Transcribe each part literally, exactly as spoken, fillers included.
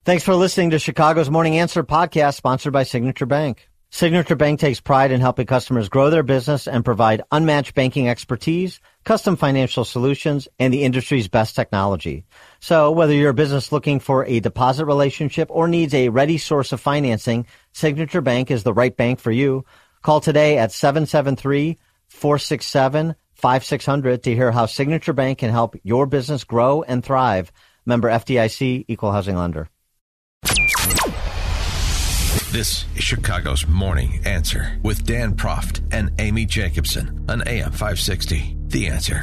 Thanks for listening to Chicago's Morning Answer podcast, sponsored by Signature Bank. Signature Bank takes pride in helping customers grow their business and provide unmatched banking expertise, custom financial solutions, and the industry's best technology. So whether you're a business looking for a deposit relationship or needs a ready source of financing, Signature Bank is the right bank for you. Call today at seven seven three, four six seven, five six zero zero to hear how Signature Bank can help your business grow and thrive. Member F D I C, Equal Housing Lender. This is Chicago's Morning Answer with Dan Proft and Amy Jacobson on A M five sixty. The Answer.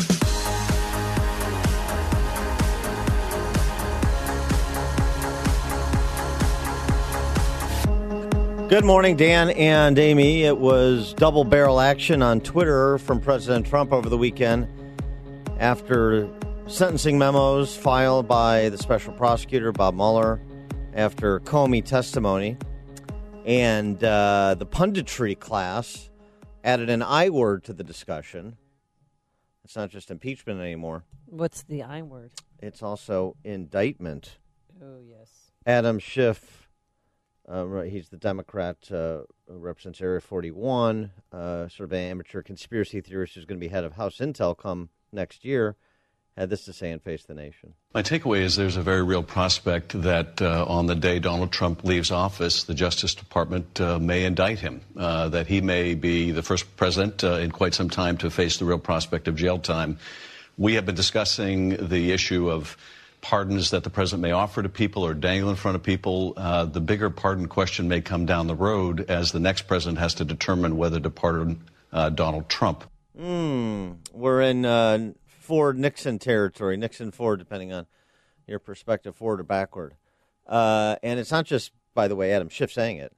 Good morning, Dan and Amy. It was double barrel action on Twitter from President Trump over the weekend after sentencing memos filed by the special prosecutor, Bob Mueller, after Comey testimony. And uh, the punditry class added an I word to the discussion. It's not just impeachment anymore. What's the I word? It's also indictment. Oh, yes. Adam Schiff, uh, he's the Democrat uh, who represents Area forty-one, uh, sort of an amateur conspiracy theorist who's going to be head of House Intel come next year, had this to say in Face the Nation. My takeaway is there's a very real prospect that uh, on the day Donald Trump leaves office, the Justice Department uh, may indict him, uh, that he may be the first president uh, in quite some time to face the real prospect of jail time. We have been discussing the issue of pardons that the president may offer to people or dangle in front of people. Uh, the bigger pardon question may come down the road as the next president has to determine whether to pardon uh, Donald Trump. Mm, we're in uh, Ford-Nixon territory, Nixon-Ford, depending on your perspective, forward or backward. Uh, and it's not just, by the way, Adam Schiff saying it.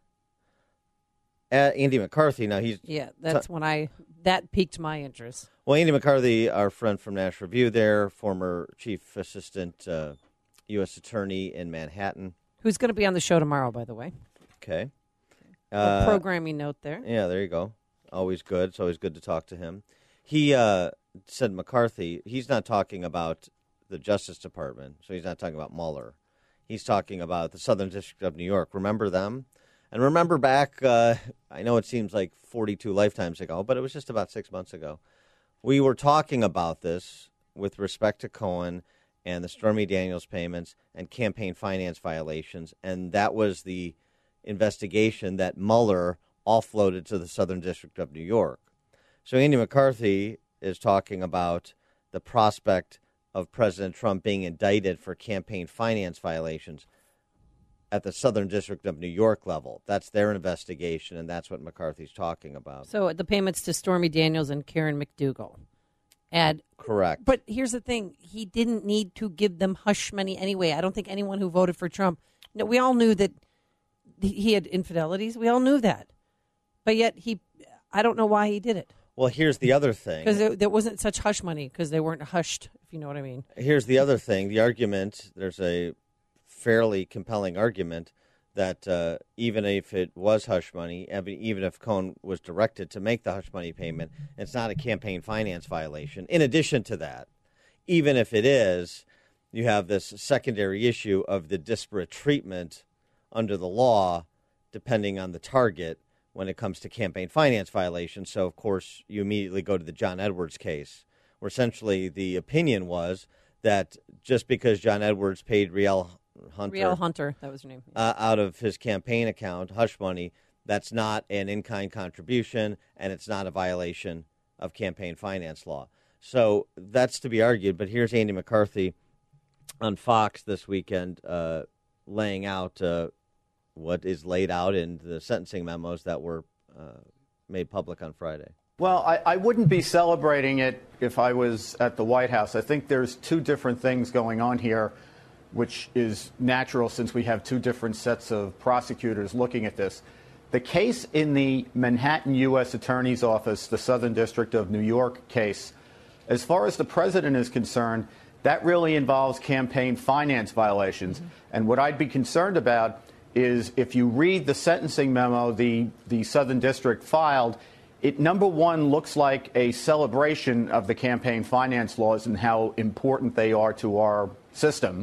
Uh, Andy McCarthy, now he's... Yeah, that's t- when I... That piqued my interest. Well, Andy McCarthy, our friend from National Review there, former chief assistant uh, U S attorney in Manhattan. Who's going to be on the show tomorrow, by the way. Okay. Uh, A programming note there. Yeah, there you go. Always good. It's always good to talk to him. He uh, said McCarthy, he's not talking about the Justice Department, so he's not talking about Mueller. He's talking about the Southern District of New York. Remember them? And remember back, uh, I know it seems like forty-two lifetimes ago, but it was just about six months ago. We were talking about this with respect to Cohen and the Stormy Daniels payments and campaign finance violations, and that was the investigation that Mueller offloaded to the Southern District of New York. So Andy McCarthy is talking about the prospect of President Trump being indicted for campaign finance violations at the Southern District of New York level. That's their investigation, and that's what McCarthy's talking about. So the payments to Stormy Daniels and Karen McDougal. And, Correct. But here's the thing. He didn't need to give them hush money anyway. I don't think anyone who voted for Trump, no, we all knew that he had infidelities. We all knew that. But yet, he, I don't know why he did it. Well, here's the other thing. Because there, there wasn't such hush money, because they weren't hushed, if you know what I mean. Here's the other thing. The argument, there's a fairly compelling argument that uh, even if it was hush money, even if Cohen was directed to make the hush money payment, it's not a campaign finance violation. In addition to that, even if it is, you have this secondary issue of the disparate treatment under the law, depending on the target, when it comes to campaign finance violations. So, of course, you immediately go to the John Edwards case, where essentially the opinion was that just because John Edwards paid Riel Hunter, Riel Hunter, that was her name, uh, out of his campaign account, hush money, that's not an in-kind contribution, and it's not a violation of campaign finance law. So that's to be argued. But here's Andy McCarthy on Fox this weekend uh, laying out uh, what is laid out in the sentencing memos that were uh, made public on Friday. Well, I, I wouldn't be celebrating it if I was at the White House. I think there's two different things going on here, which is natural since we have two different sets of prosecutors looking at this. The case in the Manhattan U S Attorney's Office, the Southern District of New York case, as far as the president is concerned, that really involves campaign finance violations. Mm-hmm. And what I'd be concerned about is if you read the sentencing memo the, the Southern District filed, it, number one, looks like a celebration of the campaign finance laws and how important they are to our system.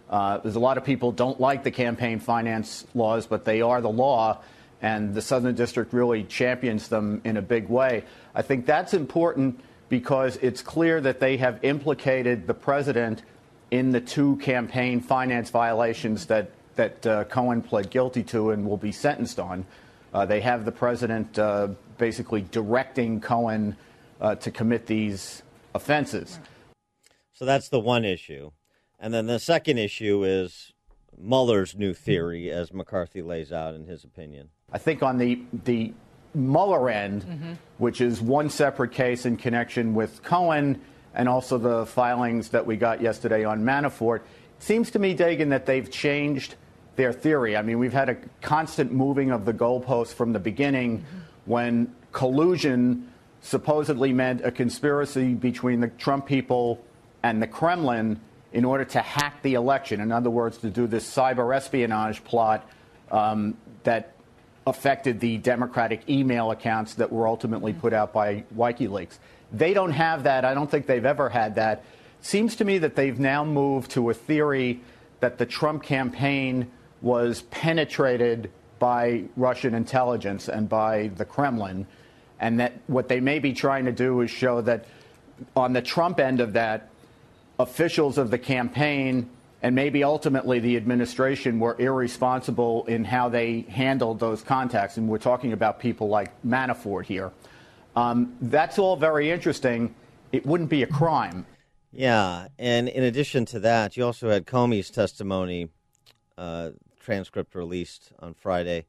Uh, there's a lot of people don't like the campaign finance laws, but they are the law, and the Southern District really champions them in a big way. I think that's important because it's clear that they have implicated the president in the two campaign finance violations that, that uh, Cohen pled guilty to and will be sentenced on. Uh, they have the president uh, basically directing Cohen uh, to commit these offenses. So that's the one issue. And then the second issue is Mueller's new theory, as McCarthy lays out in his opinion. I think on the the Mueller end, mm-hmm. which is one separate case in connection with Cohen and also the filings that we got yesterday on Manafort, it seems to me, Dagan, that they've changed their theory. I mean, we've had a constant moving of the goalposts from the beginning mm-hmm. when collusion supposedly meant a conspiracy between the Trump people and the Kremlin in order to hack the election. In other words, to do this cyber espionage plot um, that affected the Democratic email accounts that were ultimately put out by WikiLeaks. They don't have that. I don't think they've ever had that. Seems to me that they've now moved to a theory that the Trump campaign was penetrated by Russian intelligence and by the Kremlin, and that what they may be trying to do is show that on the Trump end of that, officials of the campaign and maybe ultimately the administration were irresponsible in how they handled those contacts. And we're talking about people like Manafort here. Um, that's all very interesting. It wouldn't be a crime. Yeah. And in addition to that, you also had Comey's testimony, uh, transcript released on Friday,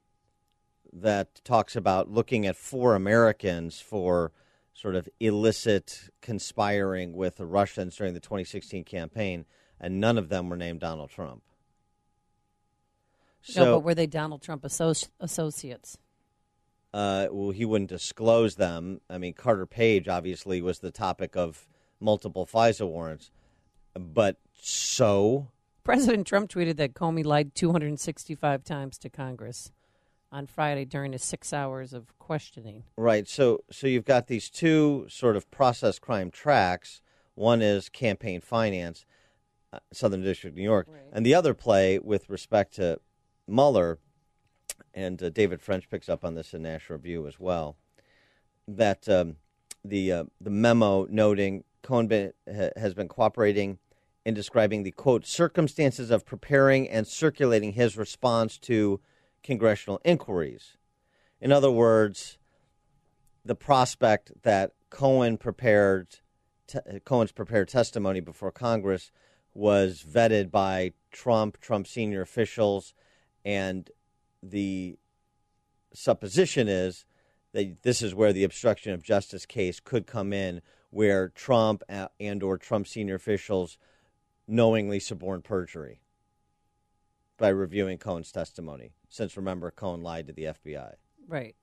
that talks about looking at four Americans for sort of illicit conspiring with the Russians during the twenty sixteen campaign, and none of them were named Donald Trump. So, no, but were they Donald Trump associ- associates? Uh, well, he wouldn't disclose them. I mean, Carter Page obviously was the topic of multiple FISA warrants, but so? President Trump tweeted that Comey lied two hundred sixty-five times to Congress on Friday during his six hours of questioning. Right. So so you've got these two sort of process crime tracks. One is campaign finance, uh, Southern District of New York. Right. And the other play with respect to Mueller, and uh, David French picks up on this in National Review as well, that um, the uh, the memo noting Cohen been, ha, has been cooperating in describing the, quote, circumstances of preparing and circulating his response to congressional inquiries. In other words, the prospect that Cohen prepared te- Cohen's prepared testimony before Congress was vetted by Trump, Trump senior officials, and the supposition is that this is where the obstruction of justice case could come in, where Trump and or Trump senior officials knowingly suborned perjury by reviewing Cohen's testimony, since, remember, Cohen lied to the F B I. Right.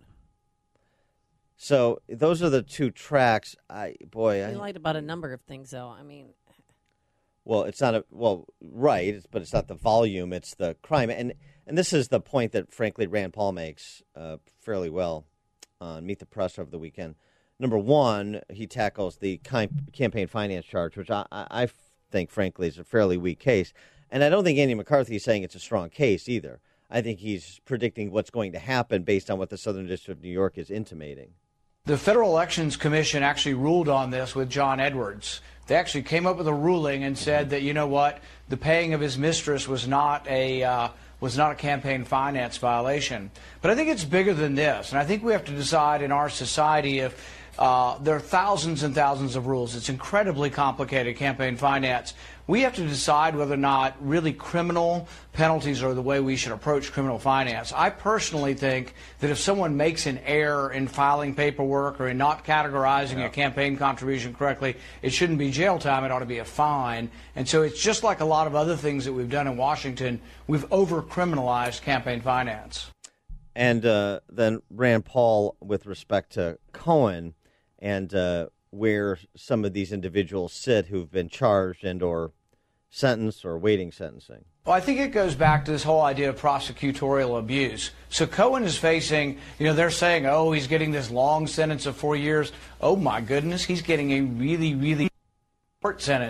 So those are the two tracks. I boy, He I lied about a number of things, though. I mean, well, it's not a well, right, but it's not the volume; it's the crime. And and this is the point that, frankly, Rand Paul makes uh, fairly well on Meet the Press over the weekend. Number one, he tackles the campaign finance charge, which I, I think, frankly, is a fairly weak case. And I don't think Andy McCarthy is saying it's a strong case either. I think he's predicting what's going to happen based on what the Southern District of New York is intimating. The Federal Elections Commission actually ruled on this with John Edwards. They actually came up with a ruling and said that, you know what, the paying of his mistress was not a uh, was not a campaign finance violation. But I think it's bigger than this, and I think we have to decide in our society if uh, there are thousands and thousands of rules. It's incredibly complicated, campaign finance. We have to decide whether or not really criminal penalties are the way we should approach criminal finance. I personally think that if someone makes an error in filing paperwork or in not categorizing yeah. a campaign contribution correctly, it shouldn't be jail time. It ought to be a fine. And so it's just like a lot of other things that we've done in Washington. We've over-criminalized campaign finance. And uh, then Rand Paul, with respect to Cohen and uh, where some of these individuals sit who've been charged and or sentenced or awaiting sentencing. Well, I think it goes back to this whole idea of prosecutorial abuse. So Cohen is facing, you know, they're saying, oh, he's getting this long sentence of four years. Oh, my goodness, he's getting a really, really short sentence.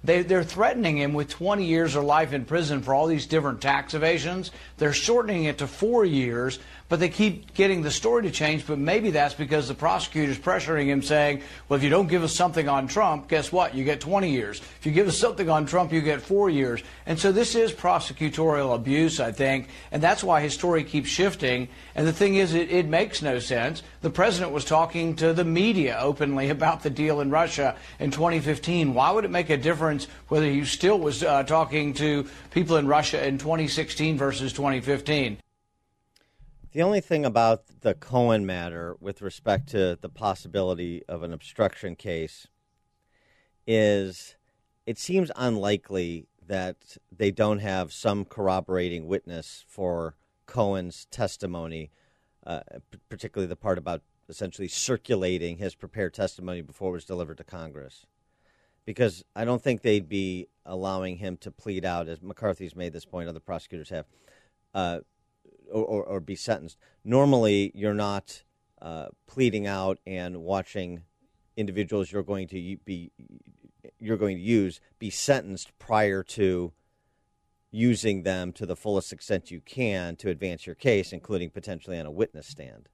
They, they're threatening him with twenty years or life in prison for all these different tax evasions. They're shortening it to four years, but they keep getting the story to change. But maybe that's because the prosecutor's pressuring him, saying, well, if you don't give us something on Trump, guess what? You get twenty years. If you give us something on Trump, you get four years. And so this is prosecutorial abuse, I think, and that's why his story keeps shifting. And the thing is, it, it makes no sense. The president was talking to the media openly about the deal in Russia in twenty fifteen. Why would it make a difference whether he still was uh, talking to people in Russia in twenty sixteen versus twenty fifteen? The only thing about the Cohen matter with respect to the possibility of an obstruction case is it seems unlikely that they don't have some corroborating witness for Cohen's testimony, uh, particularly the part about essentially circulating his prepared testimony before it was delivered to Congress. Because I don't think they'd be allowing him to plead out, as McCarthy's made this point, other prosecutors have, uh, or, or, or be sentenced. Normally, you're not uh, pleading out and watching individuals you're going to be you're going to use be sentenced prior to using them to the fullest extent you can to advance your case, including potentially on a witness stand.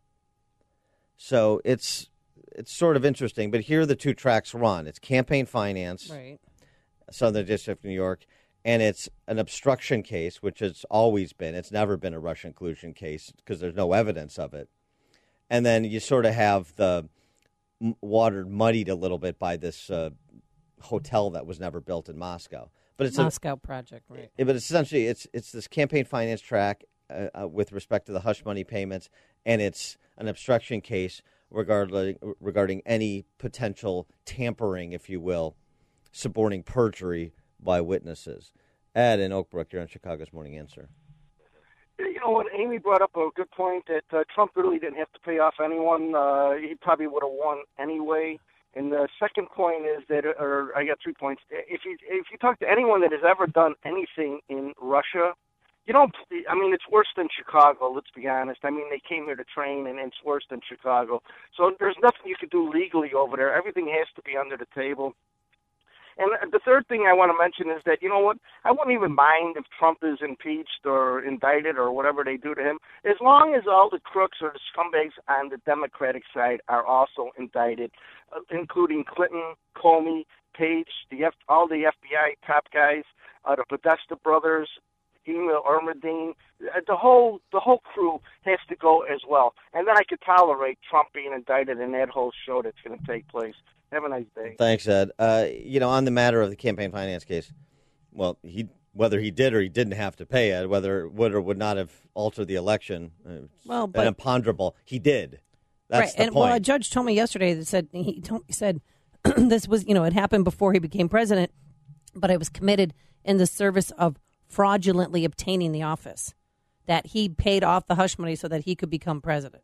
So it's it's sort of interesting, but here the two tracks run. It's campaign finance, right. Southern District of New York, and it's an obstruction case, which it's always been. It's never been a Russian collusion case because there's no evidence of it. And then you sort of have the water muddied a little bit by this uh, hotel that was never built in Moscow. But it's Moscow a, project, right? But essentially, it's it's this campaign finance track uh, uh, with respect to the hush money payments, and it's an obstruction case regarding regarding any potential tampering, if you will, suborning perjury by witnesses. Ed in Oak Brook, you're on Chicago's Morning Answer. You know what, Amy brought up a good point that uh, Trump really didn't have to pay off anyone. Uh, he probably would have won anyway. And the second point is that, or I got three points. If you if you talk to anyone that has ever done anything in Russia, you don't. I mean, it's worse than Chicago. Let's be honest. I mean, they came here to train, and it's worse than Chicago. So there's nothing you could do legally over there. Everything has to be under the table. And the third thing I want to mention is that, you know what, I wouldn't even mind if Trump is impeached or indicted or whatever they do to him, as long as all the crooks or the scumbags on the Democratic side are also indicted, uh, including Clinton, Comey, Page, the F, all the F B I top guys, uh, the Podesta brothers, Emil Ermedine, the whole the whole crew has to go as well. And then I could tolerate Trump being indicted in that whole show that's going to take place. Have a nice day. Thanks, Ed. Uh, you know, on the matter of the campaign finance case, well, he whether he did or he didn't have to pay it, whether it would or would not have altered the election, uh, well, but, an imponderable. He did. That's right. the and, point. Well, a judge told me yesterday that said he, told, he said this was, you know, it happened before he became president, but it was committed in the service of fraudulently obtaining the office, that he paid off the hush money so that he could become president.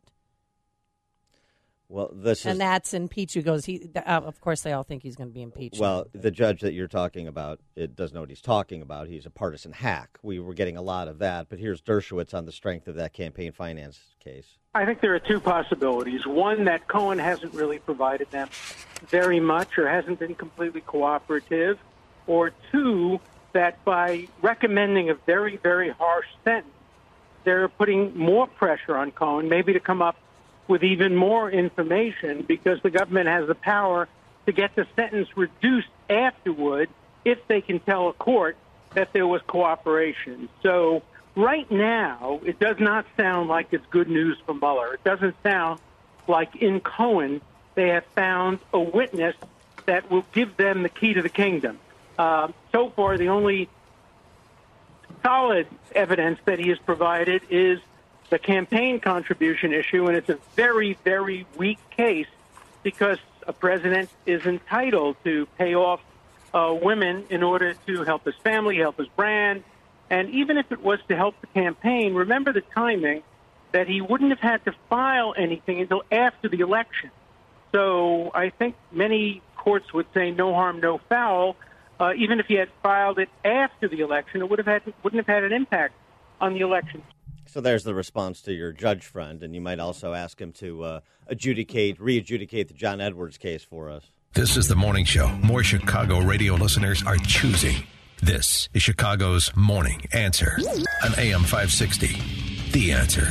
Well, this is, and that's impeached. Who goes? He, uh, of course, they all think he's going to be impeached. Well, the judge that you're talking about, it doesn't know what he's talking about. He's a partisan hack. We were getting a lot of that, but here's Dershowitz on the strength of that campaign finance case. I think there are two possibilities. One, that Cohen hasn't really provided them very much or hasn't been completely cooperative. Or two, that by recommending a very, very harsh sentence, they're putting more pressure on Cohen, maybe to come up with even more information, because the government has the power to get the sentence reduced afterward if they can tell a court that there was cooperation. So right now, it does not sound like it's good news for Mueller. It doesn't sound like in Cohen they have found a witness that will give them the key to the kingdom. Uh, so far, the only solid evidence that he has provided is the campaign contribution issue, and it's a very, very weak case because a president is entitled to pay off uh, women in order to help his family, help his brand. And even if it was to help the campaign, remember the timing, that he wouldn't have had to file anything until after the election. So I think many courts would say no harm, no foul. Uh, even if he had filed it after the election, it would have had, wouldn't have had an impact on the election. So there's the response to your judge friend, and you might also ask him to uh, adjudicate, re-adjudicate the John Edwards case for us. This is the morning show more Chicago radio listeners are choosing. This is Chicago's Morning Answer on A M five sixty. The Answer.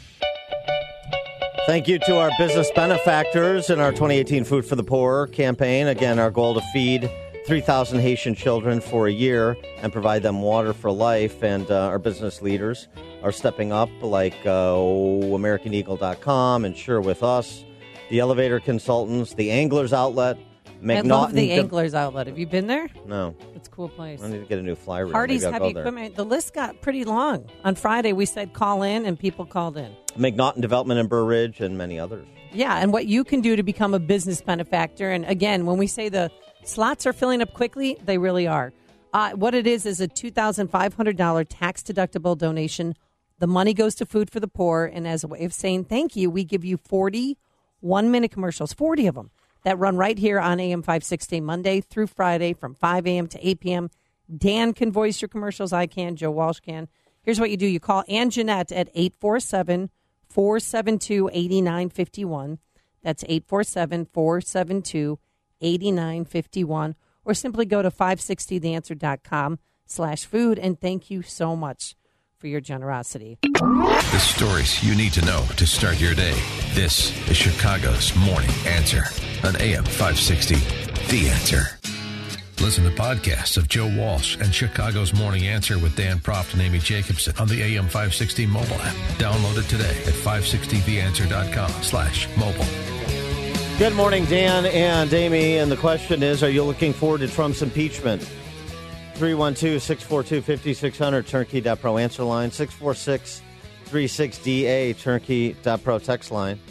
Thank you to our business benefactors in our twenty eighteen Food for the Poor campaign. Again, our goal to feed three thousand Haitian children for a year and provide them water for life. And uh, our business leaders are stepping up, like uh, American Eagle dot com, Insure With Us, the Elevator Consultants, the Anglers Outlet, McNaughton. I love the Anglers Outlet. Have you been there? No. It's a cool place. I need to get a new fly room. Hardy's Maybe I'll Heavy go there. Equipment. The list got pretty long. On Friday, we said call in, and people called in. McNaughton Development in Burr Ridge and many others. Yeah, and what you can do to become a business benefactor. And again, when we say the slots are filling up quickly, they really are. Uh, what it is is a two thousand five hundred dollars tax-deductible donation. The money goes to Food for the Poor, and as a way of saying thank you, we give you forty one-minute commercials, forty of them, that run right here on A M five sixty Monday through Friday from five a.m. to eight p.m. Dan can voice your commercials. I can. Joe Walsh can. Here's what you do. You call Ann Jeanette at eight four seven, four seven two, eight nine five one. That's eight four seven, four seven two, eight nine five one. Or simply go to five sixty the answer dot com slash food. And thank you so much for your generosity. The stories you need to know to start your day. This is Chicago's Morning Answer on A M five sixty. The Answer. Listen to podcasts of Joe Walsh and Chicago's Morning Answer with Dan Proft and Amy Jacobson on the A M five sixty mobile app. Download it today at five sixty the answer dot com slash mobile. Good morning, Dan and Amy. And the question is, are you looking forward to Trump's impeachment? three one two, six four two, five six zero zero, turnkey dot pro answer line, six four six, three six D A, turnkey dot pro text line.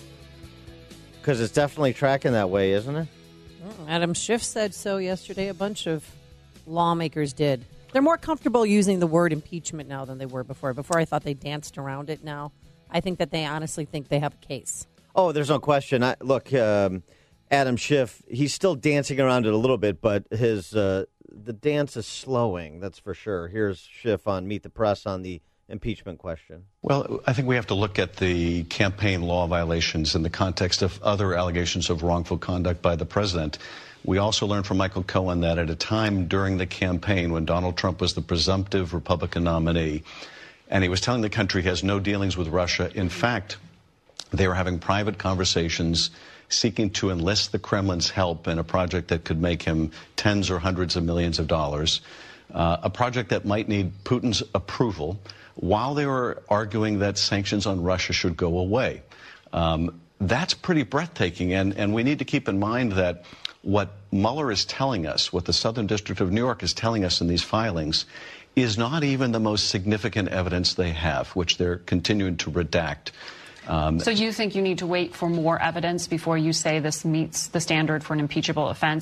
Because it's definitely tracking that way, isn't it? Adam Schiff said so yesterday. A bunch of lawmakers did. They're more comfortable using the word impeachment now than they were before. Before, I thought they danced around it. Now I think that they honestly think they have a case. Oh, there's no question. I, look, um, Adam Schiff, he's still dancing around it a little bit, but his uh, the dance is slowing, that's for sure. Here's Schiff on Meet the Press on the impeachment question. Well, I think we have to look at the campaign law violations in the context of other allegations of wrongful conduct by the president. We also learned from Michael Cohen that at a time during the campaign when Donald Trump was the presumptive Republican nominee, and he was telling the country he has no dealings with Russia, in fact, they were having private conversations seeking to enlist the Kremlin's help in a project that could make him tens or hundreds of millions of dollars, uh, a project that might need Putin's approval, while they were arguing that sanctions on Russia should go away. Um, that's pretty breathtaking, and, and we need to keep in mind that what Mueller is telling us, what the Southern District of New York is telling us in these filings, is not even the most significant evidence they have, which they're continuing to redact. Um, so you think you need to wait for more evidence before you say this meets the standard for an impeachable offense?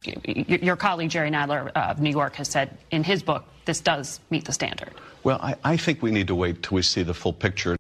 Your colleague Jerry Nadler of New York has said in his book this does meet the standard. Well, I, I think we need to wait till we see the full picture.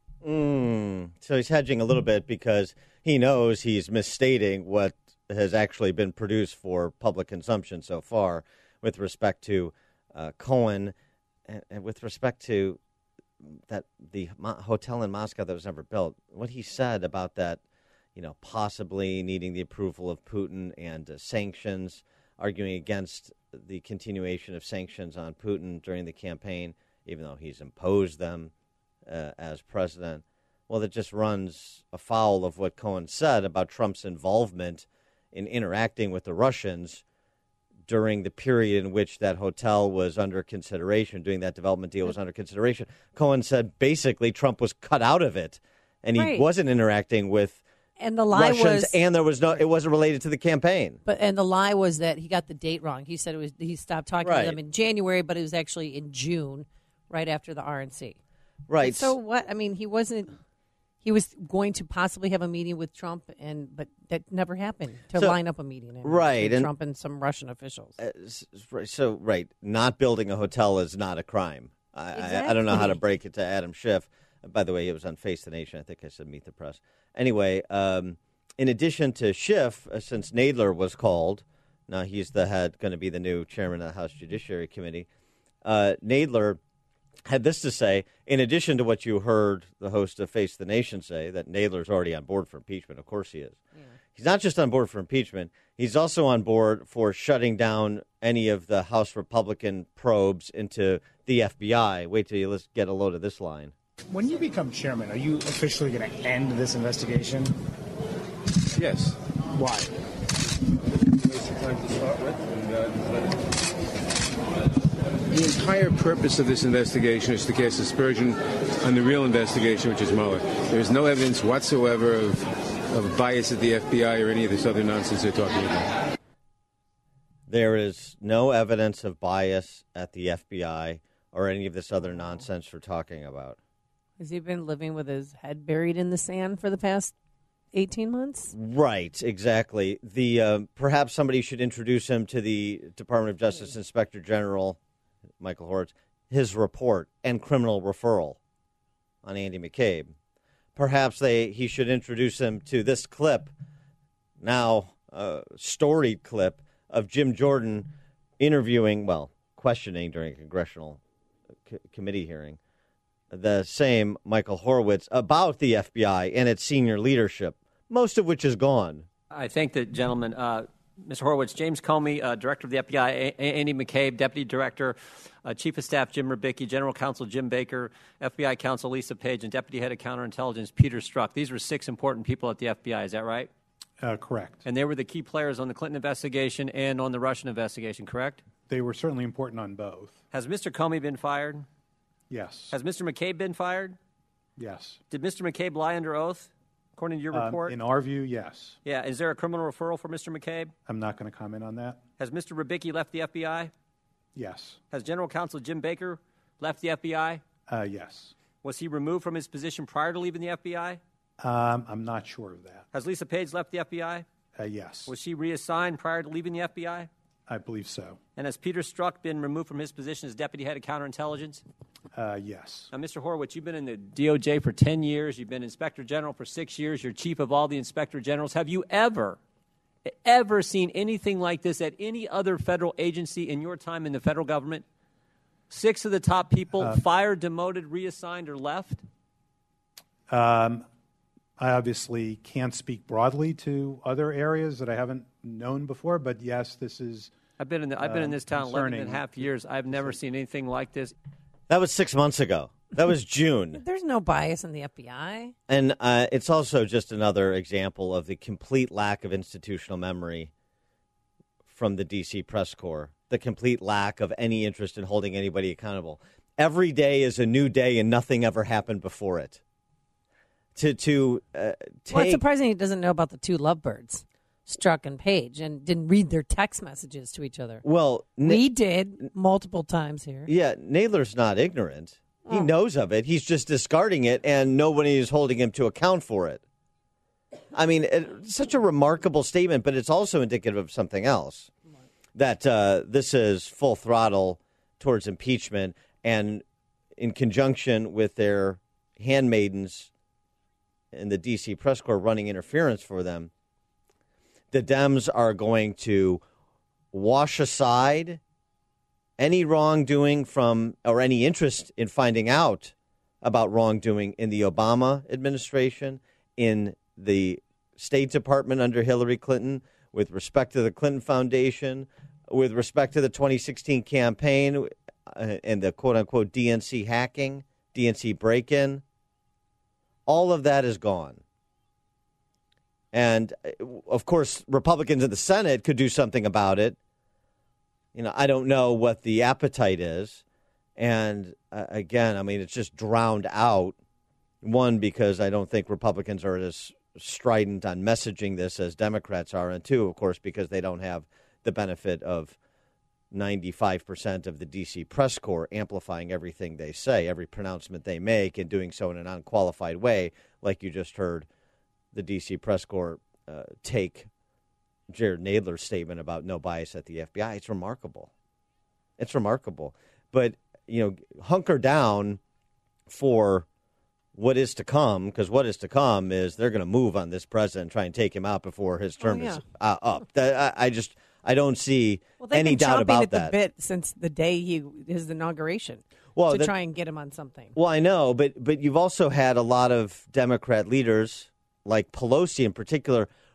Mm, so he's hedging a little bit because he knows he's misstating what has actually been produced for public consumption so far with respect to uh, Cohen and, and with respect to that the Mo- hotel in Moscow that was never built. What he said about that, you know, possibly needing the approval of Putin and uh, sanctions, arguing against the continuation of sanctions on Putin during the campaign, even though he's imposed them uh, as president. Well, it just runs afoul of what Cohen said about Trump's involvement in interacting with the Russians during the period in which that hotel was under consideration, doing that development deal was under consideration. Cohen said basically Trump was cut out of it, and he right. wasn't interacting with and the lie Russians, was, and there was no, it wasn't related to the campaign. But and the lie was that he got the date wrong. He said it was he stopped talking right. to them in January, but it was actually in June, right after the R N C. Right. And so what? I mean, he wasn't. He was going to possibly have a meeting with Trump, and but that never happened to so, line up a meeting. And, right, and Trump and some Russian officials. Uh, so, right, not building a hotel is not a crime. I, exactly. I, I don't know how to break it to Adam Schiff. By the way, it was on Face the Nation. I think I said Meet the Press. Anyway, um, in addition to Schiff, uh, since Nadler was called, now he's the head, going to be the new chairman of the House Judiciary Committee. Uh, Nadler had this to say, in addition to what you heard the host of Face the Nation say, that Nadler's already on board for impeachment. Of course he is. Yeah. he's not just on board for impeachment. He's also on board for shutting down any of the House Republican probes into the F B I. Wait till you let's get a load of this line. When you become chairman, are you officially going to end this investigation? Yes. Why? The entire purpose of this investigation is to cast aspersion on the real investigation, which is Mueller. There is no evidence whatsoever of, of bias at the F B I or any of this other nonsense they're talking about. There is no evidence of bias at the F B I or any of this other nonsense we're talking about. Has he been living with his head buried in the sand for the past eighteen months? Right, exactly. The uh, perhaps somebody should introduce him to the Department of Justice Inspector General, Michael Horowitz, his report and criminal referral on Andy McCabe. Perhaps they he should introduce him to this clip, now uh, storied clip, of Jim Jordan interviewing, well, questioning during a congressional c- committee hearing, the same Michael Horowitz about the F B I and its senior leadership, most of which is gone. I thank the gentleman, uh, Mister Horowitz. James Comey, uh, Director of the F B I, a- Andy McCabe, Deputy Director, uh, Chief of Staff Jim Rubicki, General Counsel Jim Baker, F B I Counsel Lisa Page, and Deputy Head of Counterintelligence Peter Strzok. These were six important people at the F B I. Is that right? Uh, correct. And they were the key players on the Clinton investigation and on the Russian investigation, correct? They were certainly important on both. Has Mister Comey been fired? Yes. Has Mister McCabe been fired? Yes. Did Mister McCabe lie under oath, according to your Um, report? in our view, yes. Yeah. Is there a criminal referral for Mister McCabe? I'm not going to comment on that. Has Mister Rubicki left the F B I? Yes. Has General Counsel Jim Baker left the F B I? Uh, yes. Was he removed from his position prior to leaving the F B I? Um, I'm not sure of that. Has Lisa Page left the F B I? Uh, yes. Was she reassigned prior to leaving the F B I? I believe so. And has Peter Strzok been removed from his position as Deputy Head of Counterintelligence? Uh, yes. Now, Mister Horowitz, you've been in the D O J for ten years. You've been Inspector General for six years. You're Chief of all the Inspector Generals. Have you ever, ever seen anything like this at any other federal agency in your time in the federal government? Six of the top people Uh, fired, demoted, reassigned, or left? Um, I obviously can't speak broadly to other areas that I haven't known before, but yes, this is. I've been in the, I've been in this town eleven and a half concerning. years. I've never seen anything like this. That was six months ago. That was June. There's no bias in the F B I. And uh, it's also just another example of the complete lack of institutional memory from the D C press corps, the complete lack of any interest in holding anybody accountable. Every day is a new day and nothing ever happened before it. To to uh, take... Well, it's surprising he doesn't know about the two lovebirds, Strzok and Page, and didn't read their text messages to each other. Well, we did multiple times here. Yeah, Nadler's not ignorant. He Oh. knows of it. He's just discarding it, and nobody is holding him to account for it. I mean, it's such a remarkable statement, but it's also indicative of something else, that uh, this is full throttle towards impeachment, and in conjunction with their handmaidens in the D C press corps running interference for them, the Dems are going to wash aside any wrongdoing from, or any interest in finding out about wrongdoing in the Obama administration, in the State Department under Hillary Clinton, with respect to the Clinton Foundation, with respect to the twenty sixteen campaign uh, and the quote-unquote D N C hacking, D N C break-in. All of that is gone. And, of course, Republicans in the Senate could do something about it. You know, I don't know what the appetite is. And, uh, again, I mean, it's just drowned out. One, because I don't think Republicans are as strident on messaging this as Democrats are. And two, of course, because they don't have the benefit of ninety-five percent of the D C press corps amplifying everything they say, every pronouncement they make, and doing so in an unqualified way, like you just heard the D C press corps uh, take Jared Nadler's statement about no bias at the F B I. It's remarkable. It's remarkable. But, you know, hunker down for what is to come, because what is to come is they're going to move on this president and try and take him out before his term oh, yeah. is uh, up. That, I, I just, I don't see well, they've any been doubt chomping about at that. the bit since the day he his inauguration well, to that, try and get him on something. Well, I know, but but you've also had a lot of Democrat leaders, like Pelosi in particular,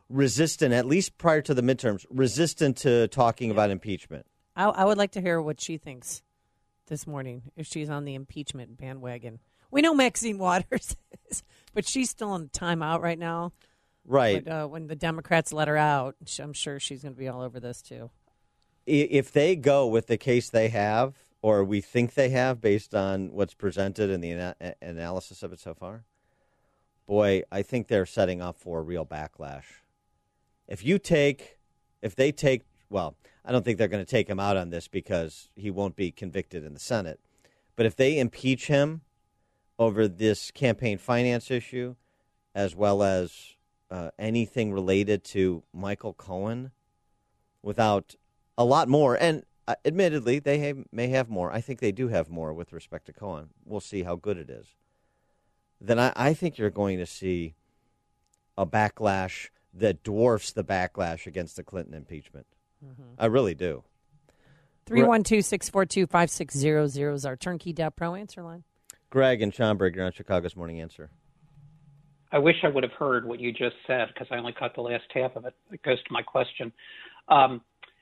resistant, at least prior to the midterms, resistant to talking about impeachment. I, I would like to hear what she thinks this morning, if she's on the impeachment bandwagon. We know Maxine Waters is, but she's still on timeout right now. Right. But, uh, when the Democrats let her out, I'm sure she's going to be all over this, too. If they go with the case they have, or we think they have, based on what's presented in the ana- analysis of it so far, boy, I think they're setting up for a real backlash. If you take, if they take, well, I don't think they're going to take him out on this because he won't be convicted in the Senate. But if they impeach him over this campaign finance issue, as well as uh, anything related to Michael Cohen, without a lot more, and uh, admittedly, they have, may have more. I think they do have more with respect to Cohen. We'll see how good it is. Then I, I think you're going to see a backlash that dwarfs the backlash against the Clinton impeachment. Mm-hmm. I really do. three one two, six four two, five six zero zero is our turnkey dot pro answer line. Greg and Schaumburg, you're on Chicago's Morning Answer. I wish I would have heard what you just said because I only caught the last half of it. It goes to my question. Um,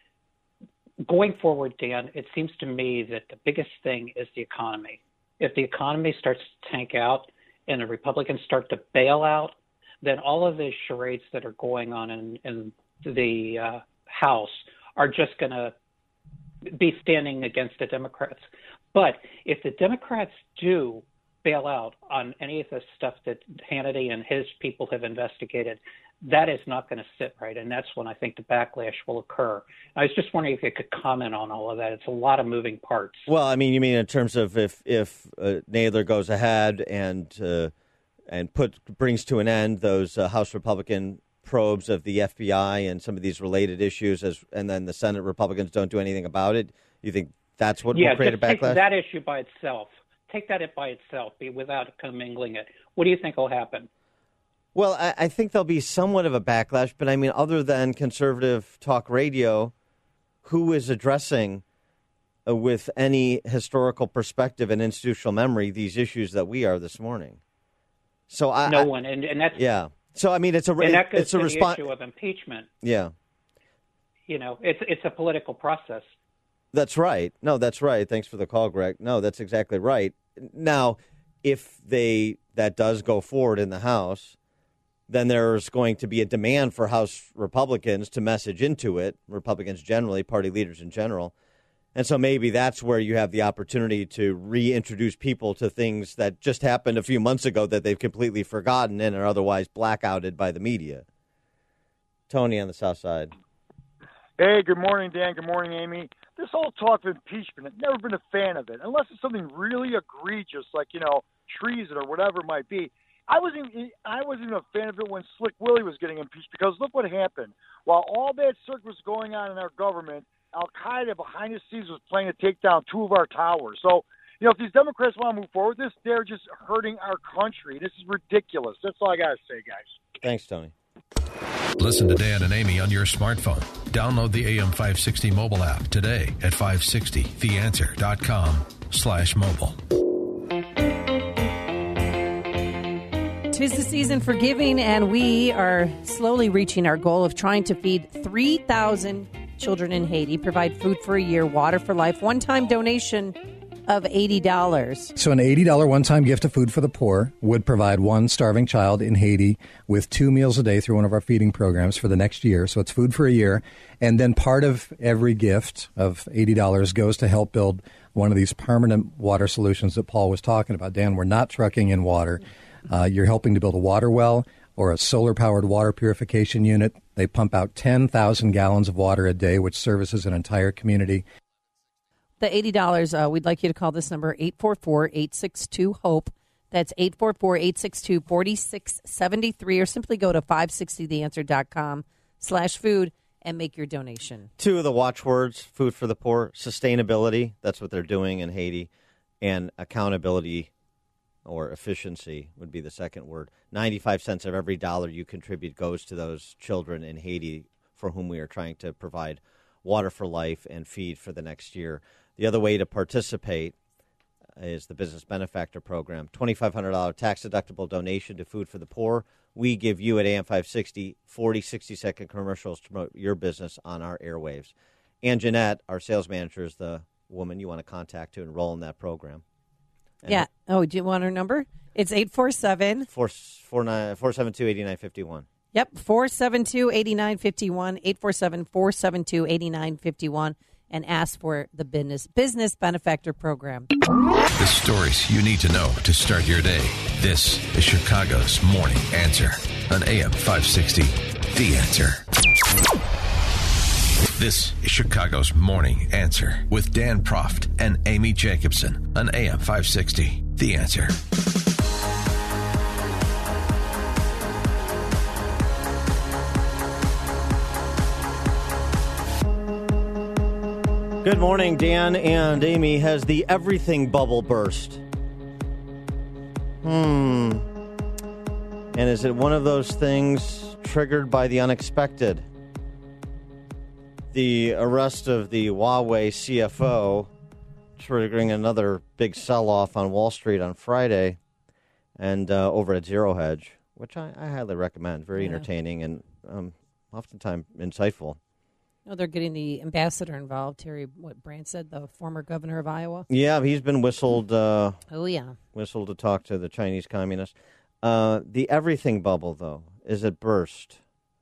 going forward, Dan, it seems to me that the biggest thing is the economy. If the economy starts to tank out and the Republicans start to bail out, then all of these charades that are going on in, in the uh, House are just going to be standing against the Democrats. But if the Democrats do bail out on any of the stuff that Hannity and his people have investigated, that is not going to sit right, and that's when I think the backlash will occur. I was just wondering if you could comment on all of that. It's a lot of moving parts. Well, I mean, you mean in terms of if if uh, Nadler goes ahead and uh, and put brings to an end those uh, House Republican probes of the F B I and some of these related issues, as and then the Senate Republicans don't do anything about it, you think that's what yeah, will create a just backlash? Take that issue by itself. Take that by itself, be without commingling it. What do you think will happen? Well, I, I think there'll be somewhat of a backlash, but I mean, other than conservative talk radio, who is addressing uh, with any historical perspective and institutional memory these issues that we are this morning? So I no I, one, and, and that's yeah. So I mean, it's a and that goes it's a to response. the issue of impeachment. Yeah, you know, it's it's a political process. That's right. No, that's right. Thanks for the call, Greg. No, that's exactly right. Now, if they that does go forward in the House, then there's going to be a demand for House Republicans to message into it, Republicans generally, party leaders in general. And so maybe that's where you have the opportunity to reintroduce people to things that just happened a few months ago that they've completely forgotten and are otherwise blackouted by the media. Tony on the South Side. Hey, good morning, Dan. Good morning, Amy. This whole talk of impeachment, I've never been a fan of it, unless it's something really egregious, like, you know, treason or whatever it might be. I wasn't I wasn't even a fan of it when Slick Willie was getting impeached, because look what happened. While all that circus was going on in our government, Al-Qaeda behind the scenes was planning to take down two of our towers. So, you know, if these Democrats want to move forward with this, they're just hurting our country. This is ridiculous. That's all I got to say, guys. Thanks, Tony. Listen to Dan and Amy on your smartphone. Download the A M five sixty mobile app today at five sixty the answer dot com slash mobile. Tis the season for giving, and we are slowly reaching our goal of trying to feed three thousand children in Haiti, provide food for a year, water for life, one-time donation of eighty dollars. So an eighty dollars one-time gift of food for the poor would provide one starving child in Haiti with two meals a day through one of our feeding programs for the next year. So it's food for a year. And then part of every gift of eighty dollars goes to help build one of these permanent water solutions that Paul was talking about. Dan, we're not trucking in water. Uh, you're helping to build a water well or a solar-powered water purification unit. They pump out ten thousand gallons of water a day, which services an entire community. The eighty dollars, uh, we'd like you to call this number, eight four four, eight six two, HOPE. That's eight four four, eight six two, four six seven three, or simply go to five sixty the answer dot com slash food and make your donation. Two of the watchwords, food for the poor, sustainability, that's what they're doing in Haiti, and accountability or efficiency would be the second word. ninety-five cents of every dollar you contribute goes to those children in Haiti for whom we are trying to provide water for life and feed for the next year. The other way to participate, is the Business Benefactor Program. twenty-five hundred dollars tax-deductible donation to Food for the Poor. We give you at A M five sixty forty, sixty-second commercials to promote your business on our airwaves. And Jeanette, our sales manager, is the woman you want to contact to enroll in that program. And yeah. Oh, do you want her number? It's eight four seven four seven two, eight nine five one. Yep, four seven two, eight nine five one, eight four seven, four seven two, eight nine five one, and ask for the business business benefactor program. The stories you need to know to start your day. This is Chicago's Morning Answer on A M five sixty, The Answer. This is Chicago's Morning Answer with Dan Proft and Amy Jacobson on A M five sixty, The Answer. Good morning, Dan and Amy. Has the everything bubble burst? Hmm. And is it one of those things triggered by the unexpected? The arrest of the Huawei C F O triggering another big sell-off on Wall Street on Friday and uh, over at Zero Hedge, which I, I highly recommend. Very yeah. entertaining and um, oftentimes insightful. No, they're getting the ambassador involved. Terry, what Brandt said, the former governor of Iowa. Yeah, he's been whistled. Uh, oh, yeah. Whistled to talk to the Chinese communists. Uh, the everything bubble, though, is it burst?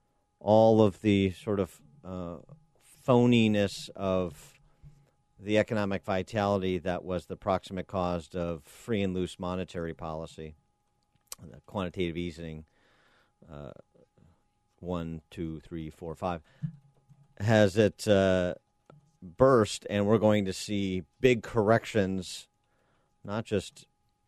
All of the sort of uh, phoniness of the economic vitality that was the proximate cause of free and loose monetary policy, the quantitative easing, uh, one, two, three, four, five. Has it uh, burst, and we're going to see big corrections, not just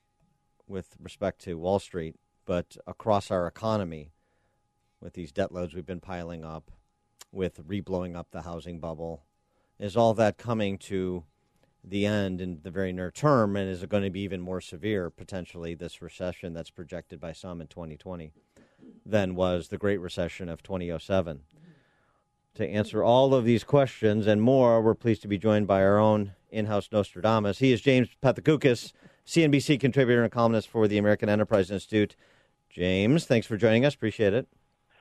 with respect to Wall Street, but across our economy with these debt loads we've been piling up, with reblowing up the housing bubble. Is all that coming to the end in the very near term, and is it going to be even more severe, potentially, this recession that's projected by some in twenty twenty than was the Great Recession of two thousand seven? To answer all of these questions and more, we're pleased to be joined by our own in-house Nostradamus. He is James Pethokoukis, C N B C contributor and columnist for the American Enterprise Institute. James, thanks for joining us. Appreciate it.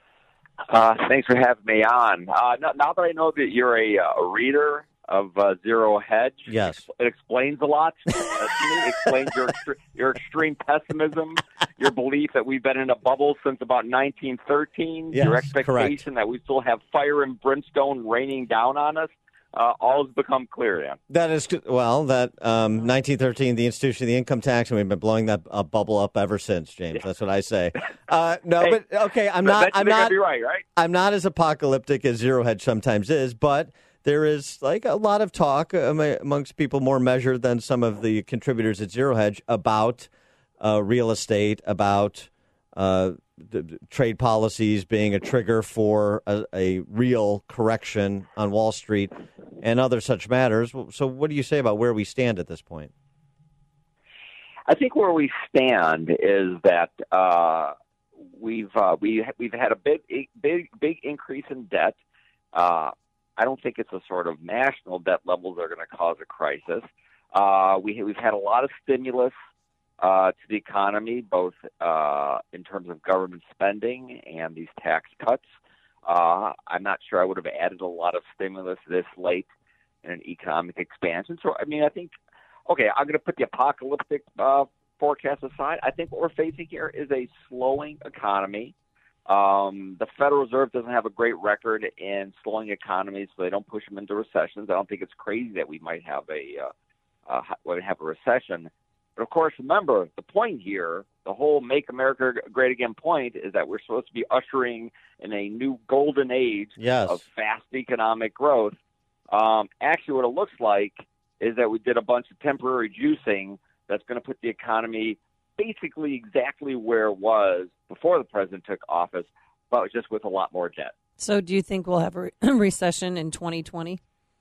Uh, thanks for having me on. Uh, now, now that I know that you're a, a reader of uh, Zero Hedge, yes, it explains a lot uh, to me. It explains your your extreme pessimism, your belief that we've been in a bubble since about nineteen thirteen, yes, your expectation correct. that we still have fire and brimstone raining down on us. Uh, all has become clear, Dan. That is, well, that um, nineteen thirteen, the institution of the income tax, and we've been blowing that uh, bubble up ever since, James. That's what I say. Uh, no, hey, but okay, I'm not. I'm not. Be right, right? I'm not as apocalyptic as Zero Hedge sometimes is, but there is like a lot of talk amongst people more measured than some of the contributors at Zero Hedge about uh, real estate, about uh, the trade policies being a trigger for a, a real correction on Wall Street and other such matters. So what do you say about where we stand at this point? I think where we stand is that uh, we've uh, we we've had a big big big increase in debt. Uh, I don't think it's the sort of national debt levels that are going to cause a crisis. Uh, we we've had a lot of stimulus uh, to the economy, both uh, in terms of government spending and these tax cuts. Uh, I'm not sure I would have added a lot of stimulus this late in an economic expansion. So, I mean, I think, okay, I'm going to put the apocalyptic uh, forecast aside. I think what we're facing here is a slowing economy. Um, the Federal Reserve doesn't have a great record in slowing economies, so they don't push them into recessions. I don't think it's crazy that we might have a uh, uh, have a recession. But, of course, remember, the point here, the whole Make America Great Again point, is that we're supposed to be ushering in a new golden age yes. of fast economic growth. Um, actually, what it looks like is that we did a bunch of temporary juicing that's going to put the economy basically exactly where it was before the president took office, but just with a lot more debt. So do you think we'll have a recession in twenty twenty?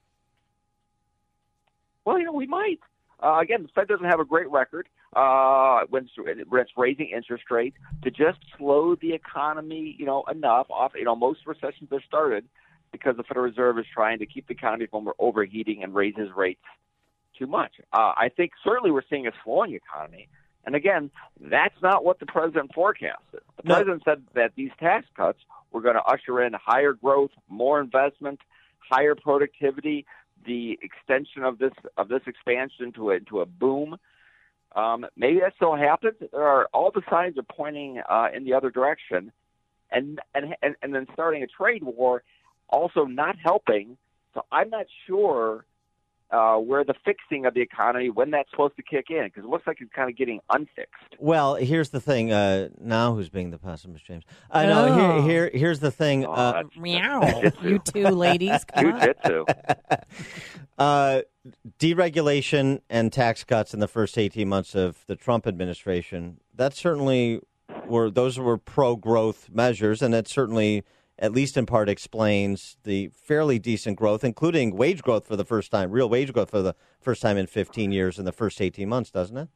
Well, you know, we might. Uh, again, the Fed doesn't have a great record uh, when, when it's raising interest rates to just slow the economy, you know, enough. Off, you know, most recessions are started because the Federal Reserve is trying to keep the economy from overheating and raises rates too much. Uh, I think certainly we're seeing a slowing economy. And again, that's not what the president forecasted. The No. president said that these tax cuts were going to usher in higher growth, more investment, higher productivity, the extension of this of this expansion to a, to a boom. Um, maybe that still happens. There are all the signs are pointing uh, in the other direction, and, and and and then starting a trade war also not helping. So I'm not sure uh, where the fixing of the economy, when that's supposed to kick in, because it looks like it's kind of getting unfixed. Well, here's the thing. Uh, now, who's being the pessimist, James? I know. Oh. Here, here, here's the thing. Oh, Uh, that's- Meow. You two ladies. Come on. Jiu-jitsu. uh, deregulation and tax cuts in the first eighteen months of the Trump administration. That certainly were those were pro-growth measures, and it certainly, at least in part, explains the fairly decent growth, including wage growth for the first time, real wage growth for the first time in fifteen years in the first eighteen months, doesn't it?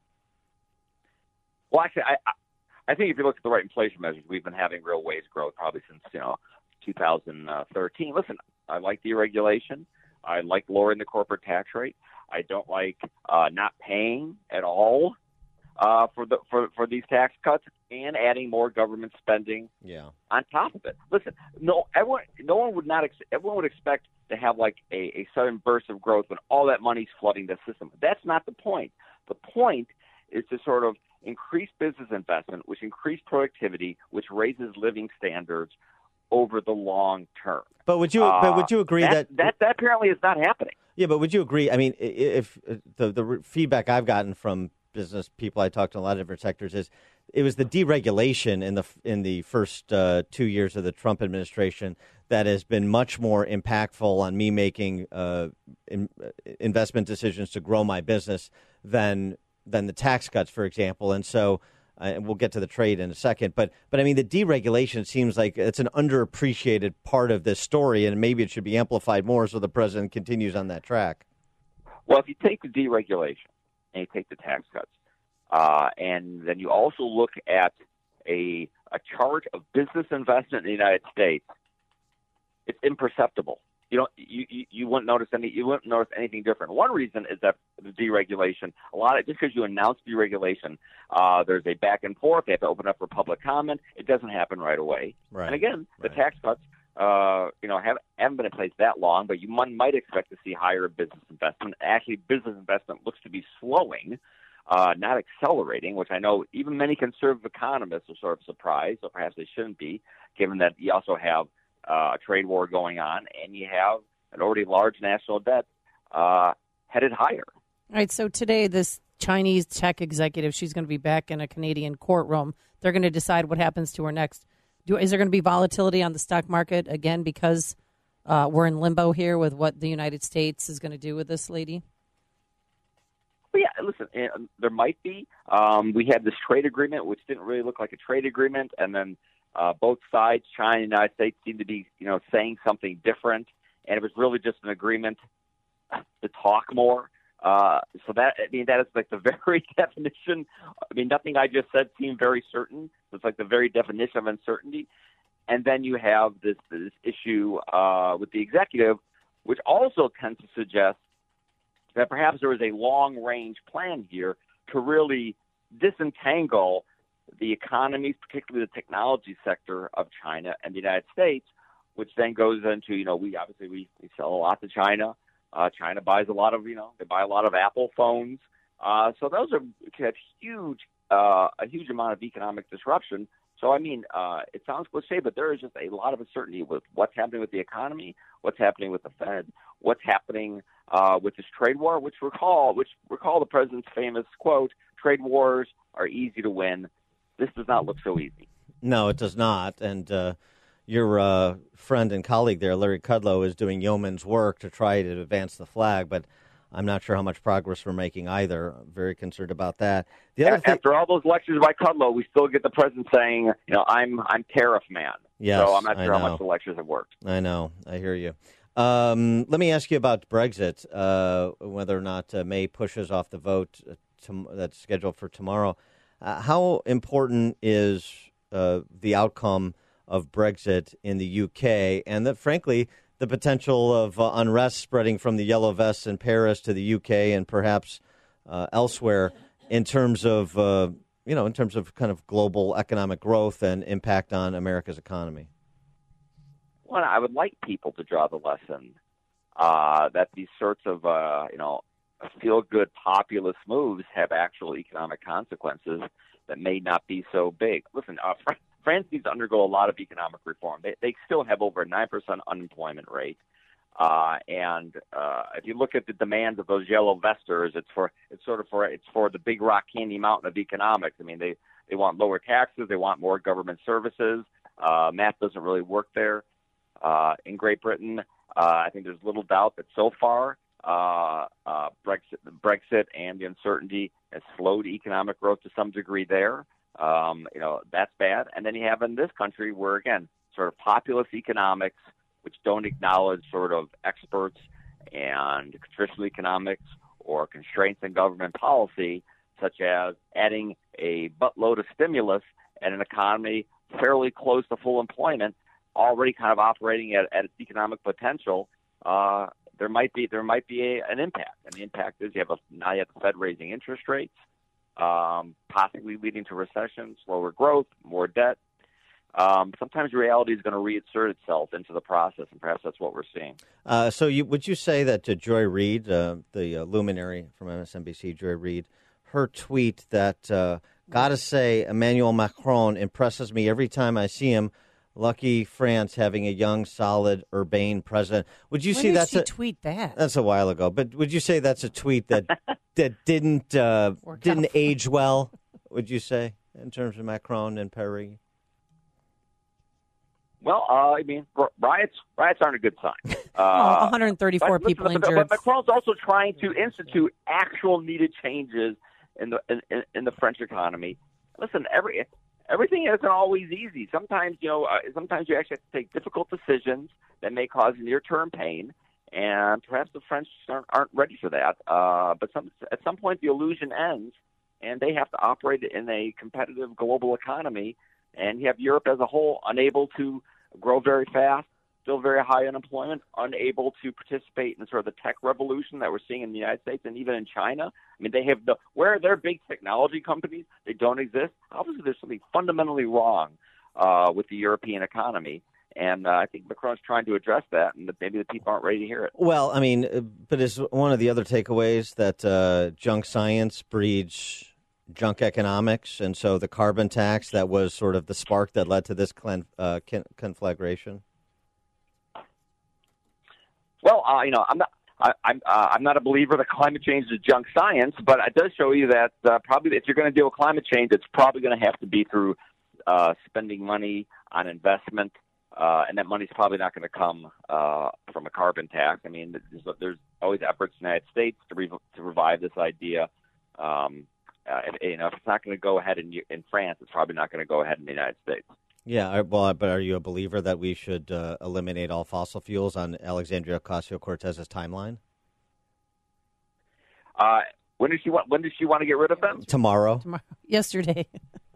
Well, actually, I, I I think if you look at the right inflation measures, we've been having real wage growth probably since, you know, two thousand thirteen. Listen, I like deregulation. I like lowering the corporate tax rate. I don't like uh, not paying at all uh, for the for, for these tax cuts and adding more government spending Yeah. on top of it. Listen, no, everyone, no one would not. Ex- everyone would expect to have like a, a sudden burst of growth when all that money's flooding the system. That's not the point. The point is to sort of increase business investment, which increase productivity, which raises living standards over the long term. But would you? Uh, but would you agree that, that, that that apparently is not happening? Yeah, but would you agree? I mean, i- if uh, the the re- feedback I've gotten from business people I talked to in a lot of different sectors is, it was the deregulation in the f- in the first uh, two years of the Trump administration that has been much more impactful on me making uh, in, uh, investment decisions to grow my business than than the tax cuts, for example. And so, uh, and we'll get to the trade in a second. But but I mean, the deregulation seems like it's an underappreciated part of this story, and maybe it should be amplified more so the president continues on that track. Well, if you take the deregulation and you take the tax cuts, uh, and then you also look at a a chart of business investment in the United States, it's imperceptible. You don't, you, you, you wouldn't notice any, you wouldn't notice anything different. One reason is that the deregulation, a lot of, just because you announce deregulation, uh, there's a back and forth. They have to open up for public comment. It doesn't happen right away. Right. And again, the Right. tax cuts, uh, you know, have, haven't been in place that long, but you might, might expect to see higher business investment. Actually, business investment looks to be slowing, uh, not accelerating, which I know even many conservative economists are sort of surprised, or perhaps they shouldn't be, given that you also have Uh, a trade war going on, and you have an already large national debt uh, headed higher. All right, so today this Chinese tech executive, she's going to be back in a Canadian courtroom. They're going to decide what happens to her next. Do, is there going to be volatility on the stock market again because uh, we're in limbo here with what the United States is going to do with this lady? But yeah, listen, uh, there might be. Um, we had this trade agreement, which didn't really look like a trade agreement, and then uh, both sides, China and the United States, seemed to be, you know, saying something different, and it was really just an agreement to talk more. Uh, so that, I mean, that is like the very definition. I mean, nothing I just said seemed very certain. It's like the very definition of uncertainty. And then you have this this issue uh, with the executive, which also tends to suggest that perhaps there was a long-range plan here to really disentangle the economies, particularly the technology sector of China and the United States, which then goes into, you know, we obviously we, we sell a lot to China. Uh, China buys a lot of, you know, they buy a lot of Apple phones. Uh, so those are have huge, uh, a huge amount of economic disruption. So, I mean, uh, it sounds cliche, but there is just a lot of uncertainty with what's happening with the economy, what's happening with the Fed, what's happening uh, with this trade war, which recall, which recall the president's famous quote, trade wars are easy to win. This does not look so easy. No, it does not. And uh, your uh, friend and colleague there, Larry Kudlow, is doing yeoman's work to try to advance the flag, but I'm not sure how much progress we're making either. I'm very concerned about that. The other After thing, all those lectures by Kudlow, we still get the president saying, you know, I'm I'm tariff man. Yes, so I'm not I sure how know. much the lectures have worked. I know, I hear you. Um, let me ask you about Brexit, uh, whether or not uh, May pushes off the vote uh, to, that's scheduled for tomorrow. Uh, how important is uh, the outcome of Brexit in the U K, and that, frankly, the potential of uh, unrest spreading from the yellow vests in Paris to the U K and perhaps uh, elsewhere in terms of, uh, you know, in terms of kind of global economic growth and impact on America's economy? Well, I would like people to draw the lesson uh, that these sorts of, uh, you know, feel-good populist moves have actual economic consequences that may not be so big. Listen, uh, Fr- France needs to undergo a lot of economic reform. They, they still have over a nine percent unemployment rate. Uh, and uh, if you look at the demands of those yellow vesters, it's for it's sort of for it's for the big rock candy mountain of economics. I mean, they, they want lower taxes, they want more government services. Uh, math doesn't really work there. Uh, in Great Britain, uh, I think there's little doubt that so far uh, uh, Brexit, Brexit and the uncertainty has slowed economic growth to some degree there. Um, you know, that's bad. And then you have in this country where, again, sort of populist economics, which don't acknowledge sort of experts and traditional economics or constraints in government policy, such as adding a buttload of stimulus and an economy fairly close to full employment, already kind of operating at, at its economic potential. Uh, there might be there might be a, an impact, and the impact is you have a, now you have the Fed raising interest rates, um, possibly leading to recession, slower growth, more debt. Um, sometimes reality is going to reassert itself into the process, and perhaps that's what we're seeing. Uh, so you, would you say that uh, Joy Reid, uh, the uh, luminary from M S N B C, Joy Reid, her tweet that, uh, gotta say, Emmanuel Macron impresses me every time I see him. Lucky France having a young, solid, urbane president. Would you when see did that's she a tweet that? That's a while ago, but would you say that's a tweet that that didn't uh, didn't age well? Would you say in terms of Macron and Paris? Well, uh, I mean, riots riots aren't a good sign. Uh, oh, one hundred thirty-four but, people but, injured. But Macron's also trying to institute actual needed changes in the in, in the French economy. Listen, every everything isn't always easy. Sometimes, you know, uh, sometimes you actually have to take difficult decisions that may cause near-term pain, and perhaps the French aren't, aren't ready for that. Uh, but some, at some point, the illusion ends, and they have to operate in a competitive global economy. And you have Europe as a whole unable to grow very fast, still very high unemployment, unable to participate in sort of the tech revolution that we're seeing in the United States and even in China. I mean, they have the where they're big technology companies, they don't exist. Obviously, there's something fundamentally wrong uh, with the European economy. And uh, I think Macron's trying to address that, and that maybe the people aren't ready to hear it. Well, I mean, but is one of the other takeaways that uh, junk science breeds junk economics, and so the carbon tax that was sort of the spark that led to this clen- uh, conflagration? Well, uh, you know, I'm not. I, I'm uh, I'm not a believer that climate change is junk science, but it does show you that uh, probably if you're going to deal with climate change, it's probably going to have to be through uh, spending money on investment, uh, and that money's probably not going to come uh, from a carbon tax. I mean, there's, there's always efforts in the United States to, re- to revive this idea. Um, uh, you know, if it's not going to go ahead in in France, it's probably not going to go ahead in the United States. Yeah, well, but are you a believer that we should uh, eliminate all fossil fuels on Alexandria Ocasio-Cortez's timeline? Uh, when does she want? When does she want to get rid of them? Tomorrow. Tomorrow. Yesterday.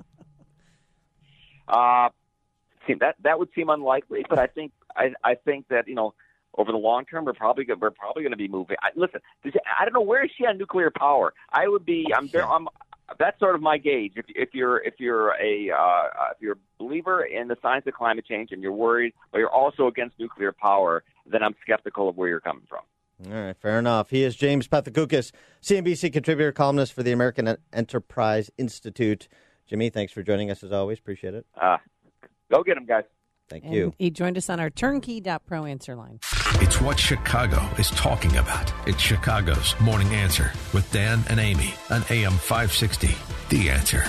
uh, see, that that would seem unlikely, but I think I, I think that you know over the long term we're probably go- we're probably going to be moving. I, listen, does, I don't know where is she on nuclear power. I would be. I'm. Very, I'm That's sort of my gauge. If, if you're if you're a uh, if you're a believer in the science of climate change and you're worried, but you're also against nuclear power, then I'm skeptical of where you're coming from. All right, fair enough. He is James Pethokoukis, C N B C contributor, columnist for the American Enterprise Institute. Jimmy, thanks for joining us as always. Appreciate it. Uh, go get him, guys. Thank and you. He joined us on our turnkey dot pro answer line. It's what Chicago is talking about. It's Chicago's Morning Answer with Dan and Amy on A M five sixty. The Answer.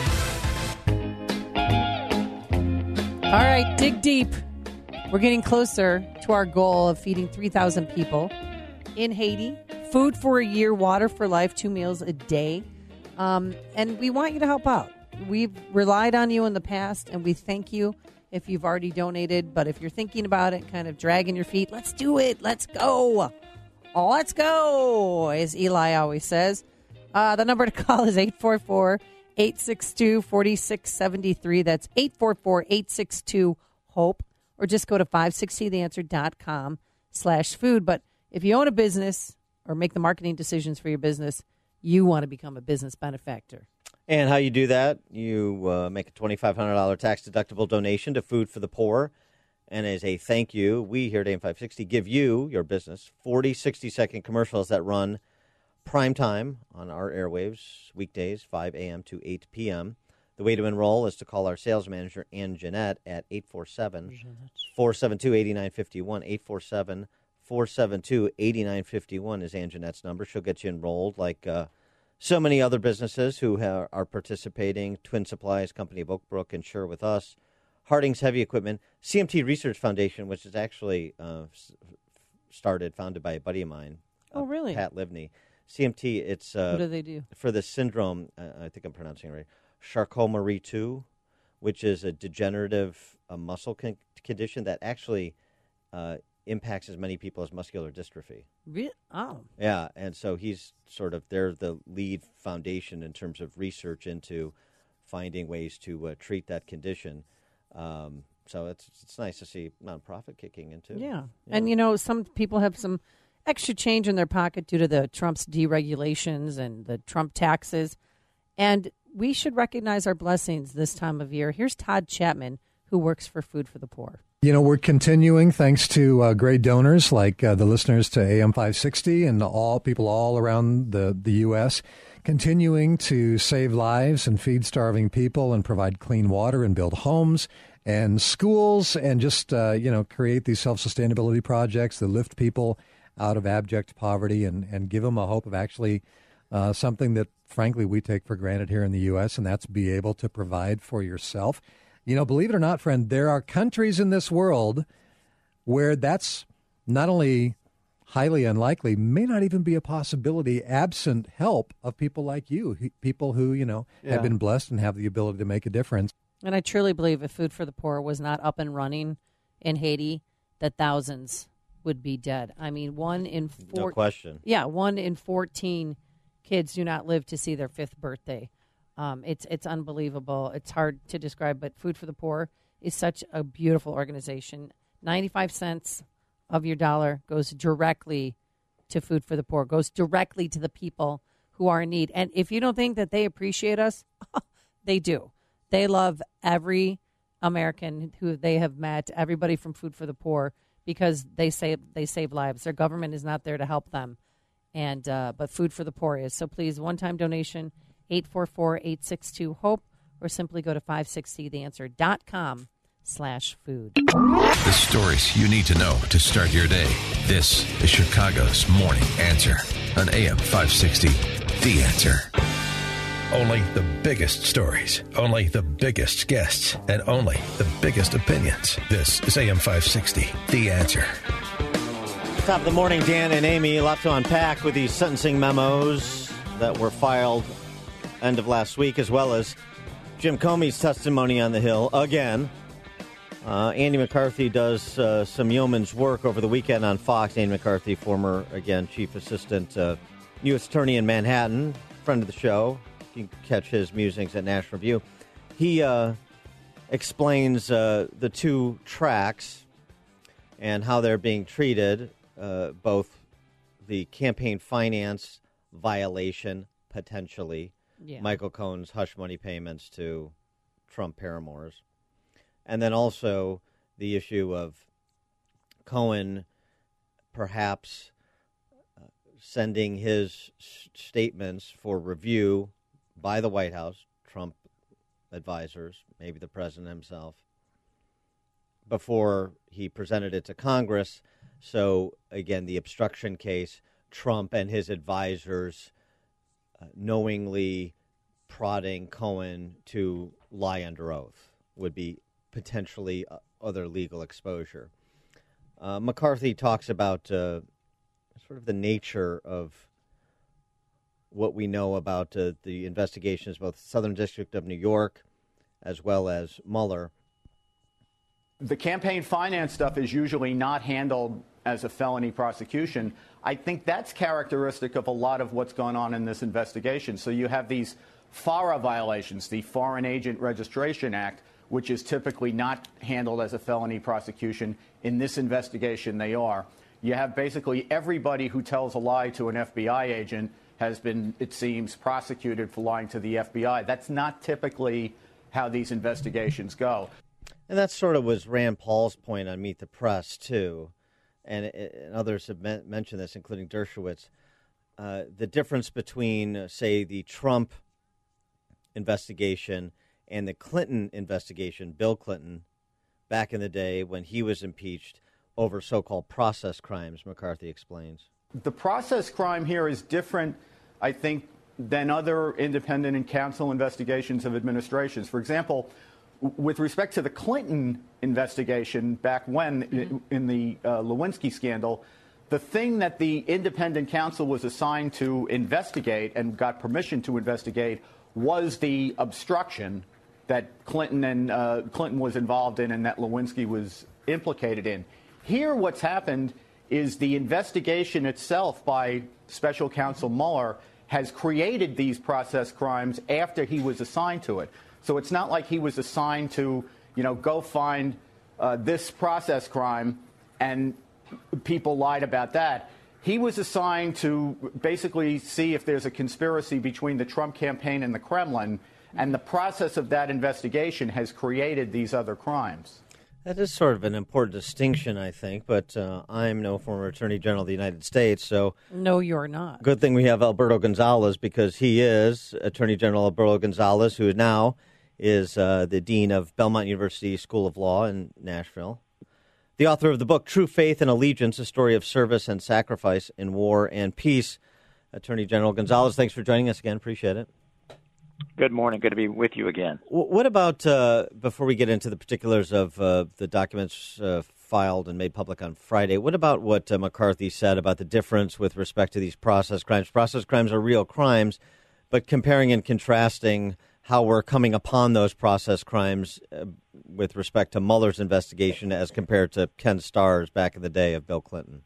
All right, dig deep. We're getting closer to our goal of feeding three thousand people in Haiti. Food for a year, water for life, two meals a day. Um, and we want you to help out. We've relied on you in the past, and we thank you if you've already donated. But if you're thinking about it, kind of dragging your feet, let's do it. Let's go. Let's go, as Eli always says. Uh, the number to call is eight four four, eight six two, four six seven three. That's eight four four, eight six two, HOPE. or just go to five sixty the answer dot com slash food. But if you own a business or make the marketing decisions for your business, you want to become a business benefactor. And how you do that, you uh, make a twenty-five hundred dollars tax-deductible donation to Food for the Poor. And as a thank you, we here at A M five sixty give you, your business, forty sixty-second commercials that run prime time on our airwaves, weekdays, five a.m. to eight p.m. The way to enroll is to call our sales manager, Ann Jeanette, at eight four seven, four seven two, eight nine five one. eight four seven, four seven two, eight nine five one is Ann Jeanette's number. She'll get you enrolled like uh, so many other businesses who ha- are participating. Twin Supplies, Company of Oak Brook, Insure with Us, Harding's Heavy Equipment, C M T Research Foundation, which is actually uh, started, founded by a buddy of mine. Oh, really? Uh, Pat Livney. C M T, it's... Uh, What do they do? For the syndrome, uh, I think I'm pronouncing it right, Charcot-Marie two, which is a degenerative uh, muscle con- condition that actually uh, impacts as many people as muscular dystrophy. Really? Oh. Yeah, and so he's sort of, they're the lead foundation in terms of research into finding ways to uh, treat that condition. Um, so it's it's nice to see nonprofit kicking into. Yeah. Yeah. And, you know, some people have some extra change in their pocket due to the Trump's deregulations and the Trump taxes. And we should recognize our blessings this time of year. Here's Todd Chapman, who works for Food for the Poor. You know, we're continuing, thanks to uh, great donors like uh, the listeners to A M five sixty and all people all around the, the U S, continuing to save lives and feed starving people and provide clean water and build homes and schools and just, uh, you know, create these self-sustainability projects that lift people out of abject poverty and, and give them a hope of actually uh, something that, frankly, we take for granted here in the U S, and that's be able to provide for yourself. You know, believe it or not, friend, there are countries in this world where that's not only highly unlikely, may not even be a possibility absent help of people like you, people who, you know, Yeah. have been blessed and have the ability to make a difference. And I truly believe if Food for the Poor was not up and running in Haiti, that thousands would be dead. I mean, one in four. No question. Yeah, one in fourteen kids do not live to see their fifth birthday. Um, it's it's unbelievable. It's hard to describe, but Food for the Poor is such a beautiful organization. ninety-five cents of your dollar goes directly to Food for the Poor, goes directly to the people who are in need. And if you don't think that they appreciate us, they do. They love every American who they have met, everybody from Food for the Poor, because they save they save lives. Their government is not there to help them, and uh, but Food for the Poor is. So please, one-time donation, eight four four, eight six two, HOPE, or simply go to five sixty the answer dot com slash food. The stories you need to know to start your day. This is Chicago's Morning Answer on A M five sixty, The Answer. Only the biggest stories, only the biggest guests, and only the biggest opinions. This is A M five sixty, The Answer. Top of the morning, Dan and Amy. A lot to unpack with these sentencing memos that were filed end of last week, as well as Jim Comey's testimony on the Hill again. Uh, Andy McCarthy does uh, some yeoman's work over the weekend on Fox. Andy McCarthy, former, again, chief assistant uh, U S attorney in Manhattan, friend of the show. You can catch his musings at National Review. He uh, explains uh, the two tracks and how they're being treated, uh, both the campaign finance violation, potentially, Yeah. Michael Cohen's hush money payments to Trump paramours, and then also the issue of Cohen perhaps uh, sending his s- statements for review by the White House, Trump advisors, maybe the president himself, before he presented it to Congress. So, again, the obstruction case, Trump and his advisors uh, knowingly prodding Cohen to lie under oath would be potentially uh, other legal exposure. Uh, McCarthy talks about uh, sort of the nature of what we know about uh, the investigations, both Southern District of New York as well as Mueller. The campaign finance stuff is usually not handled as a felony prosecution. I think that's characteristic of a lot of what's going on in this investigation. So you have these FARA violations, the Foreign Agent Registration Act, which is typically not handled as a felony prosecution. In this investigation, they are. You have basically everybody who tells a lie to an F B I agent has been, it seems, prosecuted for lying to the F B I. That's not typically how these investigations go. And that sort of was Rand Paul's point on Meet the Press, too. And, and others have men- mentioned this, including Dershowitz. Uh, the difference between, uh, say, the Trump investigation and the Clinton investigation, Bill Clinton, back in the day when he was impeached over so-called process crimes, McCarthy explains. The process crime here is different, I think, than other independent and counsel investigations of administrations. For example, with respect to the Clinton investigation back when, mm-hmm. in the uh, Lewinsky scandal, the thing that the independent counsel was assigned to investigate and got permission to investigate was the obstruction that Clinton and uh, Clinton was involved in and that Lewinsky was implicated in. Here, what's happened is the investigation itself by special counsel Mueller has created these process crimes after he was assigned to it. So it's not like he was assigned to, you know, go find uh, this process crime and people lied about that. He was assigned to basically see if there's a conspiracy between the Trump campaign and the Kremlin, and the process of that investigation has created these other crimes. That is sort of an important distinction, I think, but uh, I'm no former Attorney General of the United States, so... No, you're not. Good thing we have Alberto Gonzales, because he is Attorney General Alberto Gonzales, who now is uh, the Dean of Belmont University School of Law in Nashville. The author of the book, True Faith and Allegiance, A Story of Service and Sacrifice in War and Peace. Attorney General Gonzales, thanks for joining us again. Appreciate it. Good morning. Good to be with you again. What about, uh, before we get into the particulars of uh, the documents uh, filed and made public on Friday, what about what uh, McCarthy said about the difference with respect to these process crimes? Process crimes are real crimes, but comparing and contrasting how we're coming upon those process crimes uh, with respect to Mueller's investigation as compared to Ken Starr's back in the day of Bill Clinton?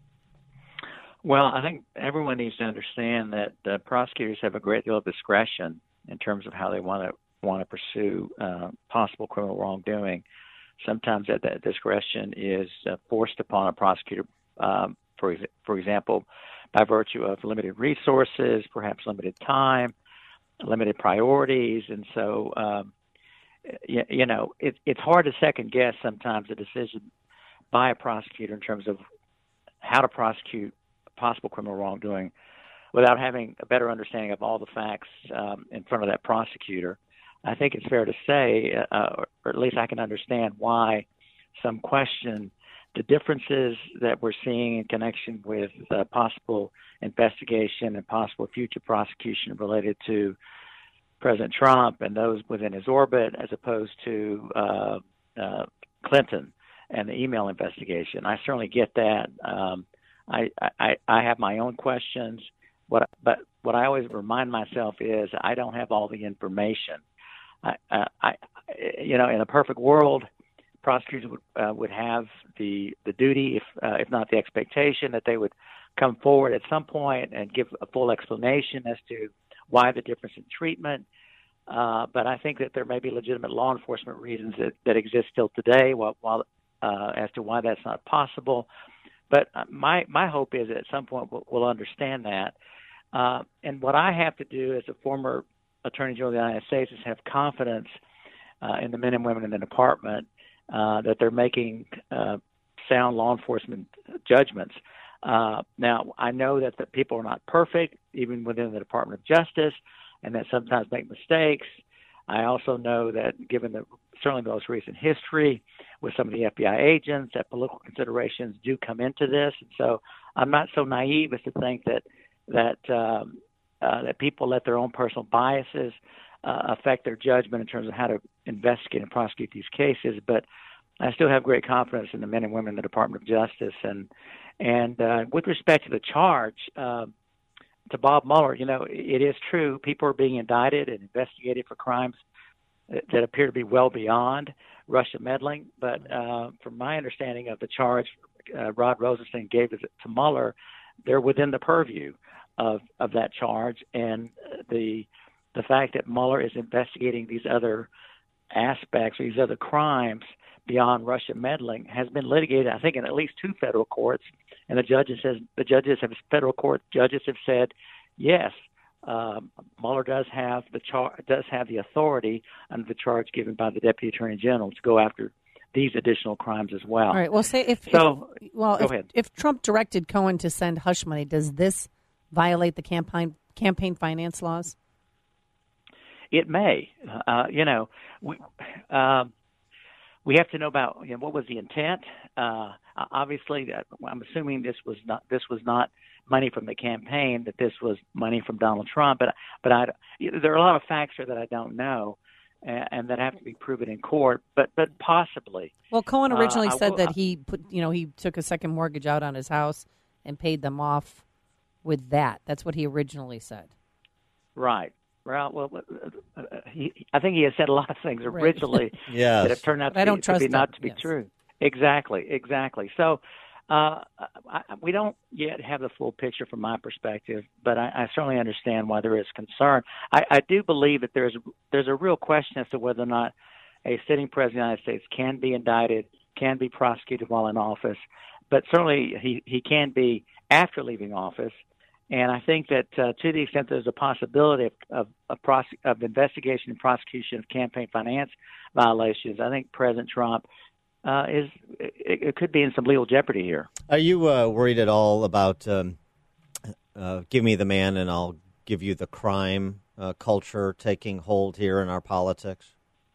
Well, I think everyone needs to understand that uh, prosecutors have a great deal of discretion in terms of how they want to want to pursue uh, possible criminal wrongdoing. Sometimes that, that discretion is uh, forced upon a prosecutor, um, for ex- for example, by virtue of limited resources, perhaps limited time, limited priorities, and so um, you, you know it, it's hard to second guess sometimes a decision by a prosecutor in terms of how to prosecute possible criminal wrongdoing without having a better understanding of all the facts um, in front of that prosecutor. I think it's fair to say, uh, or, or at least I can understand why some question the differences that we're seeing in connection with uh, possible investigation and possible future prosecution related to President Trump and those within his orbit, as opposed to uh, uh, Clinton and the email investigation. I certainly get that. Um, I, I, I have my own questions. What, but what I always remind myself is I don't have all the information. I, I, I you know, in a perfect world, prosecutors would uh, would have the the duty, if uh, if not the expectation, that they would come forward at some point and give a full explanation as to why the difference in treatment. Uh, but I think that there may be legitimate law enforcement reasons that, that exist still today, while, while uh, as to why that's not possible. But my my hope is that at some point we'll, we'll understand that. Uh, and what I have to do as a former Attorney General of the United States is have confidence uh, in the men and women in the department uh, that they're making uh, sound law enforcement judgments. Uh, now, I know that the people are not perfect, even within the Department of Justice, and that sometimes make mistakes. I also know that given the certainly the most recent history with some of the F B I agents, that political considerations do come into this. And so I'm not so naive as to think that that um, uh, that people let their own personal biases uh, affect their judgment in terms of how to investigate and prosecute these cases. But I still have great confidence in the men and women in the Department of Justice. And and uh, with respect to the charge, uh, to Bob Mueller, you know, it is true. People are being indicted and investigated for crimes that appear to be well beyond Russia meddling. But uh, from my understanding of the charge uh, Rod Rosenstein gave to, to Mueller, they're within the purview of, of that charge. And the the fact that Mueller is investigating these other aspects or these other crimes beyond Russia meddling has been litigated, I think, in at least two federal courts. And the judges says the judges have federal court judges have said, yes, uh, Mueller does have the char- does have the authority under the charge given by the Deputy Attorney General to go after these additional crimes as well. All right. Well, say if so. If, well, go if, ahead. if Trump directed Cohen to send hush money, does this violate the campaign campaign finance laws? It may. Uh, you know, we uh, we have to know about you know, what was the intent. Uh, obviously, I'm assuming this was not this was not money from the campaign. That this was money from Donald Trump. But but I, there are a lot of facts here that I don't know, and, and that have to be proven in court. But but possibly. Well, Cohen originally uh, said will, that he put you know he took a second mortgage out on his house and paid them off with that. That's what he originally said. Right. Well, well, uh, he, I think he has said a lot of things originally yes. that have turned out to I be, don't trust to be not him. to be Yes. true. Exactly, exactly. So uh, I, we don't yet have the full picture from my perspective, but I, I certainly understand why there is concern. I, I do believe that there's there's a real question as to whether or not a sitting president of the United States can be indicted, can be prosecuted while in office, but certainly he, he can be after leaving office. And I think that uh, to the extent there's a possibility of, of, of, prosec- of investigation and prosecution of campaign finance violations, I think President Trump uh, is it, it could be in some legal jeopardy here. Are you uh, worried at all about um, uh, give me the man and I'll give you the crime uh, culture taking hold here in our politics?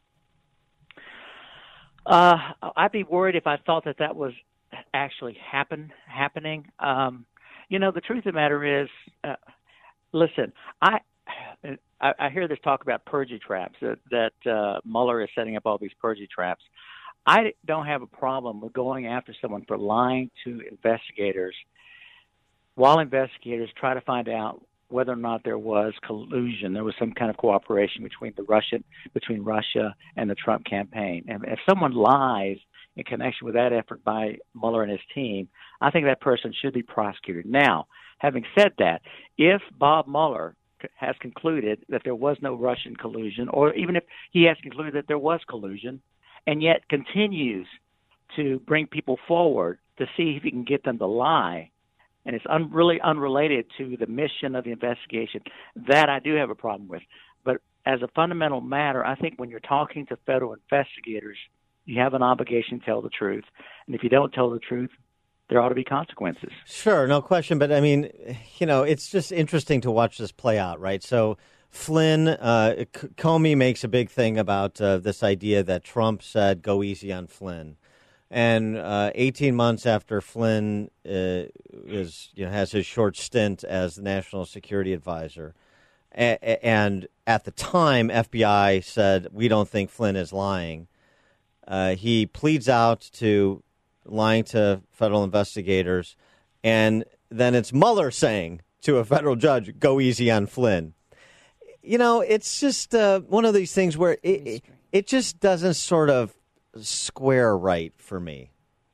Uh, I'd be worried if I thought that that was actually happen happening. Um, You know, the truth of the matter is, uh, listen, I, I I hear this talk about purgy traps, that, that uh, Mueller is setting up all these purgy traps. I don't have a problem with going after someone for lying to investigators while investigators try to find out whether or not there was collusion, there was some kind of cooperation between the Russian, between Russia and the Trump campaign. And if someone lies in connection with that effort by Mueller and his team, I think that person should be prosecuted. Now, having said that, if Bob Mueller has concluded that there was no Russian collusion, or even if he has concluded that there was collusion, and yet continues to bring people forward to see if he can get them to lie, and it's un- really unrelated to the mission of the investigation, that I do have a problem with. But as a fundamental matter, I think when you're talking to federal investigators, you have an obligation to tell the truth. And if you don't tell the truth, there ought to be consequences. Sure, no question. But, I mean, you know, it's just interesting to watch this play out, right? So Flynn, uh, Comey makes a big thing about uh, this idea that Trump said, go easy on Flynn. And uh, eighteen months after Flynn uh, is, you know, has his short stint as the National Security Advisor, a- and at the time, F B I said, we don't think Flynn is lying. Uh, he pleads out to lying to federal investigators, and then it's Mueller saying to a federal judge, go easy on Flynn. You know, it's just uh, one of these things where it, it just doesn't sort of square right for me.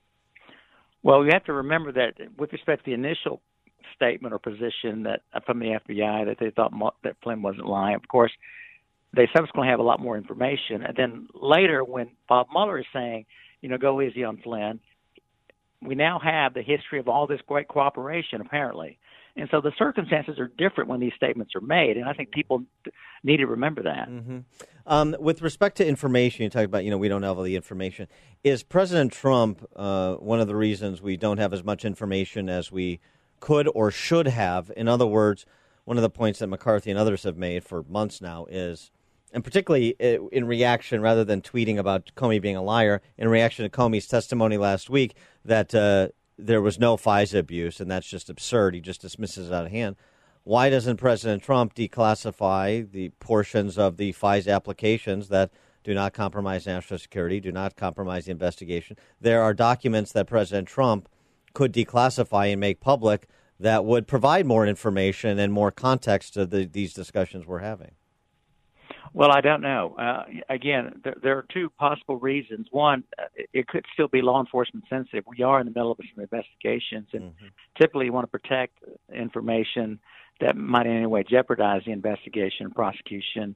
Well, you have to remember that with respect to the initial statement or position that from the F B I that they thought that Flynn wasn't lying, of course, they subsequently have a lot more information. And then later when Bob Mueller is saying, you know, go easy on Flynn, we now have the history of all this great cooperation, apparently. And so the circumstances are different when these statements are made, and I think people need to remember that. Mm-hmm. Um, with respect to information, you talked about, you know, we don't have all the information. Is President Trump uh, one of the reasons we don't have as much information as we could or should have? In other words, one of the points that McCarthy and others have made for months now is, and particularly in reaction, rather than tweeting about Comey being a liar, in reaction to Comey's testimony last week that uh, there was no FISA abuse, and that's just absurd. He just dismisses it out of hand. Why doesn't President Trump declassify the portions of the FISA applications that do not compromise national security, do not compromise the investigation? There are documents that President Trump could declassify and make public that would provide more information and more context to the, these discussions we're having. Well, I don't know. Uh, again, there, there are two possible reasons. One, it could still be law enforcement sensitive. We are in the middle of some investigations, and mm-hmm. typically you want to protect information that might in any way jeopardize the investigation and prosecution.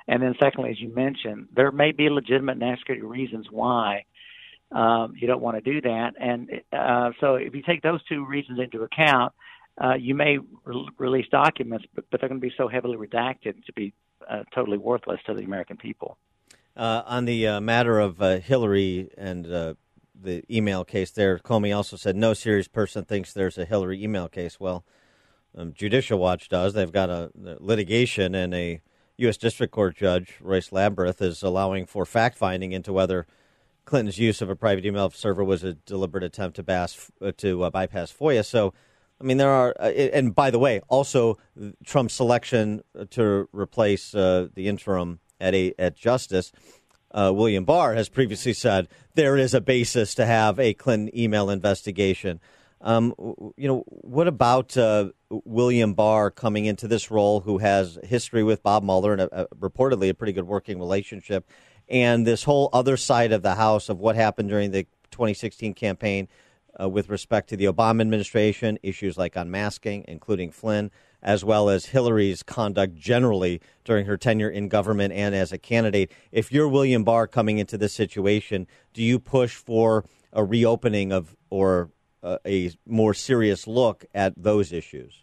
And then secondly, as you mentioned, there may be legitimate national security reasons why um, you don't want to do that. And uh, so if you take those two reasons into account, uh, you may re- release documents, but, but they're going to be so heavily redacted to be uh, totally worthless to the American people. Uh, on the uh, matter of uh, Hillary and uh, the email case there, Comey also said no serious person thinks there's a Hillary email case. Well, um, Judicial Watch does. They've got a, a litigation, and a U S District Court Judge, Royce Lamberth, is allowing for fact-finding into whether Clinton's use of a private email server was a deliberate attempt to, bas- uh, to uh, bypass FOIA. So, I mean, there are, uh, and by the way, also Trump's selection to replace uh, the interim at a at Justice, uh, William Barr, has previously said there is a basis to have a Clinton email investigation. Um, you know, what about uh, William Barr coming into this role, who has history with Bob Mueller and a, a, reportedly a pretty good working relationship, and this whole other side of the house of what happened during the twenty sixteen campaign uh, with respect to the Obama administration, issues like unmasking, including Flynn, as well as Hillary's conduct generally during her tenure in government and as a candidate. If you're William Barr coming into this situation, do you push for a reopening of or uh, a more serious look at those issues?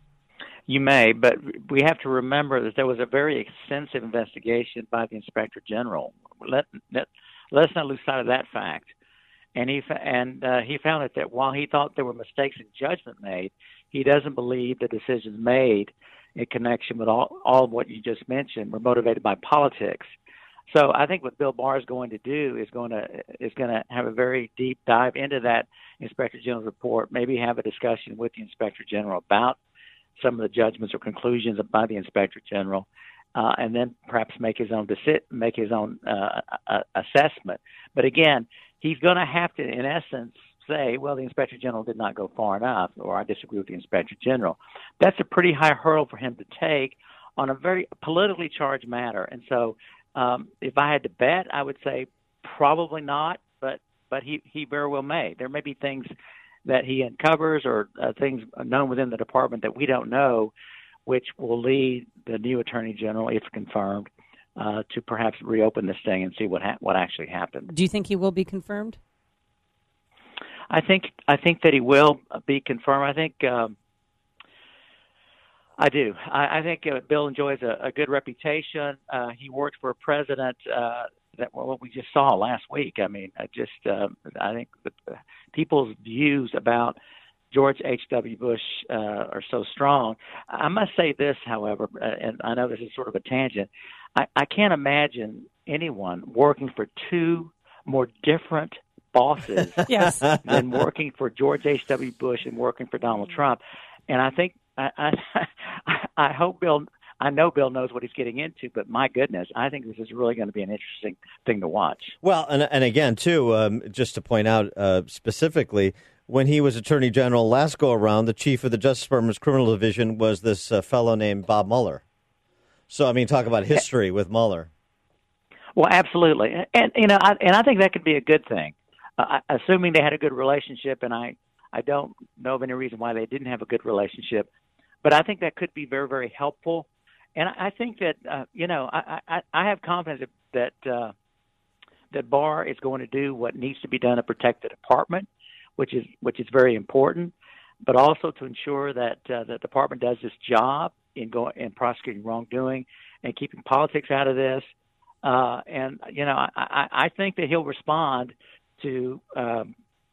You may, but we have to remember that there was a very extensive investigation by the Inspector General. Let, let, let's not lose sight of that fact. And he and uh, he found that, that while he thought there were mistakes in judgment made, he doesn't believe the decisions made in connection with all, all of what you just mentioned were motivated by politics. So I think what Bill Barr is going to do is going to is going to have a very deep dive into that Inspector General's report, maybe have a discussion with the Inspector General about some of the judgments or conclusions by the Inspector General, uh, and then perhaps make his own deci- make his own uh, uh, assessment. But again, he's going to have to, in essence, say, well, the Inspector General did not go far enough, or I disagree with the Inspector General. That's a pretty high hurdle for him to take on a very politically charged matter. And so um, if I had to bet, I would say probably not, but but he, he very well may. There may be things that he uncovers or uh, things known within the department that we don't know, which will lead the new Attorney General, if confirmed, uh, to perhaps reopen this thing and see what ha- what actually happened. Do you think he will be confirmed? I think I think that he will be confirmed. I think um, I do. I, I think uh, Bill enjoys a, a good reputation. Uh, he worked for a president uh, that well, what we just saw last week. I mean, I just uh, I think that people's views about George H W. Bush uh, are so strong. I must say this, however, and I know this is sort of a tangent. I, I can't imagine anyone working for two more different bosses yes. than working for George H W. Bush and working for Donald Trump. And I think I, I, I hope Bill. I know Bill knows what he's getting into, but my goodness, I think this is really going to be an interesting thing to watch. Well, and and again, too, um, just to point out uh, specifically, when he was Attorney General last go around, the chief of the Justice Department's criminal division was this uh, fellow named Bob Mueller. So, I mean, talk about history with Mueller. Well, absolutely, and you know, I, and I think that could be a good thing, uh, assuming they had a good relationship. And I, I don't know of any reason why they didn't have a good relationship, but I think that could be very, very helpful. And I think that, uh, you know, I, I, I have confidence that uh, that Barr is going to do what needs to be done to protect the department, which is which is very important, but also to ensure that uh, the department does its job in going in prosecuting wrongdoing and keeping politics out of this. Uh, and, you know, I, I, I think that he'll respond to um,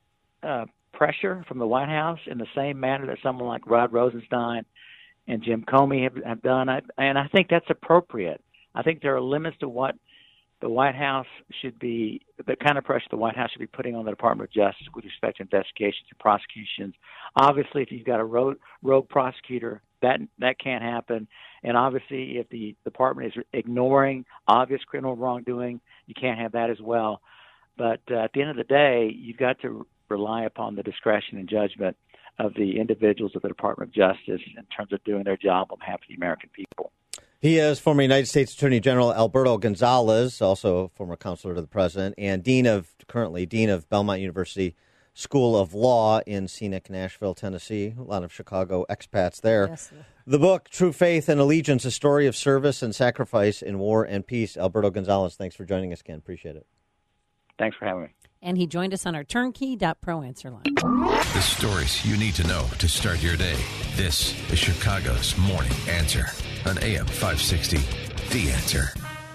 uh, pressure from the White House in the same manner that someone like Rod Rosenstein and Jim Comey have, have done, I, and I think that's appropriate. I think there are limits to what the White House should be, the kind of pressure the White House should be putting on the Department of Justice with respect to investigations and prosecutions. Obviously, if you've got a rogue, rogue prosecutor, that that can't happen. And obviously, if the department is ignoring obvious criminal wrongdoing, you can't have that as well. But uh, at the end of the day, you've got to rely upon the discretion and judgment of the individuals of the Department of Justice in terms of doing their job on behalf of the American people. He is former United States Attorney General Alberto Gonzales, also a former counselor to the president, and dean of currently dean of Belmont University School of Law in scenic Nashville, Tennessee. A lot of Chicago expats there. Yes. The book, True Faith and Allegiance, a story of service and sacrifice in war and peace. Alberto Gonzalez, thanks for joining us, Ken. Appreciate it. Thanks for having me. And he joined us on our turnkey dot pro answer line. The stories you need to know to start your day. This is Chicago's Morning Answer on A M five sixty, The Answer.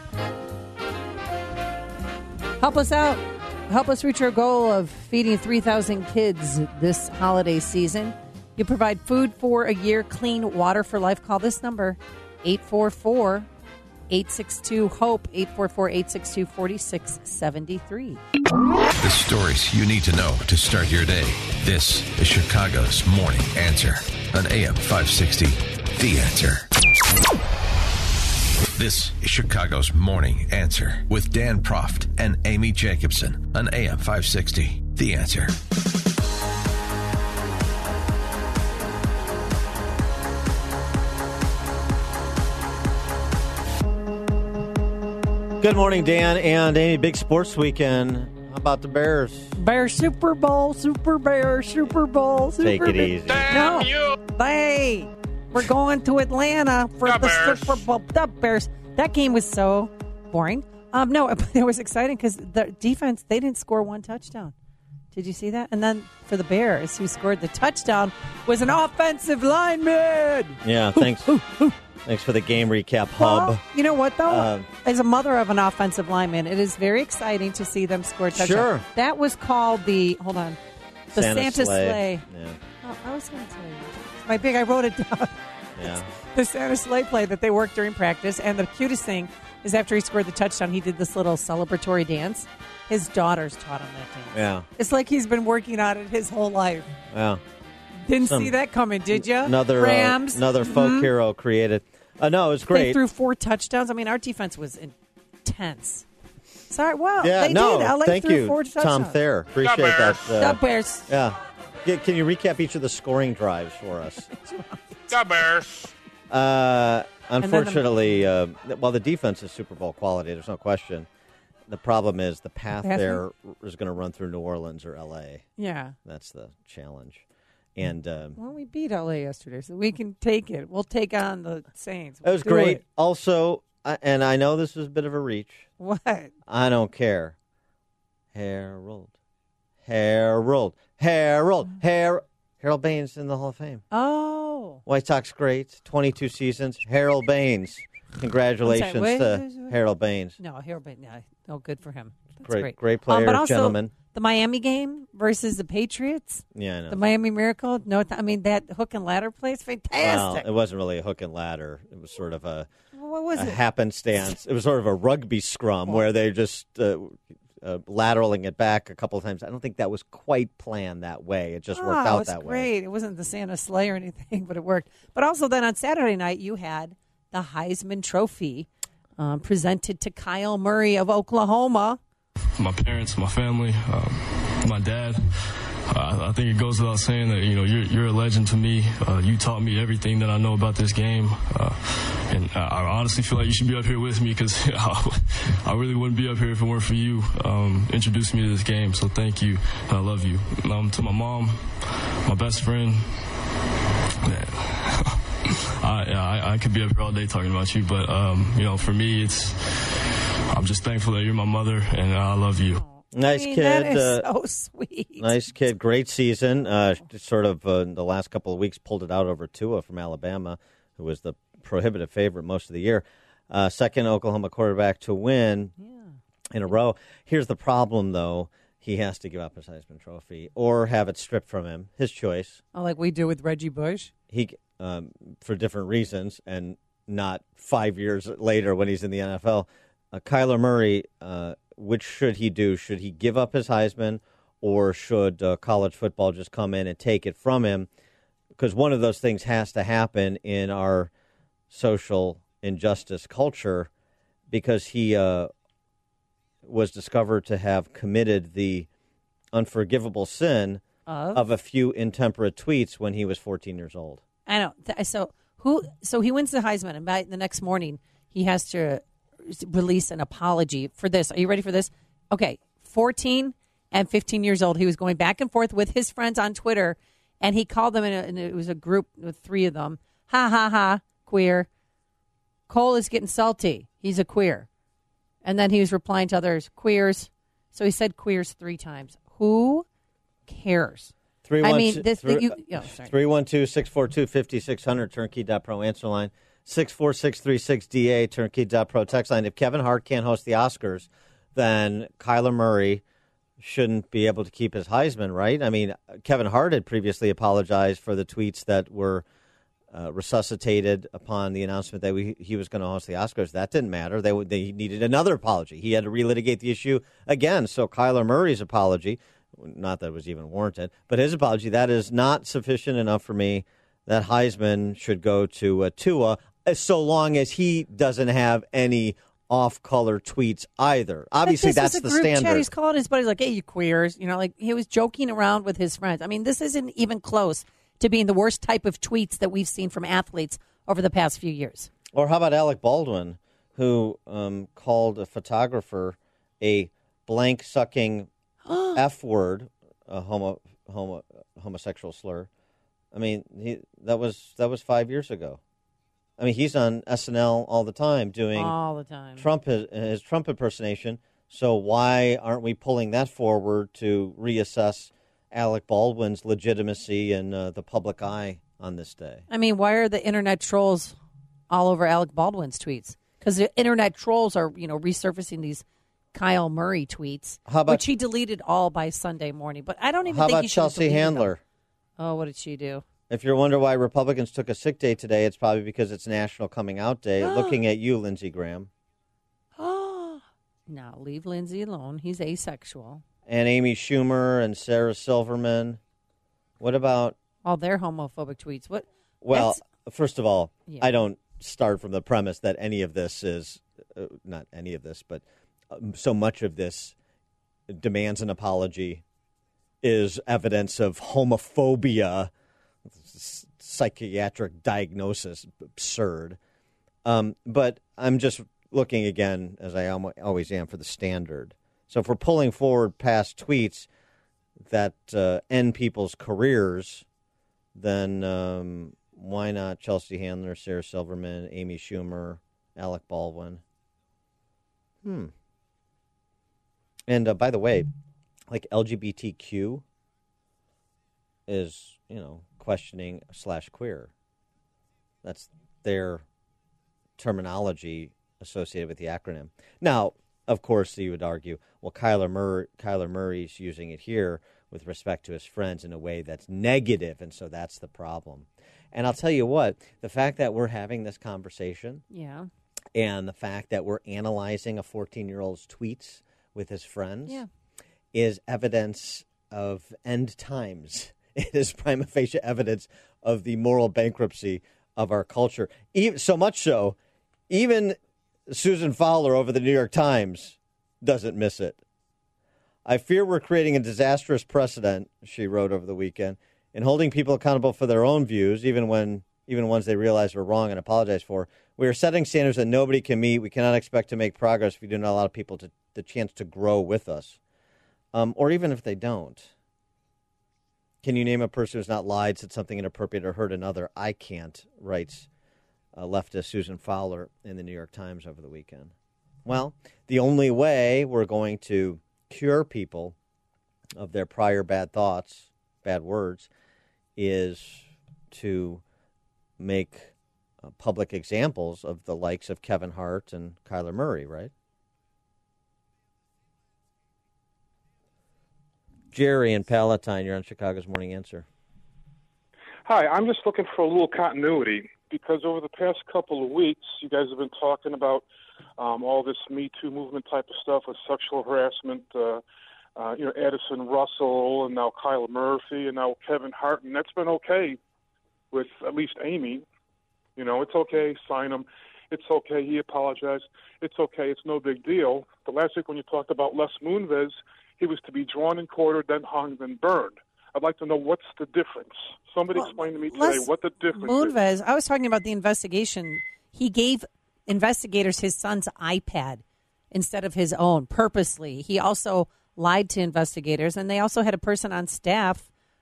Help us out. Help us reach our goal of feeding three thousand kids this holiday season. You provide food for a year, clean water for life. Call this number, eight four four, eight six two, HOPE, eight four four, eight six two, four six seven three. The stories you need to know to start your day. This is Chicago's Morning Answer on A M five sixty, The Answer. This is Chicago's Morning Answer with Dan Proft and Amy Jacobson on A M five sixty, The Answer. Good morning, Dan and Amy. Big sports weekend. How about the Bears? Bears Super Bowl, Super Bears, Super Bowl, Super Take it Bears. easy. No, you. Hey, we're going to Atlanta for the, the Super Bowl. The Bears. That game was so boring. Um, no, but it was exciting because the defense, they didn't score one touchdown. Did you see that? And then for the Bears, who scored the touchdown was an offensive lineman. Yeah, thanks. Thanks for the game recap, Hub. Well, you know what, though? Uh, As a mother of an offensive lineman, it is very exciting to see them score a touchdown. Sure. That was called the, hold on, the Santa, Santa sleigh. sleigh. Yeah. Oh, I was going to tell you. My big, I wrote it down. Yeah. The Santa sleigh play that they worked during practice. And the cutest thing is after he scored the touchdown, he did this little celebratory dance. His daughters taught him that dance. Yeah. It's like he's been working on it his whole life. Yeah. Didn't Some- see that coming, did you? Another, uh, Rams. another folk Mhm. hero created. Uh, no, it was They great. threw four touchdowns. I mean, our defense was intense. Sorry, well, yeah, they no, did. L A thank threw you, four touchdowns. Tom Thayer. Appreciate The that. Bears. The Bears. Yeah. Get- Can you recap each of the scoring drives for us? The Bears. Uh, then the- unfortunately, uh, while the defense is Super Bowl quality, there's no question. The problem is the path Path there is going to run through New Orleans or L A. Yeah. That's the challenge. And um, Well, we beat L A yesterday, so we can take it. We'll take on the Saints. it We'll was do great. it. Also, I- and I know this is a bit of a reach. What? I don't care. Harold. Harold. Harold. Harold. Harold Baines in the Hall of Fame. Oh. White Sox great. twenty-two seasons. Harold Baines. Congratulations I'm sorry, to wait, wait. Harold Baines. No, Harold Baines. Yeah, no, good for him. That's Great- great. great player, Um, but also, gentleman. the Miami game versus the Patriots. Yeah, I know. The Miami Miracle. No, I mean, that hook and ladder play is Well, fantastic. it wasn't really a hook and ladder. It was sort of a, What was a it? happenstance. It was sort of a rugby scrum where they just uh, uh, lateraling it back a couple of times. I don't think that was quite planned that way. It just worked Oh, out it's that way. great. It wasn't the Santa sleigh or anything, but it worked. But also then on Saturday night, you had the Heisman Trophy um, presented to Kyle Murray of Oklahoma. My parents, my family, um, my dad. Uh, I think it goes without saying that, you know, you're, you're a legend to me. Uh, you taught me everything that I know about this game. Uh, and I, I honestly feel like you should be up here with me because I, I really wouldn't be up here if it weren't for you um, introducing me to this game. So thank you. I love you. Um, to my mom, my best friend, man, I, I, I could be up here all day talking about you. But, um, you know, for me, it's I'm just thankful that you're my mother and I love you. Nice I mean, kid. that is uh, so sweet. Nice kid. Great season. Uh, just sort of uh, in the last couple of weeks pulled it out over Tua from Alabama, who was the prohibitive favorite most of the year. Uh, second Oklahoma quarterback to win in a row. Here's the problem, though. He has to give up his Heisman Trophy or have it stripped from him. His choice. Oh, like we do with Reggie Bush? He um, for different reasons and not five years later when he's in the N F L. Uh, Kyler Murray, uh, which should he do? Should he give up his Heisman or should uh, college football just come in and take it from him? Because one of those things has to happen in our social injustice culture because he uh, was discovered to have committed the unforgivable sin Of? of a few intemperate tweets when he was fourteen years old. I know. Th- So who? So he wins the Heisman, and by the next morning he has to release an apology for this. Are you ready for this? Okay, fourteen and fifteen years old. He was going back and forth with his friends on Twitter, and he called them in, a, and it was a group with three of them, Ha, ha, ha, queer. Cole is getting salty. He's a queer. And then he was replying to others, queers. So he said queers three times. Who cares? Three I one mean, two- this, three- you, oh, sorry. three one two, six four two, five six zero zero, turnkey dot pro answer line. six four six three six D A, turnkey dot pro text line. If Kevin Hart can't host the Oscars, then Kyler Murray shouldn't be able to keep his Heisman, right? I mean, Kevin Hart had previously apologized for the tweets that were uh, resuscitated upon the announcement that we, he was going to host the Oscars. That didn't matter. They, they needed another apology. He had to relitigate the issue again. So Kyler Murray's apology, not that it was even warranted, but his apology, that is not sufficient enough for me. That Heisman should go to uh, Tua, so long as he doesn't have any off-color tweets either. Obviously, But this that's was a the group standard. Chat. He's calling his buddies like, hey, you queers. You know, like he was joking around with his friends. I mean, this isn't even close to being the worst type of tweets that we've seen from athletes over the past few years. Or how about Alec Baldwin, who um, called a photographer a blank-sucking F word, a homo, homo, homosexual slur. I mean, he, that was that was five years ago. I mean, he's on S N L all the time doing All the time. Trump his, his Trump impersonation. So why aren't we pulling that forward to reassess Alec Baldwin's legitimacy in uh, the public eye on this day? I mean, why are the internet trolls all over Alec Baldwin's tweets? Because the internet trolls are, you know, resurfacing these Kyle Murray tweets, How about- which he deleted all by Sunday morning. But I don't even How think about he should have Chelsea deleted them. Handler? Oh, what did she do? If you're wondering why Republicans took a sick day today, it's probably because it's National Coming Out Day. Looking at you, Lindsey Graham. Oh, now leave Lindsey alone. He's asexual. And Amy Schumer and Sarah Silverman. What about... All their homophobic tweets. What? Well, That's- first of all, Yeah. I don't start from the premise that any of this is... Uh, not any of this, but um, so much of this demands an apology, is evidence of homophobia, s- psychiatric diagnosis, absurd. Um, but I'm just looking again, as I almo- always am, for the standard. So if we're pulling forward past tweets that uh, end people's careers, then um, why not Chelsea Handler, Sarah Silverman, Amy Schumer, Alec Baldwin? Hmm. And uh, by the way, like L G B T Q is, you know, questioning slash queer. That's their terminology associated with the acronym. Now, of course, you would argue, well, Kyler Murray, Kyler Murray's using it here with respect to his friends in a way that's negative, and so that's the problem. And I'll tell you what, the fact that we're having this conversation Yeah. and the fact that we're analyzing a fourteen-year-old's tweets with his friends Yeah. is evidence of end times. It is prima facie evidence of the moral bankruptcy of our culture. Even, so much so, even Susan Fowler over the New York Times doesn't miss it. I fear we're creating a disastrous precedent, she wrote over the weekend, in holding people accountable for their own views, even when even ones they realize were wrong and apologize for. We are setting standards that nobody can meet. We cannot expect to make progress if we do not allow people to, the chance to grow with us. Um, or even if they don't. Can you name a person who's not lied, said something inappropriate, or hurt another? I can't, writes uh, leftist Susan Fowler in the New York Times over the weekend. Well, the only way we're going to cure people of their prior bad thoughts, bad words, is to make uh, public examples of the likes of Kevin Hart and Kyler Murray, right? Jerry in Palatine, you're on Chicago's Morning Answer. Hi, I'm just looking for a little continuity because over the past couple of weeks, you guys have been talking about um, all this Me Too movement type of stuff with sexual harassment, uh, uh, you know, Addison Russell, and now Kyle Murphy, and now Kevin Hart, and that's been okay with at least Amy. You know, it's okay, sign him. It's okay, he apologized. It's okay, it's no big deal. The last week when you talked about Les Moonves, he was to be drawn and quartered, then hung, then burned. I'd like to know what's the difference. Somebody explain to me today Les what the difference Moonves, is. I was talking about the investigation. He gave investigators his son's iPad instead of his own purposely. He also lied to investigators, and they also had a person on staff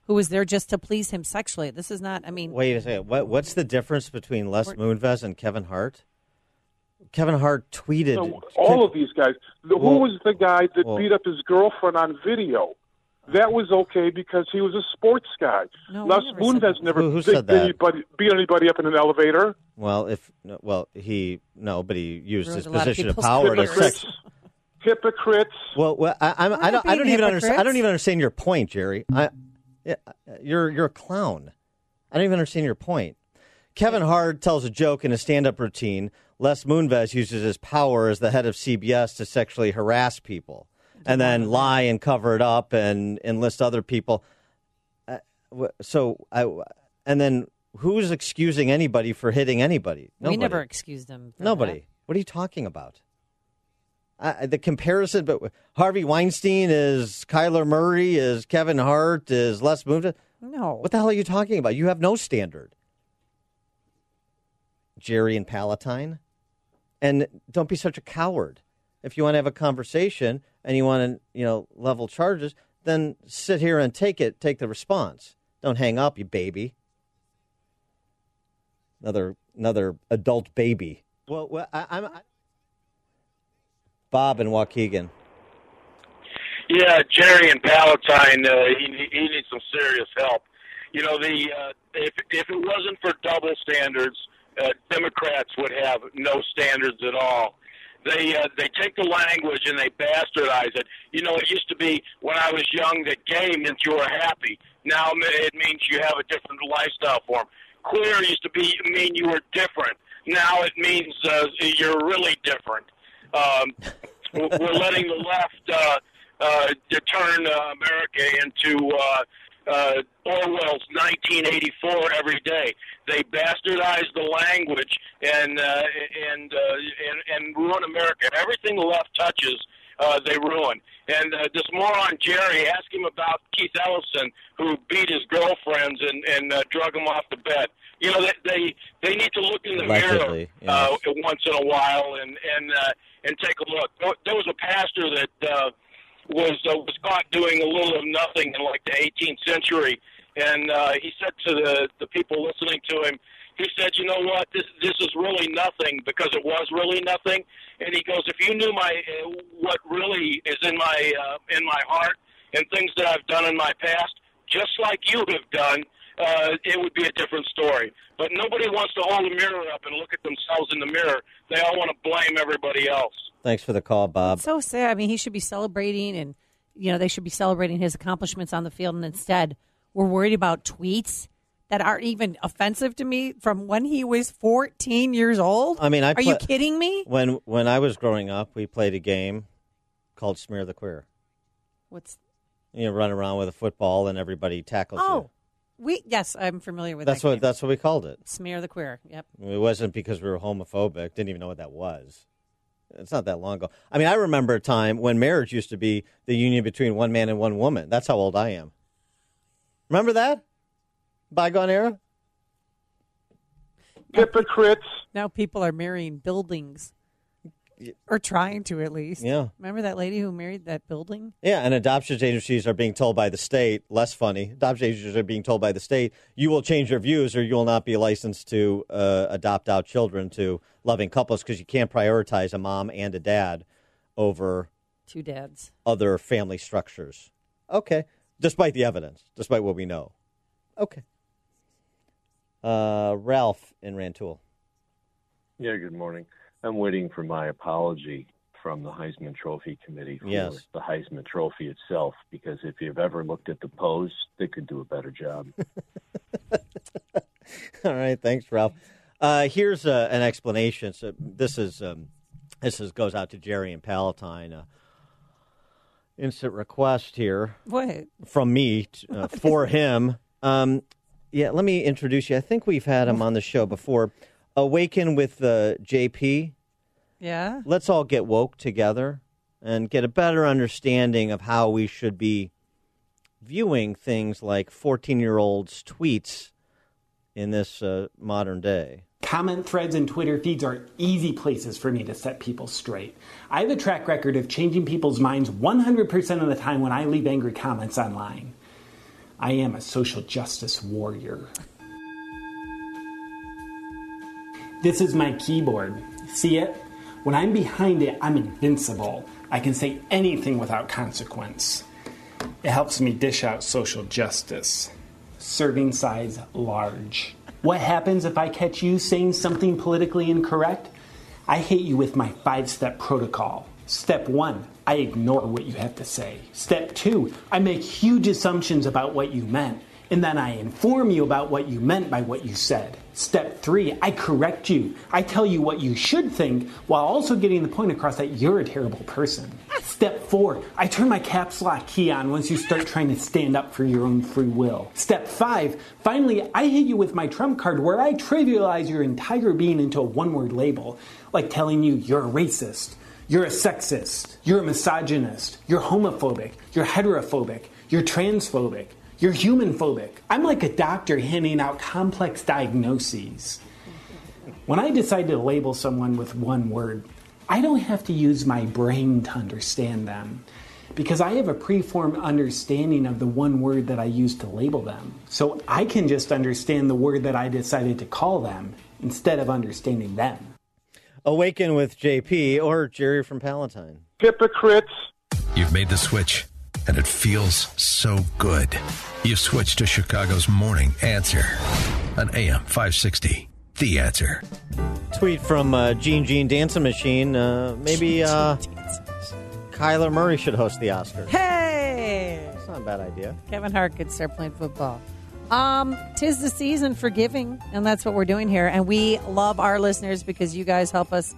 who was there just to please him sexually. This is not, I mean. Wait a second. What, what's the difference between Les Moonves and Kevin Hart? Kevin Hart tweeted. So all of these guys. The, Well- who was the guy that well- beat up his girlfriend on video? That was okay because he was a sports guy. No, Les we never said Moonves that. never Who- who beat, said that? Anybody, beat anybody up in an elevator. Well, if no, well, he no, but he used Ruined his a lot of position of people's power to Hypocrites. sex. Hypocrites. Well, well I, I'm, I don't, I don't being even understand. I hypocrites. don't even understand your point, Jerry. I, yeah, you're you're a clown. I don't even understand your point. Kevin Hart tells a joke in a stand-up routine. Les Moonves uses his power as the head of C B S to sexually harass people, and then lie and cover it up and enlist other people. Uh, wh- so, I, and then who's excusing anybody for hitting anybody? Nobody. We never excused him. for Nobody. that. What are you talking about? Uh, the comparison, but Harvey Weinstein is Kyler Murray, is Kevin Hart, is Les Moonves. No. What the hell are you talking about? You have no standard. Jerry and Palatine. And don't be such a coward. If you want to have a conversation and you want to, you know, level charges, then sit here and take it, take the response. Don't hang up, you baby. Another another adult baby. Well, well I, I'm I... Bob and Waukegan. Yeah, Jerry and Palatine, uh, he, he needs some serious help. You know, the uh, if if it wasn't for double standards, uh, Democrats would have no standards at all. They uh, they take the language and they bastardize it. You know, it used to be when I was young that gay meant you were happy. Now it means you have a different lifestyle form. Queer used to be mean you were different. Now it means uh, you're really different. Um, we're letting the left uh, uh, to turn uh, America into uh, uh, Orwell's nineteen eighty-four every day. They bastardize the language and uh, and, uh, and and ruin America. Everything the left touches, uh, they ruin. And uh, this moron Jerry, ask him about Keith Ellison, who beat his girlfriends and and uh, drug them off the bed. You know, they they, they need to look in the Allegedly, mirror uh, once in a while and and uh, and take a look. There was a pastor that uh, was uh, was caught doing a little of nothing in like the eighteenth century, and uh, he said to the the people listening to him, he said, "You know what? This this is really nothing because it was really nothing." And he goes, "If you knew my uh, what really is in my uh, in my heart and things that I've done in my past, just like you have done." Uh, it would be a different story. But nobody wants to hold a mirror up and look at themselves in the mirror. They all want to blame everybody else. Thanks for the call, Bob. It's so sad. I mean, he should be celebrating, and you know they should be celebrating his accomplishments on the field, and instead we're worried about tweets that aren't even offensive to me from when he was fourteen years old. I mean, I are you pla- kidding me? When when I was growing up, we played a game called Smear the Queer. What's You know, run around with a football and everybody tackles you. oh we yes I'm familiar with That's that what game. that's what we called it. Smear the Queer. Yep. It wasn't because we were homophobic. Didn't even know what that was. It's not that long ago. I mean, I remember a time when marriage used to be the union between one man and one woman. That's how old I am. Remember that? Bygone era? Hypocrites. Now people are marrying buildings. Or trying to, at least. Yeah. Remember that lady who married that building? Yeah, and adoption agencies are being told by the state, less funny, adoption agencies are being told by the state, you will change your views or you will not be licensed to uh, adopt out children to loving couples because you can't prioritize a mom and a dad over Two dads. other family structures. Okay. Despite the evidence, despite what we know. Okay. Uh, Ralph in Rantoul. Yeah, good morning. I'm waiting for my apology from the Heisman Trophy Committee for Yes. the Heisman Trophy itself, because if you've ever looked at the pose, they could do a better job. All right, thanks, Ralph. Uh, here's uh, an explanation. So this is um, this is goes out to Jerry and Palatine. Uh, instant request here. What? From me t- uh, for him. Um, yeah, let me introduce you. I think we've had him on the show before. Awaken with uh, J P. Yeah. Let's all get woke together and get a better understanding of how we should be viewing things like fourteen-year-olds' tweets in this uh, modern day. Comment threads and Twitter feeds are easy places for me to set people straight. I have a track record of changing people's minds one hundred percent of the time when I leave angry comments online. I am a social justice warrior. This is my keyboard. See it? When I'm behind it, I'm invincible. I can say anything without consequence. It helps me dish out social justice. Serving size large. What happens if I catch you saying something politically incorrect? I hit you with my five-step protocol. Step one, I ignore what you have to say. Step two, I make huge assumptions about what you meant, and then I inform you about what you meant by what you said. Step three, I correct you. I tell you what you should think while also getting the point across that you're a terrible person. Step four, I turn my caps lock key on once you start trying to stand up for your own free will. Step five, finally, I hit you with my trump card where I trivialize your entire being into a one-word label, like telling you you're a racist, you're a sexist, you're a misogynist, you're homophobic, you're heterophobic, you're transphobic, you're human-phobic. I'm like a doctor handing out complex diagnoses. When I decide to label someone with one word, I don't have to use my brain to understand them because I have a preformed understanding of the one word that I use to label them. So I can just understand the word that I decided to call them instead of understanding them. Awaken with J P or Jerry from Palatine. Hypocrites. You've made the switch, and it feels so good. You've switched to Chicago's Morning Answer on A M five sixty. The Answer. Tweet from uh, Gene Gene Dancing Machine. Uh, maybe uh, Kyler Murray should host the Oscars. Hey! That's not a bad idea. Kevin Hart could start playing football. Um, 'tis the season for giving, and that's what we're doing here. And we love our listeners because you guys help us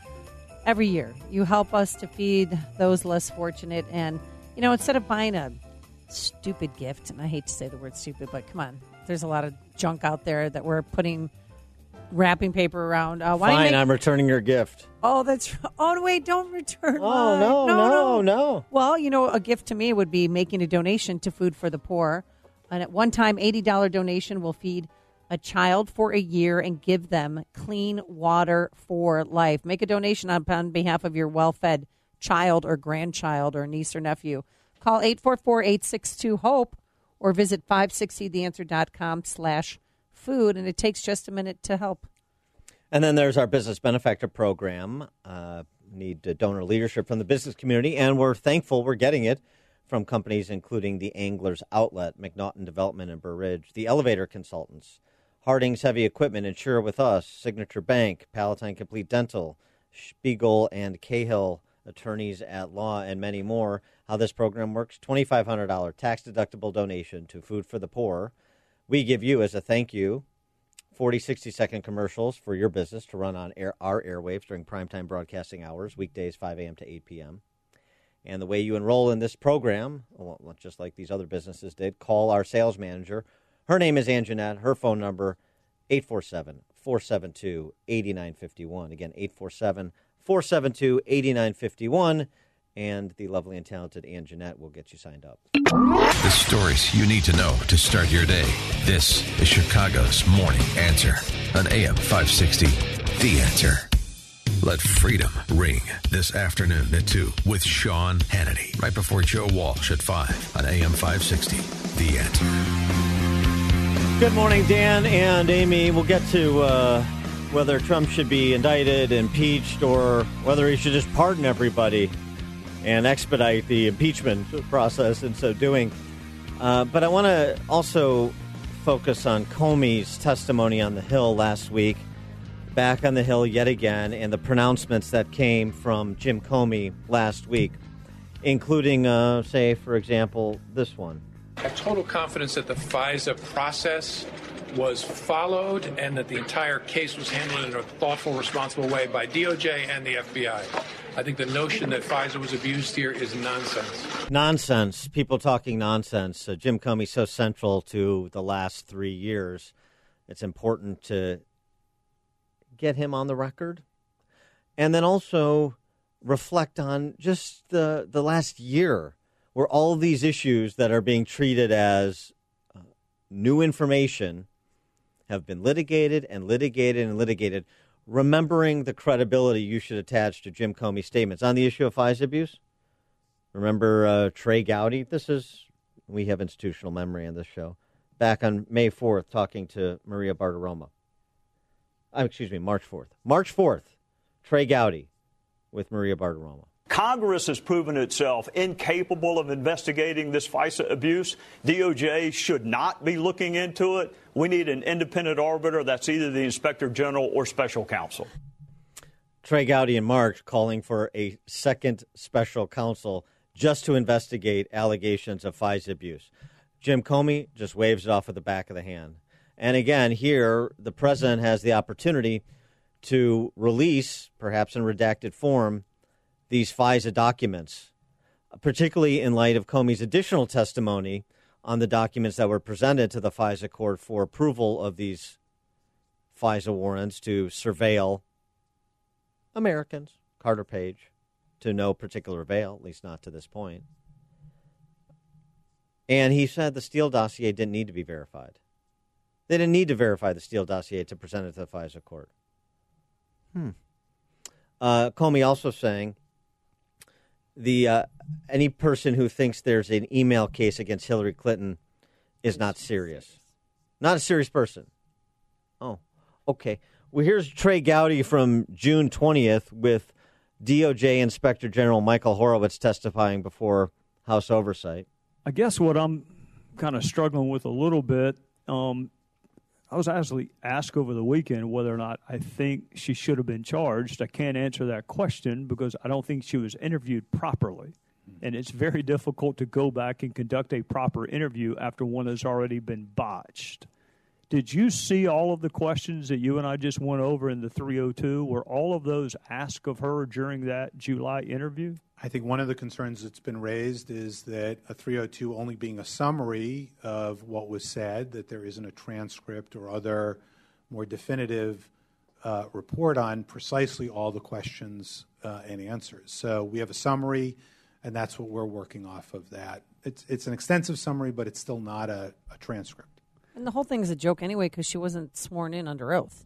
every year. You help us to feed those less fortunate. And, you know, instead of buying a stupid gift, and I hate to say the word stupid, but come on, there's a lot of junk out there that we're putting wrapping paper around. Uh, why Fine, make... I'm returning your gift. Oh, that's... Oh, wait, don't return Oh, mine. no, no, no, no. Well, you know, a gift to me would be making a donation to Food for the Poor. And at one time, eighty dollars donation will feed a child for a year and give them clean water for life. Make a donation on, on behalf of your well-fed child or grandchild or niece or nephew. Call eight four four, eight six two, HOPE or visit five sixty the answer dot com slash food, and it takes just a minute to help. And then there's our business benefactor program. Uh, need uh, donor leadership from the business community, and we're thankful we're getting it from companies including the Anglers Outlet, McNaughton Development in Burr Ridge, the Elevator Consultants, Harding's Heavy Equipment, Insure With Us, Signature Bank, Palatine Complete Dental, Spiegel and Cahill Attorneys at Law, and many more. How this program works, twenty-five hundred dollars tax-deductible donation to Food for the Poor. We give you, as a thank you, forty, sixty-second commercials for your business to run on air, our airwaves during primetime broadcasting hours, weekdays five a.m. to eight p.m. And the way you enroll in this program, well, just like these other businesses did, call our sales manager. Her name is Anjanette. Her phone number, eight four seven, four seven two, eight nine five one. Again, eight four seven, four seven two, eight nine five one. And the lovely and talented Anjanette will get you signed up. The stories you need to know to start your day. This is Chicago's Morning Answer on A M five sixty. The Answer. Let freedom ring this afternoon at two with Sean Hannity. Right before Joe Walsh at five on A M five sixty. The Answer. Good morning, Dan and Amy. We'll get to uh, whether Trump should be indicted, impeached, or whether he should just pardon everybody and expedite the impeachment process in so doing. Uh, but I want to also focus on Comey's testimony on the Hill last week. Back on the Hill yet again, and the pronouncements that came from Jim Comey last week, including, uh, say, for example, this one. I have total confidence that the FISA process was followed and that the entire case was handled in a thoughtful, responsible way by D O J and the F B I. I think the notion that FISA was abused here is nonsense. Nonsense. People talking nonsense. Uh, Jim Comey so central to the last three years. It's important to get him on the record, and then also reflect on just the the last year, where all of these issues that are being treated as uh, new information have been litigated and litigated and litigated, remembering the credibility you should attach to Jim Comey's statements on the issue of FISA abuse. Remember uh, Trey Gowdy? This is We have institutional memory on this show. Back on May fourth, talking to Maria Bartiromo. Uh, excuse me, March fourth. March fourth, Trey Gowdy with Maria Bartiromo. Congress has proven itself incapable of investigating this FISA abuse. D O J should not be looking into it. We need an independent arbiter. That's either the Inspector General or Special Counsel. Trey Gowdy in March calling for a second special counsel just to investigate allegations of FISA abuse. Jim Comey just waves it off with the back of the hand. And again, here, the president has the opportunity to release, perhaps in redacted form, these FISA documents, particularly in light of Comey's additional testimony on the documents that were presented to the FISA court for approval of these FISA warrants to surveil Americans, Carter Page, to no particular avail, at least not to this point. And he said the Steele dossier didn't need to be verified. They didn't need to verify the Steele dossier to present it to the FISA court. Hmm. Uh, Comey also saying the uh, any person who thinks there's an email case against Hillary Clinton is not serious. Not a serious person. Oh, okay. Well, here's Trey Gowdy from June twentieth with D O J Inspector General Michael Horowitz testifying before House Oversight. I guess what I'm kind of struggling with a little bit, um, I was actually asked over the weekend whether or not I think she should have been charged. I can't answer that question because I don't think she was interviewed properly. And it's very difficult to go back and conduct a proper interview after one has already been botched. Did you see all of the questions that you and I just went over in the three oh two? Were all of those asked of her during that July interview? I think one of the concerns that's been raised is that a three oh two only being a summary of what was said, that there isn't a transcript or other more definitive uh, report on precisely all the questions uh, and answers. So we have a summary, and that's what we're working off of that. It's, it's an extensive summary, but it's still not a, a transcript. And the whole thing is a joke anyway because she wasn't sworn in under oath.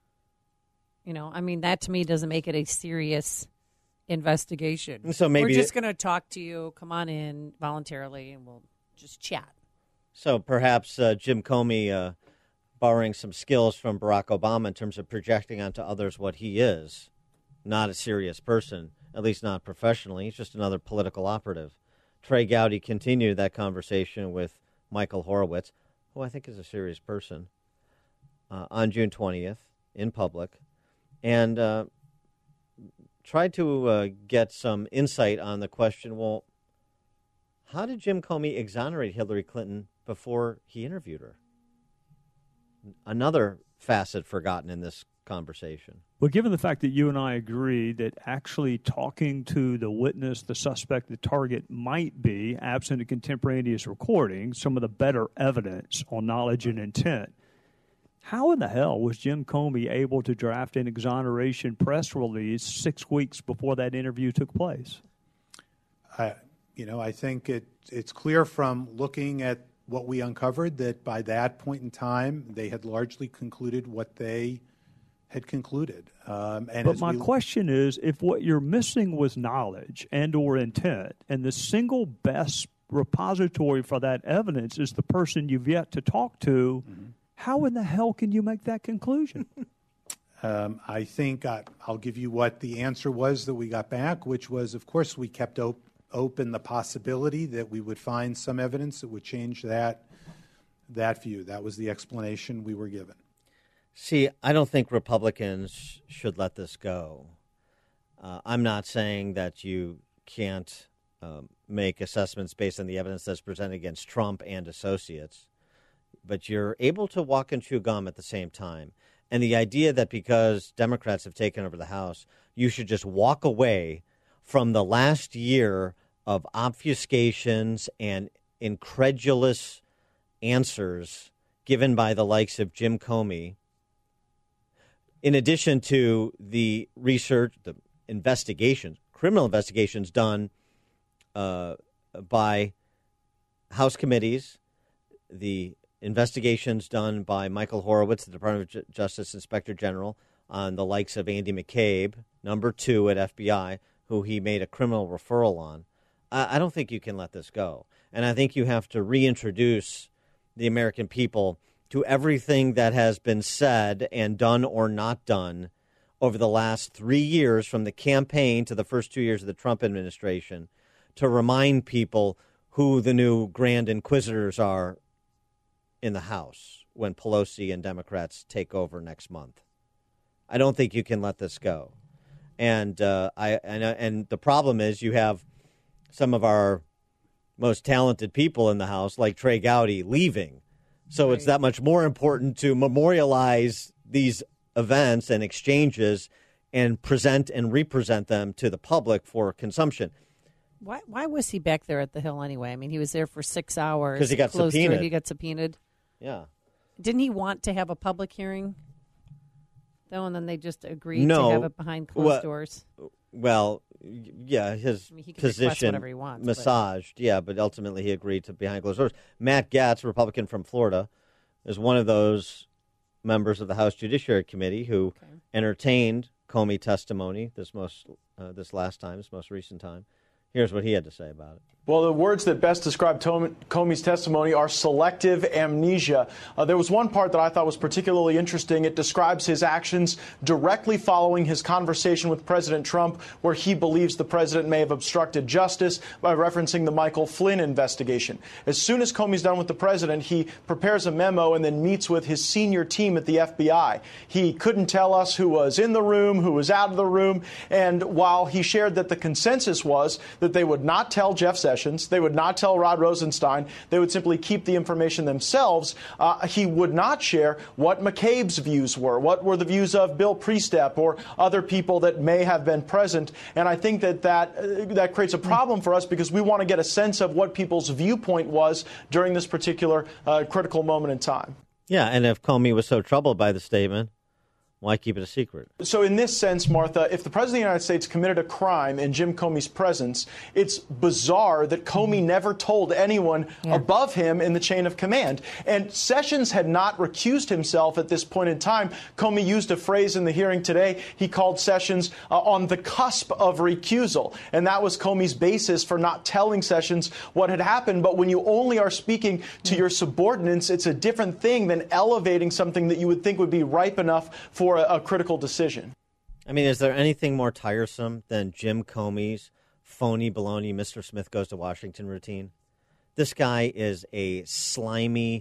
You know, I mean, that to me doesn't make it a serious investigation. So maybe we're just going to talk to you. Come on in voluntarily, and we'll just chat. So perhaps uh, Jim Comey uh, borrowing some skills from Barack Obama in terms of projecting onto others what he is, not a serious person, at least not professionally. He's just another political operative. Trey Gowdy continued that conversation with Michael Horowitz, who I think is a serious person, uh, on June twentieth in public, and uh, tried to uh, get some insight on the question, well, how did Jim Comey exonerate Hillary Clinton before he interviewed her? Another facet forgotten in this conversation. Well, given the fact that you and I agree that actually talking to the witness, the suspect, the target might be, absent a contemporaneous recording, some of the better evidence on knowledge and intent, how in the hell was Jim Comey able to draft an exoneration press release six weeks before that interview took place? I, you know, I think it, it's clear from looking at what we uncovered that by that point in time, they had largely concluded what they had concluded. Um, and but my we... question is, if what you're missing was knowledge and or intent, and the single best repository for that evidence is the person you've yet to talk to, mm-hmm. how in the hell can you make that conclusion? um, I think I, I'll give you what the answer was that we got back, which was, of course, we kept op- open the possibility that we would find some evidence that would change that that view. That was the explanation we were given. See, I don't think Republicans should let this go. Uh, I'm not saying that you can't um, make assessments based on the evidence that's presented against Trump and associates, but you're able to walk and chew gum at the same time. And the idea that because Democrats have taken over the House, you should just walk away from the last year of obfuscations and incredulous answers given by the likes of Jim Comey, in addition to the research, the investigations, criminal investigations done uh, by House committees, the investigations done by Michael Horowitz, the Department of Justice Inspector General, on the likes of Andy McCabe, number two at F B I, who he made a criminal referral on. I, I don't think you can let this go. And I think you have to reintroduce the American people to everything that has been said and done or not done over the last three years, from the campaign to the first two years of the Trump administration, to remind people who the new Grand Inquisitors are in the House when Pelosi and Democrats take over next month. I don't think you can let this go. And uh, I and, and the problem is you have some of our most talented people in the House, like Trey Gowdy, leaving. So right. It's that much more important to memorialize these events and exchanges and present and represent them to the public for consumption. Why Why was he back there at the Hill anyway? I mean, he was there for six hours. Because he got close subpoenaed. To it. He got subpoenaed. Yeah. Didn't he want to have a public hearing, though, and then they just agreed no. to have it behind closed well, doors? Well, yeah, his I mean, he can position whatever he wants, massaged, but. yeah, but ultimately he agreed to behind closed doors. Matt Gaetz, Republican from Florida, is one of those members of the House Judiciary Committee who okay. entertained Comey testimony this most uh, this last time, this most recent time. Here's what he had to say about it. Well, the words that best describe Comey's testimony are selective amnesia. Uh, there was one part that I thought was particularly interesting. It describes his actions directly following his conversation with President Trump, where he believes the president may have obstructed justice by referencing the Michael Flynn investigation. As soon as Comey's done with the president, he prepares a memo and then meets with his senior team at the F B I. He couldn't tell us who was in the room, who was out of the room, and while he shared that the consensus was that they would not tell Jeff Sessions, they would not tell Rod Rosenstein, they would simply keep the information themselves, uh, he would not share what McCabe's views were, what were the views of Bill Priestap or other people that may have been present. And I think that that, uh, that creates a problem for us because we want to get a sense of what people's viewpoint was during this particular uh, critical moment in time. Yeah, and if Comey was so troubled by the statement, why keep it a secret? So in this sense, Martha, if the President of the United States committed a crime in Jim Comey's presence, it's bizarre that Comey never told anyone yeah. above him in the chain of command. And Sessions had not recused himself at this point in time. Comey used a phrase in the hearing today. He called Sessions uh, on the cusp of recusal. And that was Comey's basis for not telling Sessions what had happened. But when you only are speaking to yeah. your subordinates, it's a different thing than elevating something that you would think would be ripe enough for For a, a critical decision. I mean, is there anything more tiresome than Jim Comey's phony baloney Mister Smith Goes to Washington routine? This guy is a slimy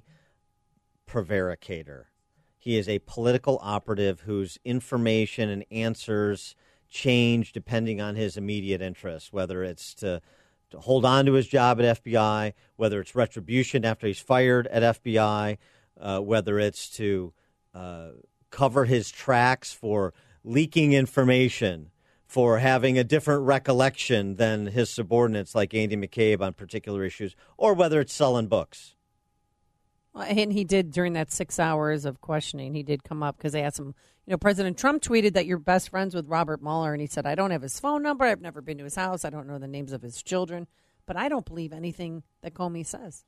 prevaricator. He is a political operative whose information and answers change depending on his immediate interests, whether it's to, to hold on to his job at F B I, whether it's retribution after he's fired at F B I, uh, whether it's to uh, cover his tracks for leaking information, for having a different recollection than his subordinates like Andy McCabe on particular issues, or whether it's selling books. Well, and he did during that six hours of questioning, he did come up because they asked him, you know, President Trump tweeted that you're best friends with Robert Mueller, and he said, I don't have his phone number, I've never been to his house, I don't know the names of his children, but I don't believe anything that Comey says.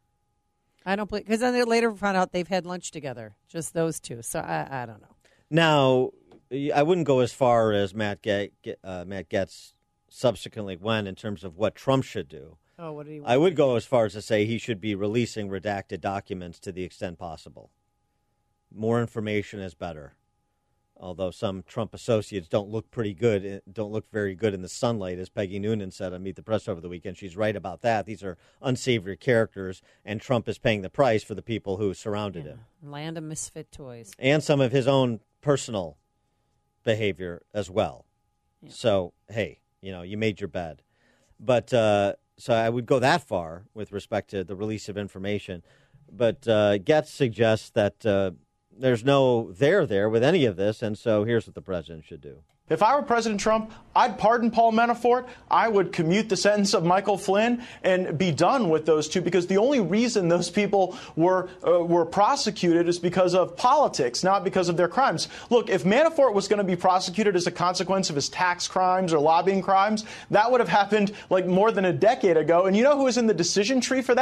I don't believe, because then they later found out they've had lunch together, just those two. So I, I don't know. Now, I wouldn't go as far as Matt Get, uh, Matt Gaetz subsequently went in terms of what Trump should do. Oh, what did he want? I would go as far as to say he should be releasing redacted documents to the extent possible. More information is better. Although some Trump associates don't look pretty good, don't look very good in the sunlight, as Peggy Noonan said on Meet the Press over the weekend. She's right about that. These are unsavory characters, and Trump is paying the price for the people who surrounded yeah. him. Land of misfit toys. And some of his own personal behavior as well. Yeah. So, hey, you know, you made your bed. But uh, so I would go that far with respect to the release of information. But uh, Gaetz suggests that uh, there's no there there with any of this, and so here's what the president should do. If I were President Trump, I'd pardon Paul Manafort. I would commute the sentence of Michael Flynn and be done with those two, because the only reason those people were uh, were prosecuted is because of politics, not because of their crimes. Look, if Manafort was going to be prosecuted as a consequence of his tax crimes or lobbying crimes, that would have happened like more than a decade ago. And you know who was in the decision tree for that?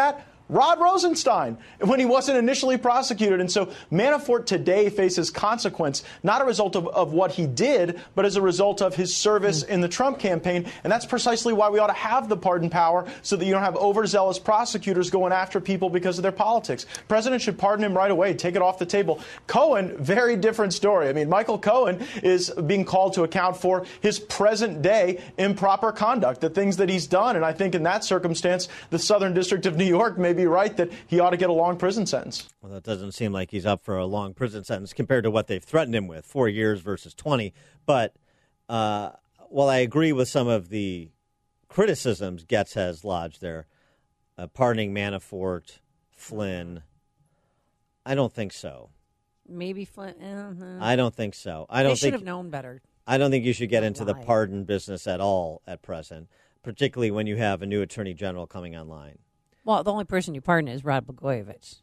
Rod Rosenstein when he wasn't initially prosecuted. And so Manafort today faces consequence, not a result of, of what he did, but as a result of his service in the Trump campaign. And that's precisely why we ought to have the pardon power, so that you don't have overzealous prosecutors going after people because of their politics. The president should pardon him right away, take it off the table. Cohen, very different story. I mean, Michael Cohen is being called to account for his present day improper conduct, the things that he's done. And I think in that circumstance, the Southern District of New York may be right that he ought to get a long prison sentence. Well, that doesn't seem like he's up for a long prison sentence compared to what they've threatened him with, four years versus twenty. But uh, while I agree with some of the criticisms Getz has lodged there, uh, pardoning Manafort, Flynn, I don't think so. Maybe Flynn. Uh, I don't think so. I don't they should think, have known better. I don't think you should get into lie. the pardon business at all at present, particularly when you have a new attorney general coming online. Well, the only person you pardon is Rod Blagojevich.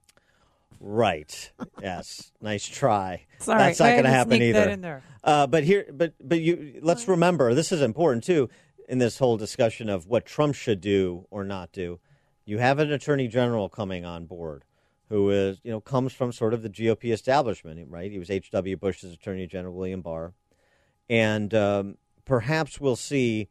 Right. Yes. Nice try. Sorry, That's not going to happen sneak either. That in there. Uh, but here, but but you let's remember, this is important too in this whole discussion of what Trump should do or not do. You have an attorney general coming on board who is, you know, comes from sort of the G O P establishment, right? He was H W Bush's attorney general, William Barr, and um, perhaps we'll see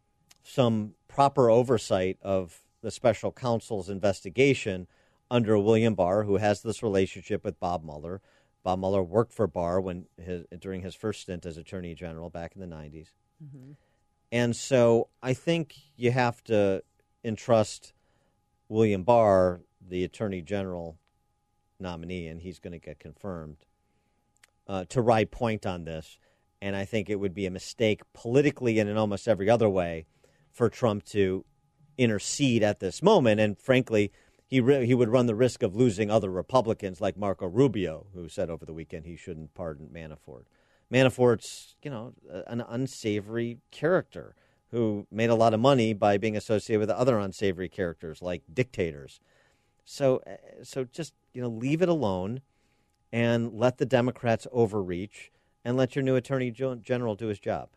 some proper oversight of the special counsel's investigation under William Barr, who has this relationship with Bob Mueller. Bob Mueller worked for Barr when his, during his first stint as Attorney General back in the nineties. Mm-hmm. And so I think you have to entrust William Barr, the Attorney General nominee, and he's going to get confirmed, uh, to ride point on this. And I think it would be a mistake politically and in almost every other way for Trump to intercede at this moment. And frankly, He re- he would run the risk of losing other Republicans like Marco Rubio, who said over the weekend he shouldn't pardon Manafort. Manafort's, you know, an unsavory character who made a lot of money by being associated with other unsavory characters like dictators. So, so just, you know, leave it alone and let the Democrats overreach and let your new Attorney General do his job.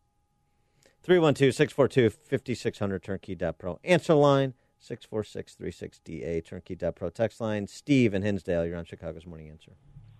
three one two, six four two, five six zero zero, turnkey dot pro. Answer line. six four six three six D A, turnkey dot pro text line. Steve in Hinsdale, you're on Chicago's Morning Answer.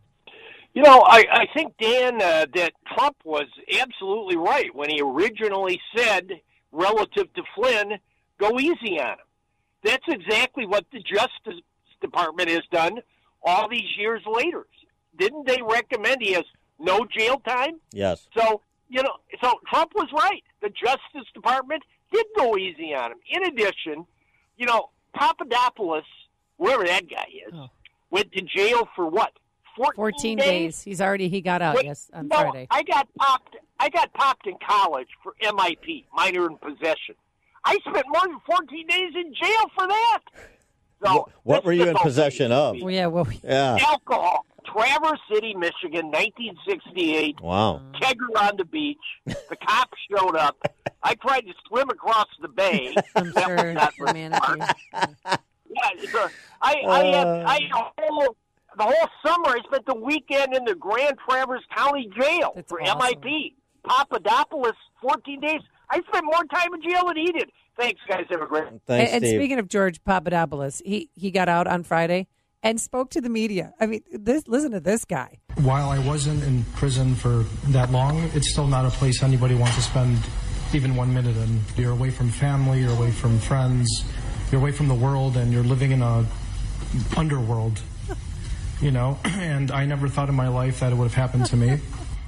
You know, I, I think, Dan, uh, that Trump was absolutely right when he originally said, relative to Flynn, go easy on him. That's exactly what the Justice Department has done all these years later. Didn't they recommend he has no jail time? Yes. So, you know, so Trump was right. The Justice Department did go easy on him. In addition, you know, Papadopoulos, whoever that guy is, oh. went to jail for what? fourteen, fourteen days? days. He's already he got out. Wait, yes, on no, Friday. I got popped. I got popped in college for M I P, minor in possession. I spent more than fourteen days in jail for that. So what, what were you in possession of? Well, yeah, well, yeah. Alcohol. Traverse City, Michigan, nineteen sixty-eight. Wow. Kegger on the beach. The cops showed up. I tried to swim across the bay. I'm that sure. was not very smart. Yeah, so I, I had I had a whole, the whole summer I spent the weekend in the Grand Traverse County Jail That's for awesome. M I P. Papadopoulos, fourteen days. I spent more time in jail than he did. Thanks, guys. Have a great Thanks, and, and Steve. speaking of George Papadopoulos, he, he got out on Friday and spoke to the media. I mean, this listen to this guy. While I wasn't in prison for that long, it's still not a place anybody wants to spend even one minute in. You're away from family, you're away from friends, you're away from the world, and you're living in a underworld, you know? And I never thought in my life that it would have happened to me.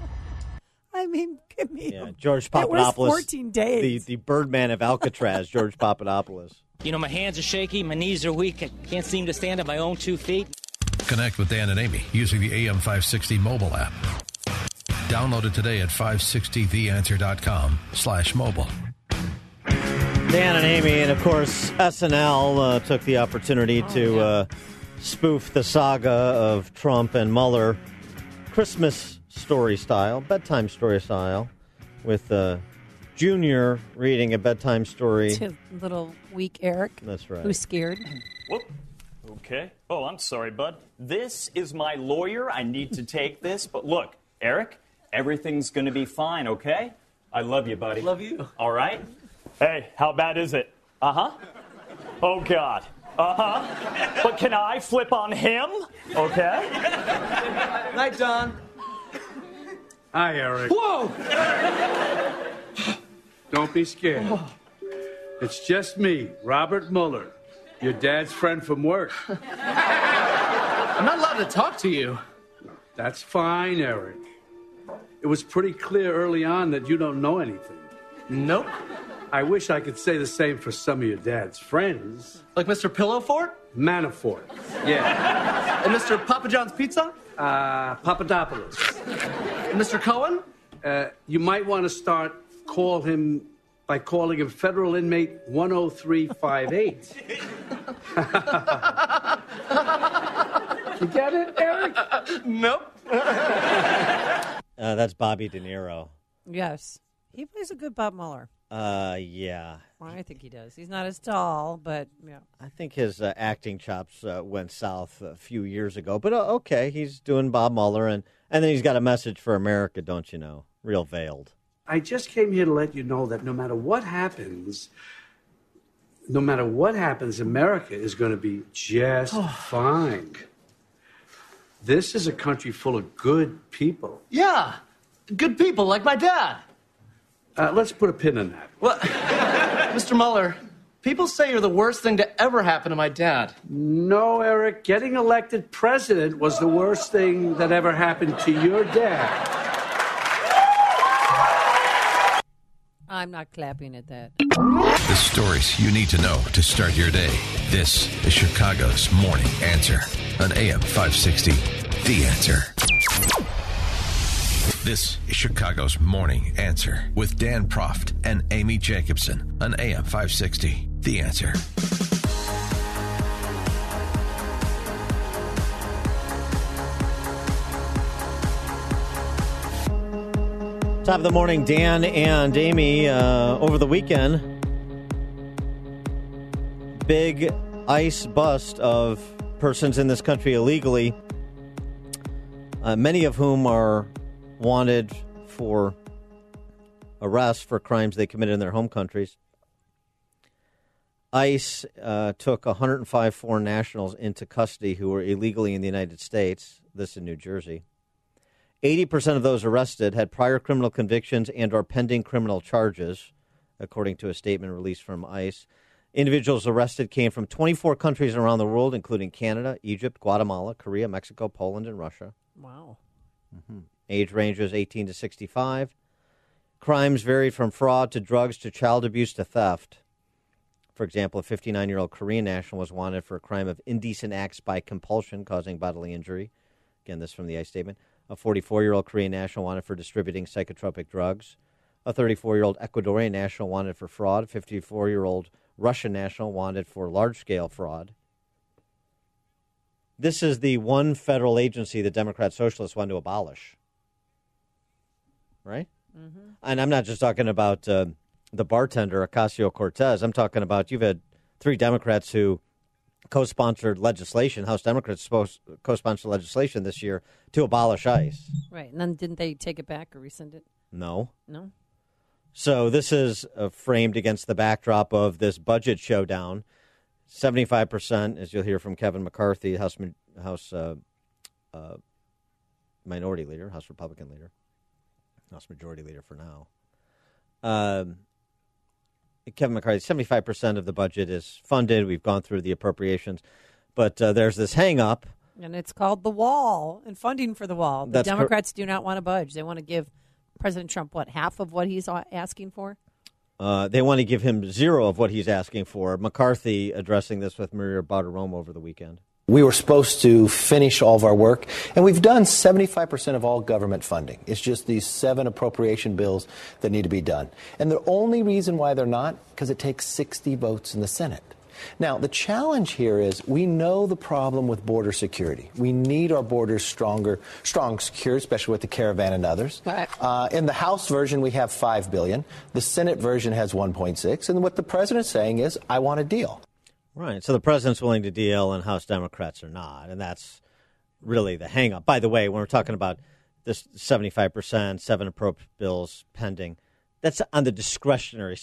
I mean, give me Yeah, George It was Papadopoulos. fourteen days. The, the Birdman of Alcatraz, George Papadopoulos. You know, my hands are shaky, my knees are weak, I can't seem to stand on my own two feet. Connect with Dan and Amy using the A M five sixty mobile app. Download it today at five sixty the answer dot com slash mobile. Dan and Amy, and of course, S N L uh, took the opportunity oh, to yeah. uh, spoof the saga of Trump and Mueller, Christmas story style, bedtime story style, with uh, Junior reading a bedtime story. To little weak Eric. That's right. Who's scared. Whoop. Okay. Oh, I'm sorry, bud. This is my lawyer. I need to take this. But look, Eric, everything's going to be fine, okay? I love you, buddy. Love you. All right? Hey, how bad is it? Uh-huh. Oh, God. Uh-huh. But can I flip on him? Okay. Night, Don. Hi, Eric. Whoa! Don't be scared. It's just me, Robert Mueller, your dad's friend from work. I'm not allowed to talk to you. That's fine, Eric. It was pretty clear early on that you don't know anything. Nope. I wish I could say the same for some of your dad's friends. Like Mister Pillowfort? Manafort. Yeah. And Mister Papa John's Pizza? Uh, Papadopoulos. And Mister Cohen? Uh, you might want to start call him by calling him Federal Inmate one oh three five eight. You get it, Eric? Nope. Uh, that's Bobby De Niro. Yes. He plays a good Bob Mueller. Uh, yeah. Well, I think he does. He's not as tall, but yeah. I think his uh, acting chops uh, went south a few years ago. But uh, okay, he's doing Bob Mueller, and, and then he's got a message for America, don't you know? Real veiled. I just came here to let you know that no matter what happens, no matter what happens, America is going to be just fine. This is a country full of good people. Yeah. Good people like my dad. Uh, let's put a pin in that. Well, Mister Mueller, people say you're the worst thing to ever happen to my dad. No, Eric. Getting elected president was the worst thing that ever happened to your dad. I'm not clapping at that. The stories you need to know to start your day. This is Chicago's Morning Answer on A M five sixty, The Answer. This is Chicago's Morning Answer with Dan Proft and Amy Jacobson on A M five sixty, The Answer. Top of the morning, Dan and Amy. Uh, over the weekend, big ICE bust of persons in this country illegally, uh, many of whom are wanted for arrest for crimes they committed in their home countries. ICE uh, took one hundred five foreign nationals into custody who were illegally in the United States, this in New Jersey. eighty percent of those arrested had prior criminal convictions and are pending criminal charges, according to a statement released from ICE. Individuals arrested came from twenty-four countries around the world, including Canada, Egypt, Guatemala, Korea, Mexico, Poland, and Russia. Wow. Mm-hmm. Age ranges eighteen to sixty-five. Crimes varied from fraud to drugs to child abuse to theft. For example, a fifty-nine-year-old Korean national was wanted for a crime of indecent acts by compulsion causing bodily injury. Again, this from the ICE statement. A forty-four-year-old Korean national wanted for distributing psychotropic drugs. A thirty-four-year-old Ecuadorian national wanted for fraud. A fifty-four-year-old Russian national wanted for large-scale fraud. This is the one federal agency the Democrat Socialists want to abolish. Right? Mm-hmm. And I'm not just talking about uh, the bartender, Ocasio-Cortez. I'm talking about you've had three Democrats who co-sponsored legislation, House Democrats supposed co-sponsored legislation this year to abolish ICE. Right. And then didn't they take it back or rescind it? No. No? So this is uh, framed against the backdrop of this budget showdown. seventy-five percent, as you'll hear from Kevin McCarthy, House House uh, uh, Minority Leader, House Republican Leader, House Majority Leader for now. Um, Kevin McCarthy, seventy-five percent of the budget is funded. We've gone through the appropriations. But uh, there's this hang-up. And it's called the wall and funding for the wall. The That's Democrats cor- do not want to budge. They want to give President Trump, what, half of what he's asking for? Uh, they want to give him zero of what he's asking for. McCarthy addressing this with Maria Bartiromo over the weekend. We were supposed to finish all of our work, and we've done seventy-five percent of all government funding. It's just these seven appropriation bills that need to be done. And the only reason why they're not, because it takes sixty votes in the Senate. Now, the challenge here is we know the problem with border security. We need our borders stronger, strong, secure, especially with the caravan and others. Right. Uh, in the House version, we have five billion dollars. The Senate version has one point six. And what the president's saying is, I want a deal. Right. So the president's willing to deal and House Democrats are not. And that's really the hang-up. By the way, when we're talking about this seventy-five percent, seven appropriate bills pending, that's on the discretionary side.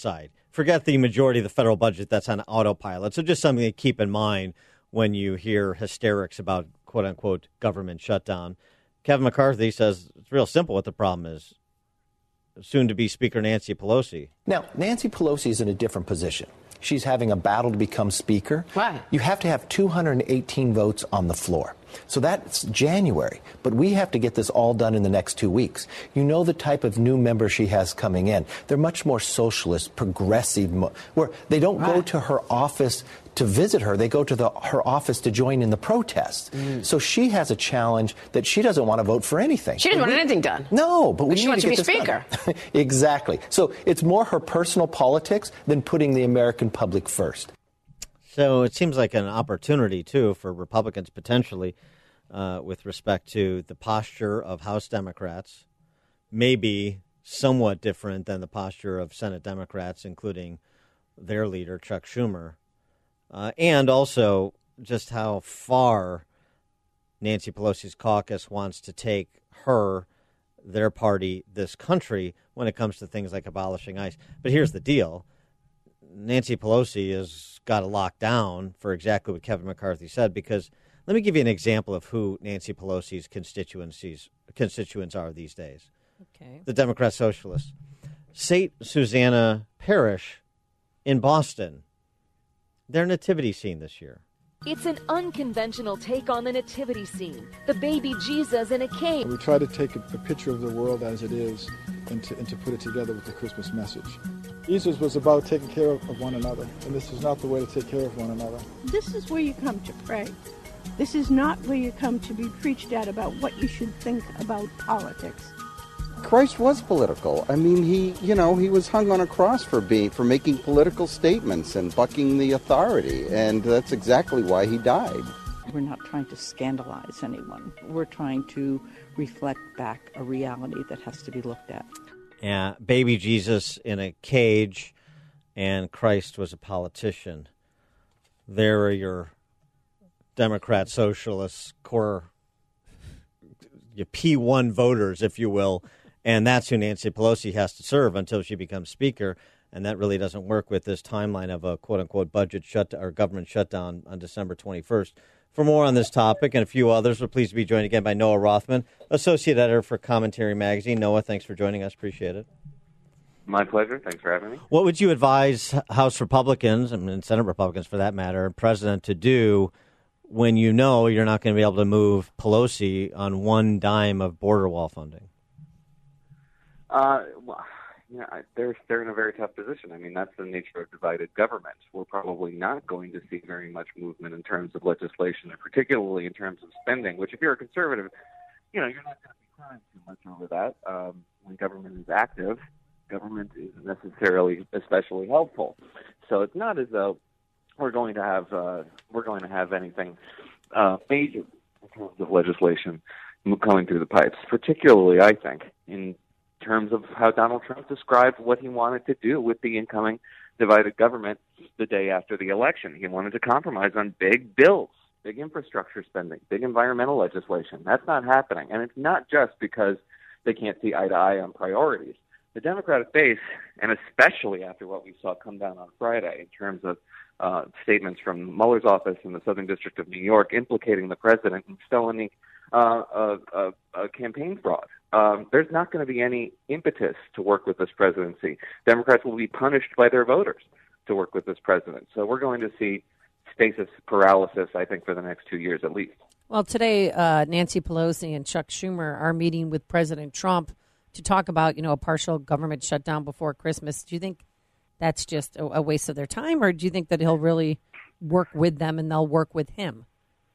forget the majority of the federal budget that's on autopilot. So just something to keep in mind when you hear hysterics about quote-unquote government shutdown. Kevin McCarthy says it's real simple what the problem is. Soon-to-be Speaker Nancy Pelosi. Now, Nancy Pelosi is in a different position. She's having a battle to become Speaker. Why? You have to have two hundred eighteen votes on the floor. So that's January. But we have to get this all done in the next two weeks. You know the type of new members she has coming in. They're much more socialist, progressive, where they don't right. go to her office to visit her. They go to the, her office to join in the protests. Mm. So she has a challenge that she doesn't want to vote for anything. She doesn't but want we, anything done. No, but we but need she wants to, to get be this Speaker. Done. Exactly. So it's more her personal politics than putting the American public first. So it seems like an opportunity, too, for Republicans potentially uh, with respect to the posture of House Democrats, maybe somewhat different than the posture of Senate Democrats, including their leader, Chuck Schumer, uh, and also just how far Nancy Pelosi's caucus wants to take her, their party, this country when it comes to things like abolishing ICE. But here's the deal. Nancy Pelosi has got it locked down for exactly what Kevin McCarthy said, because let me give you an example of who Nancy Pelosi's constituencies constituents are these days. Okay. The Democrat Socialists. Saint Susanna Parish in Boston, their nativity scene this year. It's an unconventional take on the nativity scene. The baby Jesus in a cave. We try to take a, a picture of the world as it is and to, and to put it together with the Christmas message. Jesus was about taking care of, of one another, and this is not the way to take care of one another. This is where you come to pray. This is not where you come to be preached at about what you should think about politics. Christ was political. I mean, he, you know, he was hung on a cross for being, for making political statements and bucking the authority, and that's exactly why he died. We're not trying to scandalize anyone. We're trying to reflect back a reality that has to be looked at. Yeah, baby Jesus in a cage, and Christ was a politician. There are your Democrat, socialists, core, your P one voters, if you will. And that's who Nancy Pelosi has to serve until she becomes Speaker. And that really doesn't work with this timeline of a quote-unquote budget shut or government shutdown on December twenty-first. For more on this topic and a few others, we're pleased to be joined again by Noah Rothman, Associate Editor for Commentary Magazine. Noah, thanks for joining us. Appreciate it. My pleasure. Thanks for having me. What would you advise House Republicans, and Senate Republicans for that matter, and President to do when you know you're not going to be able to move Pelosi on one dime of border wall funding? Uh, well, you know, they're they're in a very tough position. I mean, that's the nature of divided government. We're probably not going to see very much movement in terms of legislation, and particularly in terms of spending. Which, if you're a conservative, you know, you're not going to be crying too much over that. Um, when government is active, government isn't necessarily especially helpful. So it's not as though we're going to have uh, we're going to have anything uh, major in terms of legislation coming through the pipes. Particularly, I think, in terms of how Donald Trump described what he wanted to do with the incoming divided government the day after the election. He wanted to compromise on big bills, big infrastructure spending, big environmental legislation. That's not happening. And it's not just because they can't see eye to eye on priorities. The Democratic base, and especially after what we saw come down on Friday in terms of uh, statements from Mueller's office in the Southern District of New York implicating the president in felony uh, uh, uh, uh, campaign fraud, Um, there's not going to be any impetus to work with this presidency. Democrats will be punished by their voters to work with this president. So we're going to see stasis paralysis, I think, for the next two years at least. Well, today, uh, Nancy Pelosi and Chuck Schumer are meeting with President Trump to talk about, you know, a partial government shutdown before Christmas. Do you think that's just a, a waste of their time, or do you think that he'll really work with them and they'll work with him?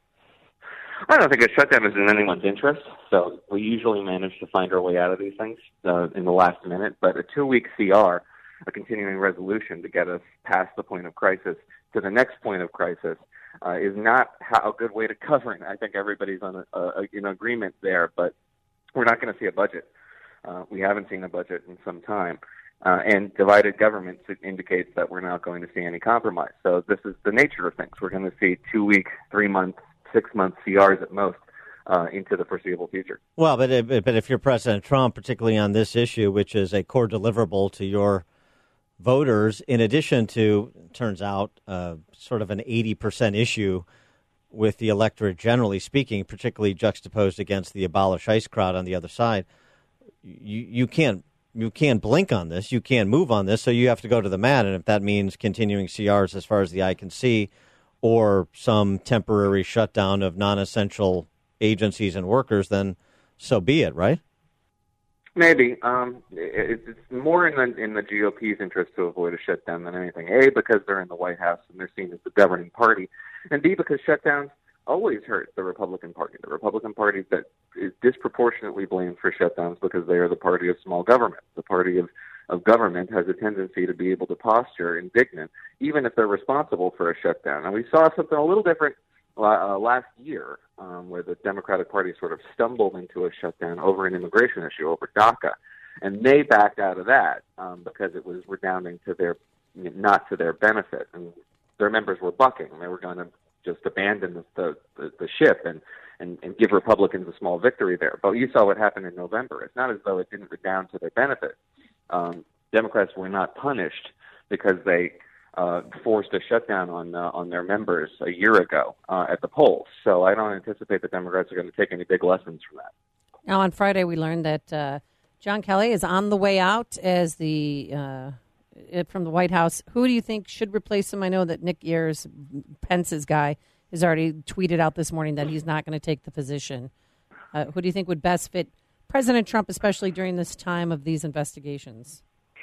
I don't think a shutdown is in anyone's interest, so we usually manage to find our way out of these things uh, in the last minute. But a two-week C R, a continuing resolution to get us past the point of crisis to the next point of crisis, uh, is not how, a good way to cover it. I think everybody's on a, a, in agreement there, but we're not going to see a budget. Uh, we haven't seen a budget in some time. Uh, and divided government indicates that we're not going to see any compromise. So this is the nature of things. We're going to see two-week, three-month, six-month C Rs at most uh, into the foreseeable future. Well, but if, but if you're President Trump, particularly on this issue, which is a core deliverable to your voters, in addition to, turns out, uh, sort of an eighty percent issue with the electorate generally speaking, particularly juxtaposed against the abolish ICE crowd on the other side. You, you can't you can't blink on this. You can't move on this, so you have to go to the mat. And if that means continuing C Rs as far as the eye can see, or some temporary shutdown of non-essential agencies and workers, then so be it, right? Maybe. Um, it, it's more in the, in the G O P's interest to avoid a shutdown than anything. A, because they're in the White House and they're seen as the governing party. And B, because shutdowns always hurt the Republican Party. The Republican Party that is disproportionately blamed for shutdowns because they are the party of small government. The party of, of government has a tendency to be able to posture indignant, even if they're responsible for a shutdown. And we saw something a little different uh, last year, um, where the Democratic Party sort of stumbled into a shutdown over an immigration issue, over DACA. And they backed out of that um, because it was redounding to their, not to their benefit. And their members were bucking. They were going to just abandon the, the, the, the ship and, and, and give Republicans a small victory there. But you saw what happened in November. It's not as though it didn't redound to their benefit. Um, Democrats were not punished because they uh, forced a shutdown on uh, on their members a year ago uh, at the polls. So I don't anticipate the Democrats are going to take any big lessons from that. Now, on Friday, we learned that uh, John Kelly is on the way out as the uh, from the White House. Who do you think should replace him? I know that Nick Ayers, Pence's guy, has already tweeted out this morning that he's not going to take the position. Uh, who do you think would best fit President Trump, especially during this time of these investigations?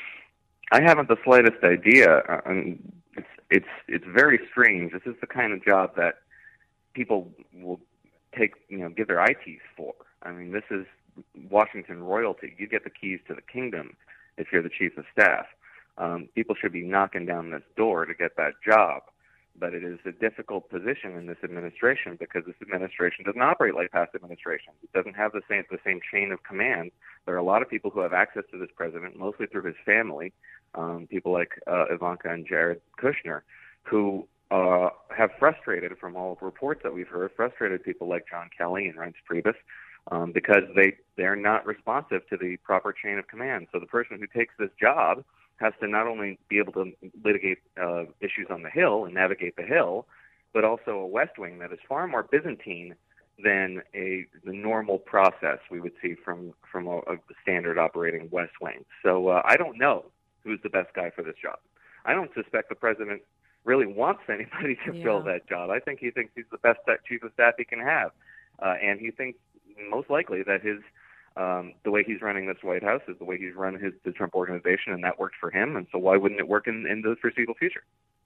I haven't the slightest idea. Uh, it's it's it's very strange. This is the kind of job that people will take, you know, give their eye teeth for. I mean, this is Washington royalty. You get the keys to the kingdom if you're the chief of staff. Um, people should be knocking down this door to get that job. But it is a difficult position in this administration because this administration doesn't operate like past administrations. It doesn't have the same the same chain of command. There are a lot of people who have access to this president, mostly through his family, um, people like uh, Ivanka and Jared Kushner, who uh, have frustrated, from all reports that we've heard, frustrated people like John Kelly and Reince Priebus um, because they, they're not responsive to the proper chain of command. So the person who takes this job has to not only be able to litigate uh, issues on the Hill and navigate the Hill, but also a West Wing that is far more Byzantine than a the normal process we would see from from a, a standard operating West Wing. So uh, I don't know who's the best guy for this job. I don't suspect the president really wants anybody to Yeah. fill that job. I think he thinks he's the best chief of staff he can have, uh, and he thinks most likely that his Um, the way he's running this White House is the way he's run his the Trump organization, and that worked for him. And so why wouldn't it work in, in the foreseeable future?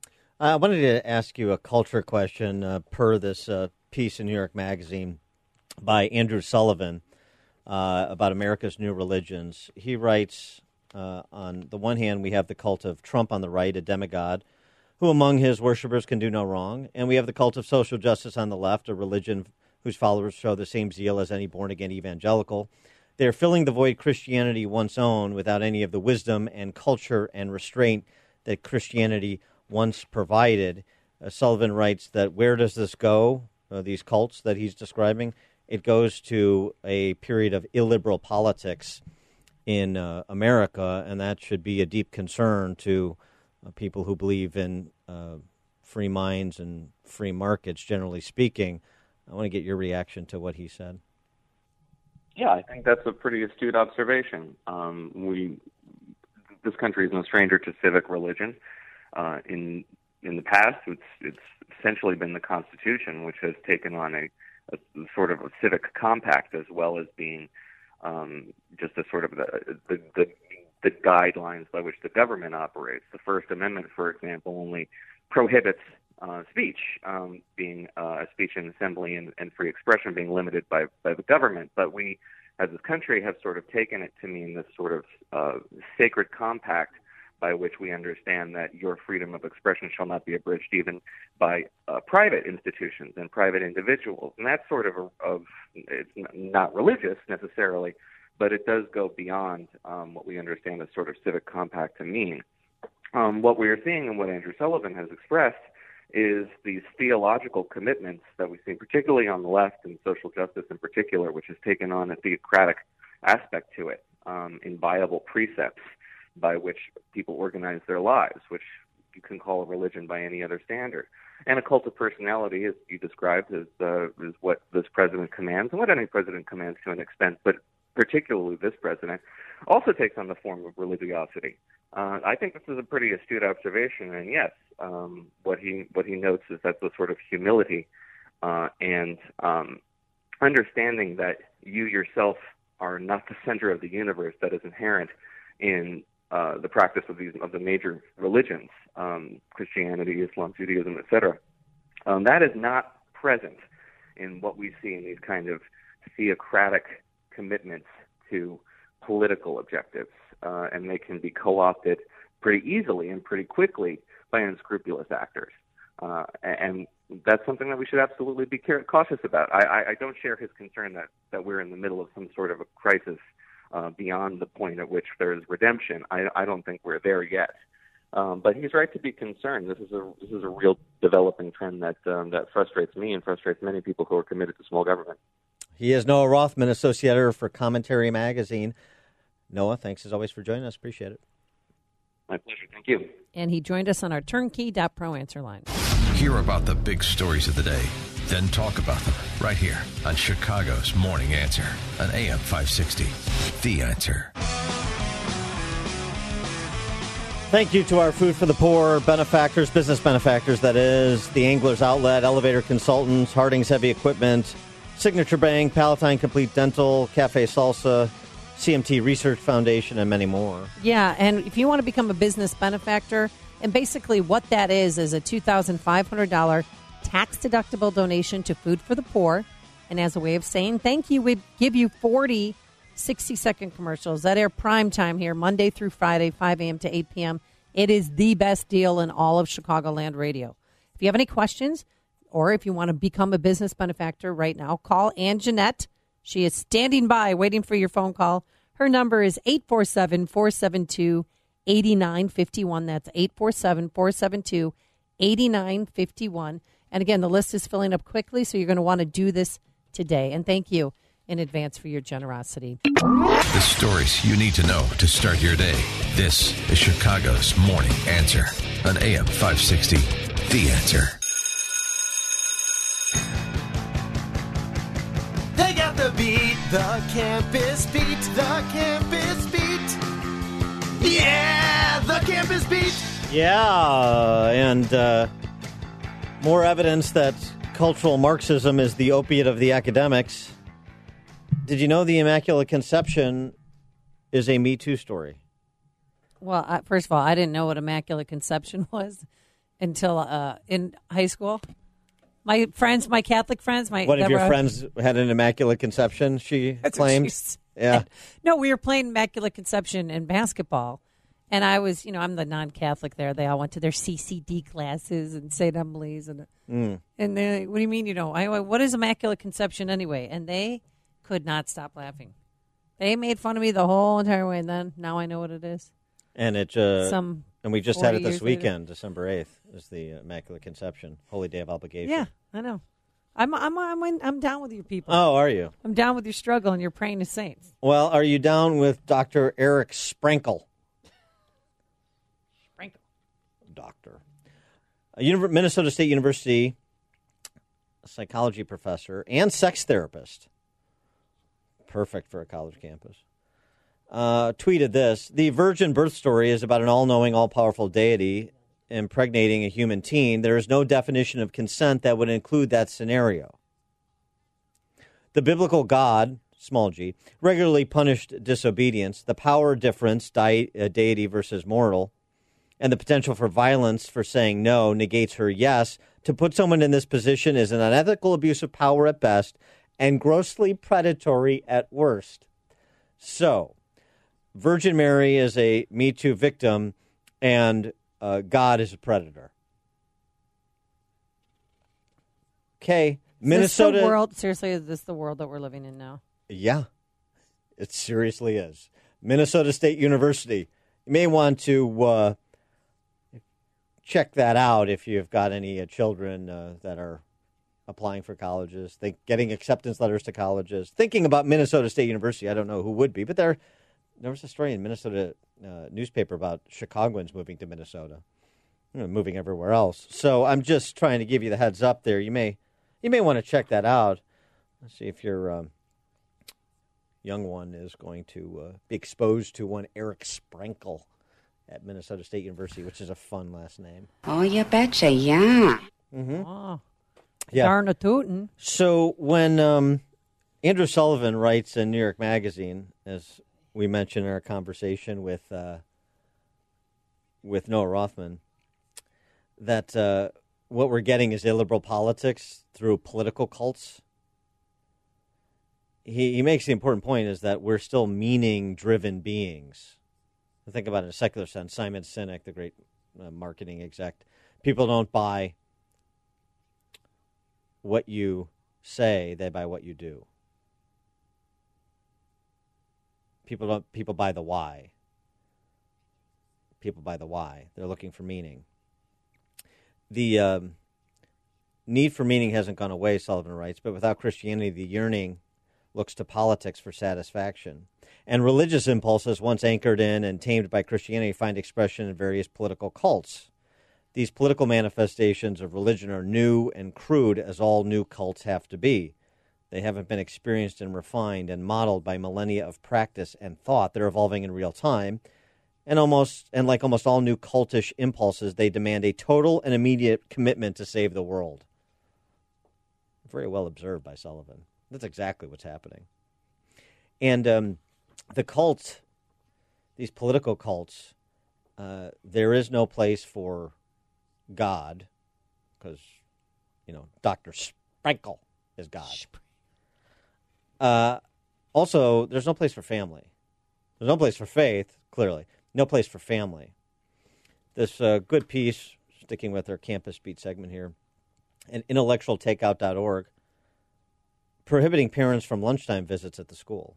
I wanted to ask you a culture question uh, per this uh, piece in New York Magazine by Andrew Sullivan uh, about America's new religions. He writes, uh, on the one hand, we have the cult of Trump on the right, a demigod, who among his worshipers can do no wrong. And we have the cult of social justice on the left, a religion whose followers show the same zeal as any born-again evangelical. They're filling the void Christianity once owned without any of the wisdom and culture and restraint that Christianity once provided. Uh, Sullivan writes that where does this go, uh, these cults that he's describing? It goes to a period of illiberal politics in uh, America, and that should be a deep concern to uh, people who believe in uh, free minds and free markets, generally speaking. I want to get your reaction to what he said. Yeah, I think that's a pretty astute observation. Um, we, this country is no stranger to civic religion. Uh, in in the past, it's it's essentially been the Constitution, which has taken on a, a sort of a civic compact as well as being um, just a sort of the, the the the guidelines by which the government operates. The First Amendment, for example, only prohibits Uh, speech, um, being uh, speech in assembly and, and free expression being limited by, by the government. But we, as a country, have sort of taken it to mean this sort of uh, sacred compact by which we understand that your freedom of expression shall not be abridged even by uh, private institutions and private individuals. And that's sort of, a, of it's not religious necessarily, but it does go beyond um, what we understand as sort of civic compact to mean. Um, what we are seeing and what Andrew Sullivan has expressed is these theological commitments that we see, particularly on the left and social justice in particular, which has taken on a theocratic aspect to it, um, inviolable precepts by which people organize their lives, which you can call a religion by any other standard. And a cult of personality, as you described, is, uh, is what this president commands, and what any president commands to an extent, but particularly this president, also takes on the form of religiosity. Uh, I think this is a pretty astute observation, and yes, um, what he what he notes is that the sort of humility uh, and um, understanding that you yourself are not the center of the universe that is inherent in uh, the practice of these of the major religions, um, Christianity, Islam, Judaism, et cetera. Um, that is not present in what we see in these kind of theocratic commitments to political objectives, uh, and they can be co-opted pretty easily and pretty quickly by unscrupulous actors. Uh, and that's something that we should absolutely be cautious about. I, I, I don't share his concern that, that we're in the middle of some sort of a crisis uh, beyond the point at which there is redemption. I, I don't think we're there yet. Um, but he's right to be concerned. This is a this is a real developing trend that um, that frustrates me and frustrates many people who are committed to small government. He is Noah Rothman, associate editor for Commentary Magazine. Noah, thanks as always for joining us. Appreciate it. My pleasure. Thank you. And he joined us on our turnkey dot pro answer line. Hear about the big stories of the day, then talk about them right here on Chicago's Morning Answer on A M five sixty. The Answer. Thank you to our Food for the Poor benefactors, business benefactors, that is, the Anglers Outlet, Elevator Consultants, Harding's Heavy Equipment, Signature Bank, Palatine Complete Dental, Cafe Salsa, C M T Research Foundation, and many more. Yeah, and if you want to become a business benefactor, and basically what that is is a two thousand five hundred dollars tax-deductible donation to Food for the Poor. And as a way of saying thank you, we give you forty sixty-second commercials that air prime time here, Monday through Friday, five a.m. to eight p.m. It is the best deal in all of Chicagoland radio. If you have any questions, or if you want to become a business benefactor right now, call Ann Jeanette. She is standing by waiting for your phone call. Her number is eight four seven, four seven two, eight nine five one. That's eight four seven, four seven two, eight nine five one. And again, the list is filling up quickly, so you're going to want to do this today. And thank you in advance for your generosity. The stories you need to know to start your day. This is Chicago's Morning Answer on A M five sixty. The Answer. They got the beat, the campus beat, the campus beat. Yeah, the campus beat. Yeah, and uh, more evidence that cultural Marxism is the opiate of the academics. Did you know the Immaculate Conception is a Me Too story? Well, I, first of all, I didn't know what Immaculate Conception was until uh, in high school. My friends, my Catholic friends, my one of your were, friends had an Immaculate Conception, she That's claimed. What she yeah. No, we were playing Immaculate Conception in basketball. And I was, you know, I'm the non-Catholic there. They all went to their C C D classes and Saint Emily's. And mm. and they, what do you mean, you know, I, what is Immaculate Conception anyway? And they could not stop laughing. They made fun of me the whole entire way. And then now I know what it is. And it, uh, Some and we just had it this years weekend, later. December eighth, is the Immaculate Conception, Holy Day of Obligation. Yeah, I know. I'm I'm I'm in, I'm down with you people. Oh, are you? I'm down with your struggle and you're praying to saints. Well, are you down with Doctor Eric Sprinkle? Sprinkle. Doctor. A Uni- Minnesota State University psychology professor and sex therapist. Perfect for a college campus. Uh, tweeted this: the virgin birth story is about an all-knowing, all-powerful deity impregnating a human teen. There is no definition of consent that would include that scenario. The biblical God, small g, regularly punished disobedience. The power difference, di- uh, deity versus mortal, and the potential for violence for saying no negates her yes. To put someone in this position is an unethical abuse of power at best and grossly predatory at worst. So, Virgin Mary is a Me Too victim, and uh, God is a predator. Okay, Minnesota. Is this the world, seriously, is this the world that we're living in now? Yeah, it seriously is. Minnesota State University. You may want to uh, check that out if you've got any uh, children uh, that are applying for colleges, think, getting acceptance letters to colleges, thinking about Minnesota State University. I don't know who would be, but they're there was a story in Minnesota uh, newspaper about Chicagoans moving to Minnesota, you know, moving everywhere else. So I'm just trying to give you the heads up there. You may you may want to check that out. Let's see if your um, young one is going to uh, be exposed to one Eric Sprinkle at Minnesota State University, which is a fun last name. Oh, you betcha, yeah. Mm-hmm. Oh, Yeah. darn a tootin'. So when um, Andrew Sullivan writes in New York Magazine, as we mentioned in our conversation with uh, with Noah Rothman, that uh, what we're getting is illiberal politics through political cults. He, he makes the important point is that we're still meaning-driven beings. Think about it in a secular sense. Simon Sinek, the great uh, marketing exec, people don't buy what you say, they buy what you do. People don't. People buy the why. People buy the why. They're looking for meaning. The um, need for meaning hasn't gone away, Sullivan writes, but without Christianity, the yearning looks to politics for satisfaction. And religious impulses, once anchored in and tamed by Christianity, find expression in various political cults. These political manifestations of religion are new and crude, as all new cults have to be. They haven't been experienced and refined and modeled by millennia of practice and thought. They're evolving in real time. And almost and like almost all new cultish impulses, they demand a total and immediate commitment to save the world. Very well observed by Sullivan. That's exactly what's happening. And um, the cults, these political cults, uh, there is no place for God, because, you know, Doctor Sprinkle is God. Uh, also, there's no place for family. There's no place for faith, clearly. No place for family. This uh, good piece, sticking with our Campus Beat segment here, and intellectual takeout dot org, prohibiting parents from lunchtime visits at the school.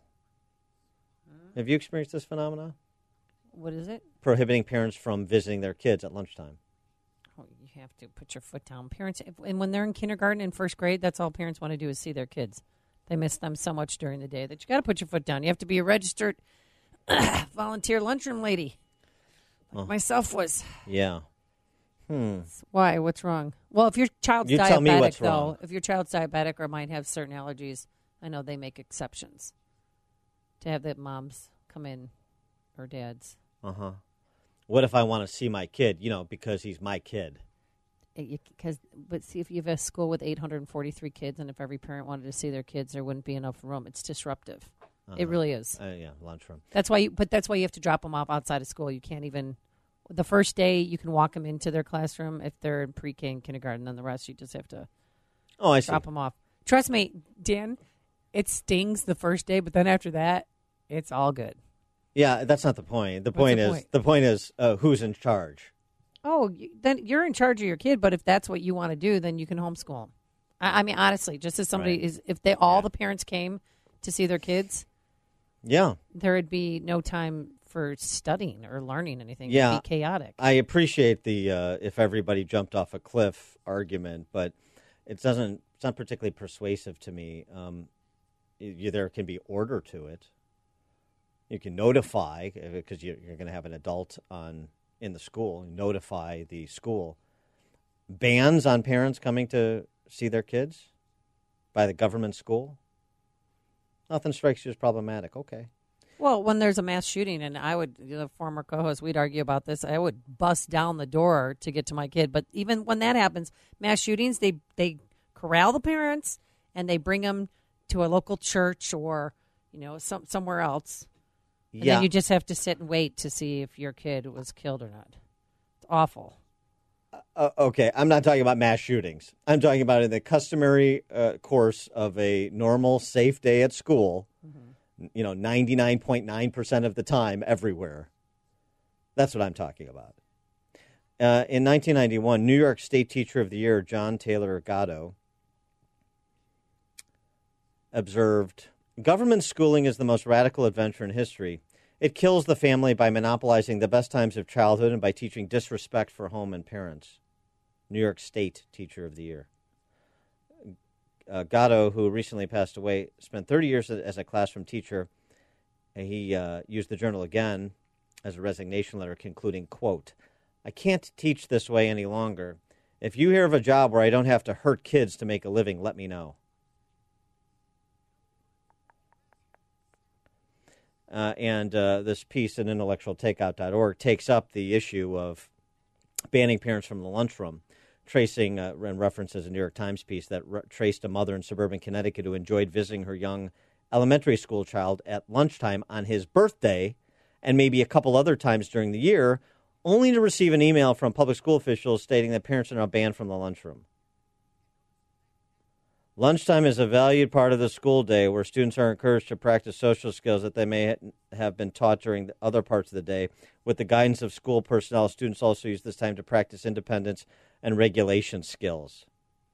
Have you experienced this phenomenon? What is it? Prohibiting parents from visiting their kids at lunchtime. Oh, you have to put your foot down. Parents, if, and when they're in kindergarten and first grade, that's all parents want to do is see their kids. They miss them so much during the day that you got to put your foot down. You have to be a registered volunteer lunchroom lady, like Oh. myself was. Yeah. Hmm. Why? What's wrong? Well, if your child's You diabetic, tell me what's though, wrong. if your child's diabetic or might have certain allergies, I know they make exceptions to have the moms come in or dads. Uh-huh. What if I want to see my kid, you know, because he's my kid? Because, but see, if you have a school with eight hundred forty-three kids, and if every parent wanted to see their kids, there wouldn't be enough room. It's disruptive. Uh-huh. It really is. Uh, yeah, lunchroom. That's why, you, but that's why you have to drop them off outside of school. You can't even. The first day you can walk them into their classroom if they're in pre-K and kindergarten. Then the rest you just have to. Oh, I see. Drop them off. Trust me, Dan. It stings the first day, but then after that, it's all good. Yeah, that's not the point. The What's point the is point? the point is uh, who's in charge. Oh, you- then you're in charge of your kid. But if that's what you want to do, then you can homeschool them. I, I mean, honestly, just as somebody Right. is, if they all the parents came to see their kids, Yeah. there would be no time for studying or learning anything. Yeah. It'd be chaotic. I appreciate the uh, if everybody jumped off a cliff argument, but it doesn't. It's not particularly persuasive to me. Um, you, there can be order to it. You can notify because you, you're going to have an adult on in the school. Notify the school. Bans on parents coming to see their kids by the government school. Nothing strikes you as problematic. Okay. Well, when there's a mass shooting, and I would, the former co-host, we'd argue about this. I would bust down the door to get to my kid. But even when that happens, mass shootings, they they corral the parents and they bring them to a local church or you know some somewhere else. And Yeah. then you just have to sit and wait to see if your kid was killed or not. It's awful. Uh, okay, I'm not talking about mass shootings. I'm talking about in the customary uh, course of a normal, safe day at school, Mm-hmm. you know, ninety-nine point nine percent of the time everywhere. That's what I'm talking about. Uh, in nineteen ninety-one, New York State Teacher of the Year, John Taylor Gatto, observed, government schooling is the most radical adventure in history. It kills the family by monopolizing the best times of childhood and by teaching disrespect for home and parents. New York State Teacher of the Year. Uh, Gatto, who recently passed away, spent thirty years as a classroom teacher And he uh, used the Journal again as a resignation letter, concluding, quote, "I can't teach this way any longer. If you hear of a job where I don't have to hurt kids to make a living, let me know." Uh, and uh, this piece at intellectual takeout dot org takes up the issue of banning parents from the lunchroom, tracing uh, and references a New York Times piece that re- traced a mother in suburban Connecticut who enjoyed visiting her young elementary school child at lunchtime on his birthday and maybe a couple other times during the year, only to receive an email from public school officials stating that parents are now banned from the lunchroom. Lunchtime is a valued part of the school day where students are encouraged to practice social skills that they may ha- have been taught during the other parts of the day. With the guidance of school personnel, students also use this time to practice independence and regulation skills,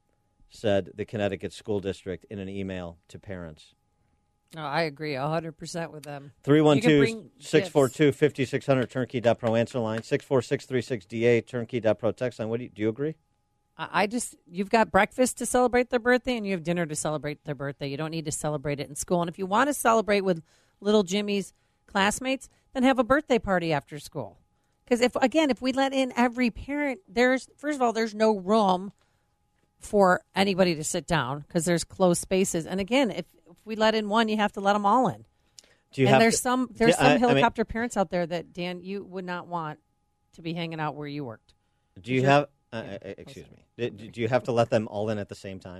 said the Connecticut School District in an email to parents. No, I agree one hundred percent with them. three one two, six four two, five six zero zero, turnkey dot pro answer line, six four six three six D A, turnkey dot pro text line. What do you, do you agree? I just, you've got breakfast to celebrate their birthday and you have dinner to celebrate their birthday. You don't need to celebrate it in school. And if you want to celebrate with little Jimmy's classmates, then have a birthday party after school. Because, if again, if we let in every parent, there's, first of all, there's no room for anybody to sit down because there's closed spaces. And again, if, if we let in one, you have to let them all in. Do you and have there's to, some there's do, some I, helicopter I mean, parents out there that, Dan, you would not want to be hanging out where you worked. Do you You're- have, uh, yeah, excuse me, do, do you have to let them all in at the same time?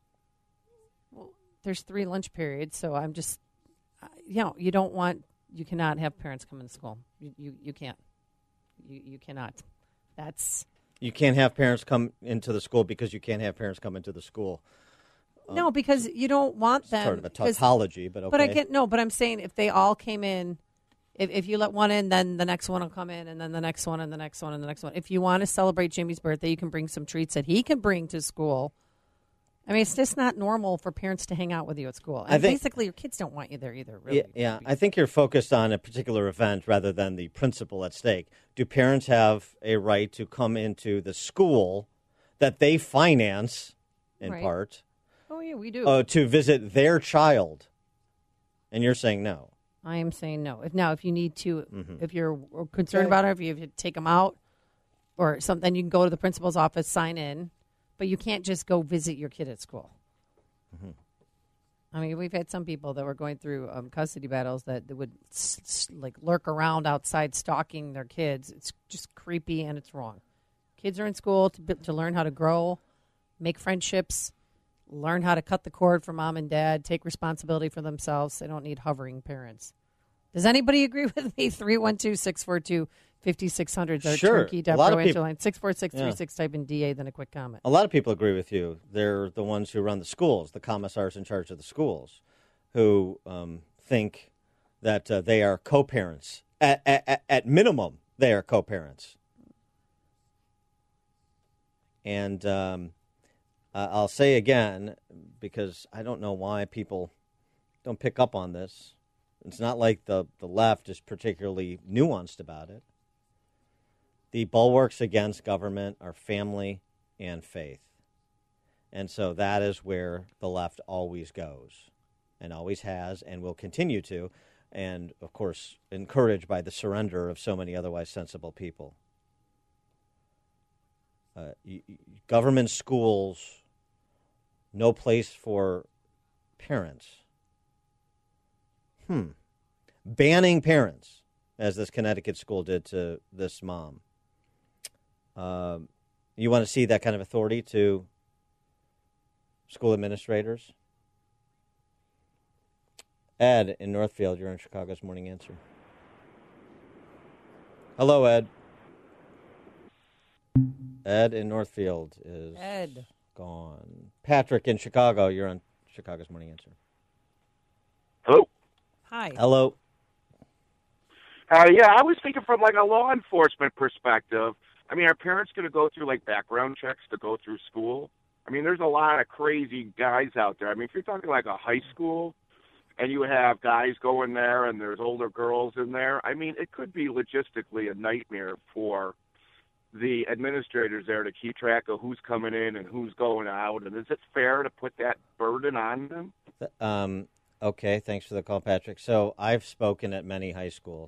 Well, there's three lunch periods, so I'm just, uh, you know, you don't want, you cannot have parents come into school. You you, you can't. You you cannot. That's... You can't have parents come into the school because you can't have parents come into the school. Um, no, because you don't want them. Sort of a 'cause- tautology, but okay. But I get, no, but I'm saying if they all came in, if, if you let one in, then the next one will come in, and then the next one, and the next one, and the next one. If you want to celebrate Jimmy's birthday, you can bring some treats that he can bring to school. I mean, it's just not normal for parents to hang out with you at school. And I think- basically, your kids don't want you there either, really. Yeah, yeah, I think you're focused on a particular event rather than the principle at stake. Do parents have a right to come into the school that they finance, in Right. part, Oh, yeah, we do. uh, to visit their child? And you're saying no. I am saying no. If now, if you need to, Mhm. if you're concerned Okay. about it, if you have to take them out or something, you can go to the principal's office, sign in, but you can't just go visit your kid at school. Mm-hmm. I mean, we've had some people that were going through um, custody battles that, that would s- s- like lurk around outside stalking their kids. It's just creepy and it's wrong. Kids are in school to b- to learn how to grow, make friendships, learn how to cut the cord from mom and dad, take responsibility for themselves. They don't need hovering parents. Does anybody agree with me? three one two, six four two, five six zero zero. Our Sure. turkey A lot of answer people- line. six four six three six, Yeah. type in D A, then a quick comment. A lot of people agree with you. They're the ones who run the schools, the commissars in charge of the schools, who um, think that uh, they are co-parents. At, at, at minimum, they are co-parents. And um, uh, I'll say again, because I don't know why people don't pick up on this. It's not like the, the left is particularly nuanced about it. The bulwarks against government are family and faith. And so that is where the left always goes and always has and will continue to. And, of course, encouraged by the surrender of so many otherwise sensible people. Uh, y- y- government schools, no place for parents. Hmm. Banning parents, as this Connecticut school did to this mom. Um, you want to see that kind of authority to school administrators? Ed in Northfield, you're on Chicago's Morning Answer. Hello, Ed. Ed in Northfield is Ed. gone. Patrick in Chicago, you're on Chicago's Morning Answer. Hello. Hi. Hello. Uh, yeah, I was thinking from like a law enforcement perspective. I mean, are parents going to go through like background checks to go through school? I mean, there's a lot of crazy guys out there. I mean, if you're talking like a high school and you have guys going there and there's older girls in there, I mean, it could be logistically a nightmare for the administrators there to keep track of who's coming in and who's going out. And is it fair to put that burden on them? Um, Okay, thanks for the call, Patrick. So I've spoken at many high schools.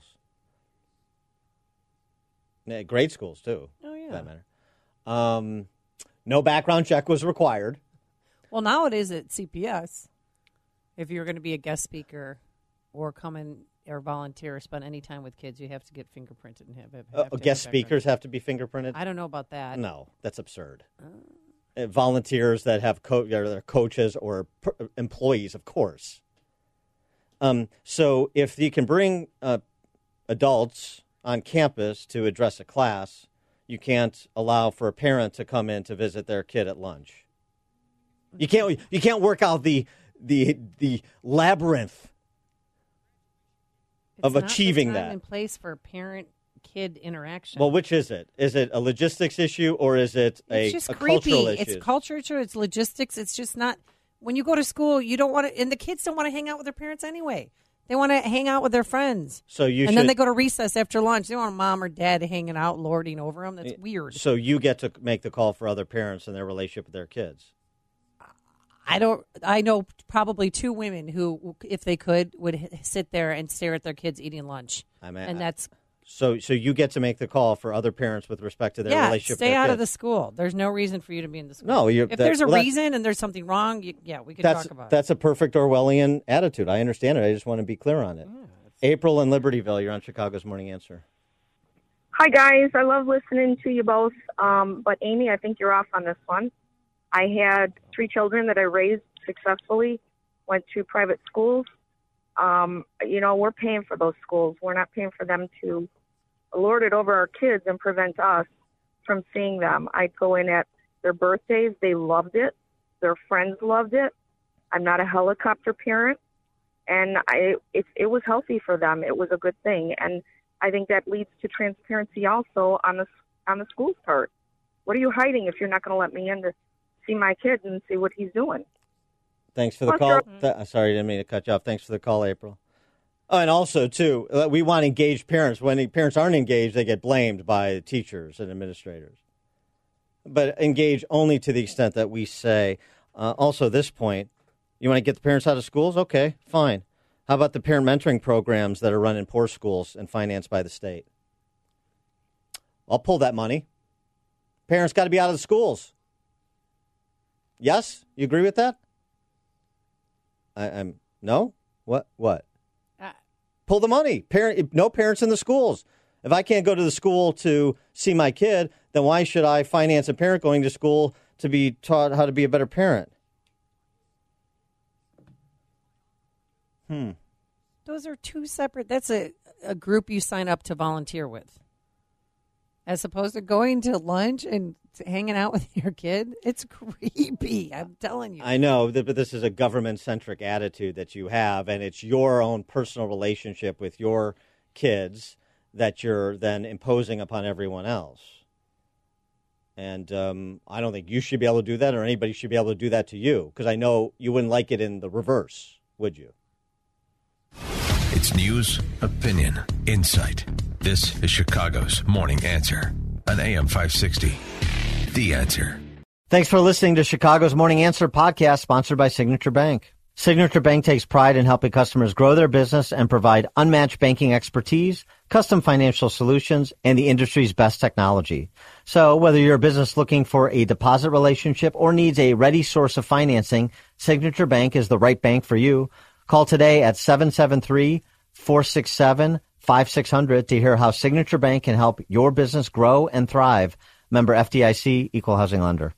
Yeah, grade schools, too. Oh, yeah. For that matter. Um, no background check was required. Well, now it is at C P S. If you're going to be a guest speaker or come in or volunteer or spend any time with kids, you have to get fingerprinted and have, have Uh, to guest have speakers have to be fingerprinted? I don't know about that. No, that's absurd. Uh, volunteers that have co- or they're coaches or pr- employees, of course. Um, so if you can bring uh, adults on campus to address a class, you can't allow for a parent to come in to visit their kid at lunch. You can't. You can't work out the the the labyrinth of It's not the achieving time that. in place for parent-kid interaction. Well, which is it? Is it a logistics issue or is it a, It's just a creepy. cultural issue? It's culture issue. It's logistics. It's just not. When you go to school, you don't want to, and the kids don't want to hang out with their parents anyway. They want to hang out with their friends. So you and should, then they go to recess after lunch. They don't want mom or dad hanging out, lording over them. That's weird. So you get to make the call for other parents and their relationship with their kids. I don't. I know probably two women who, if they could, would h- sit there and stare at their kids eating lunch. I mean, and that's so. So you get to make the call for other parents with respect to their yeah. relationship. Stay with their out kids. of the school. There's no reason for you to be in the school. No, you're- if that- there's a well, that- reason and there's something wrong, you, yeah, we could That's talk about that's a perfect Orwellian attitude. I understand it. I just want to be clear on it. April in Libertyville, you're on Chicago's Morning Answer. Hi, guys. I love listening to you both. Um, but, Amy, I think you're off on this one. I had three children that I raised successfully, went to private schools. Um, you know, we're paying for those schools. We're not paying for them to lord it over our kids and prevent us from seeing them. I go in at their birthdays. They loved it. Their friends loved it. I'm not a helicopter parent. And I, it, it was healthy for them. It was a good thing. And I think that leads to transparency also on the on the school's part. What are you hiding if you're not going to let me in to see my kid and see what he's doing? Thanks for the Plus, call. you're- Th- sorry, I didn't mean to cut you off. Thanks for the call, April. Oh, and also, too, uh, we want engaged parents. When the parents aren't engaged, they get blamed by teachers and administrators. But engage only to the extent that we say. Uh, also, this point, you want to get the parents out of schools? Okay, fine. How about the parent mentoring programs that are run in poor schools and financed by the state? I'll pull that money. Parents got to be out of the schools. Yes? You agree with that? I, I'm no? What? What? Uh, Pull the money. Parent, no parents in the schools. If I can't go to the school to see my kid, then why should I finance a parent going to school to be taught how to be a better parent? Hmm. Those are two separate. That's a, a group you sign up to volunteer with. As opposed to going to lunch and hanging out with your kid. It's creepy. I'm telling you. I know, that, but this is a government-centric attitude that you have, and it's your own personal relationship with your kids that you're then imposing upon everyone else. And um, I don't think you should be able to do that, or anybody should be able to do that to you, because I know you wouldn't like it in the reverse, would you? It's news, opinion, insight. This is Chicago's Morning Answer on A M five sixty. The Answer. Thanks for listening to Chicago's Morning Answer podcast, sponsored by Signature Bank. Signature Bank takes pride in helping customers grow their business and provide unmatched banking expertise, custom financial solutions, and the industry's best technology. So whether you're a business looking for a deposit relationship or needs a ready source of financing, Signature Bank is the right bank for you. Call today at seven seven three, four six seven, five six zero zero to hear how Signature Bank can help your business grow and thrive. Member F D I C, Equal Housing Lender.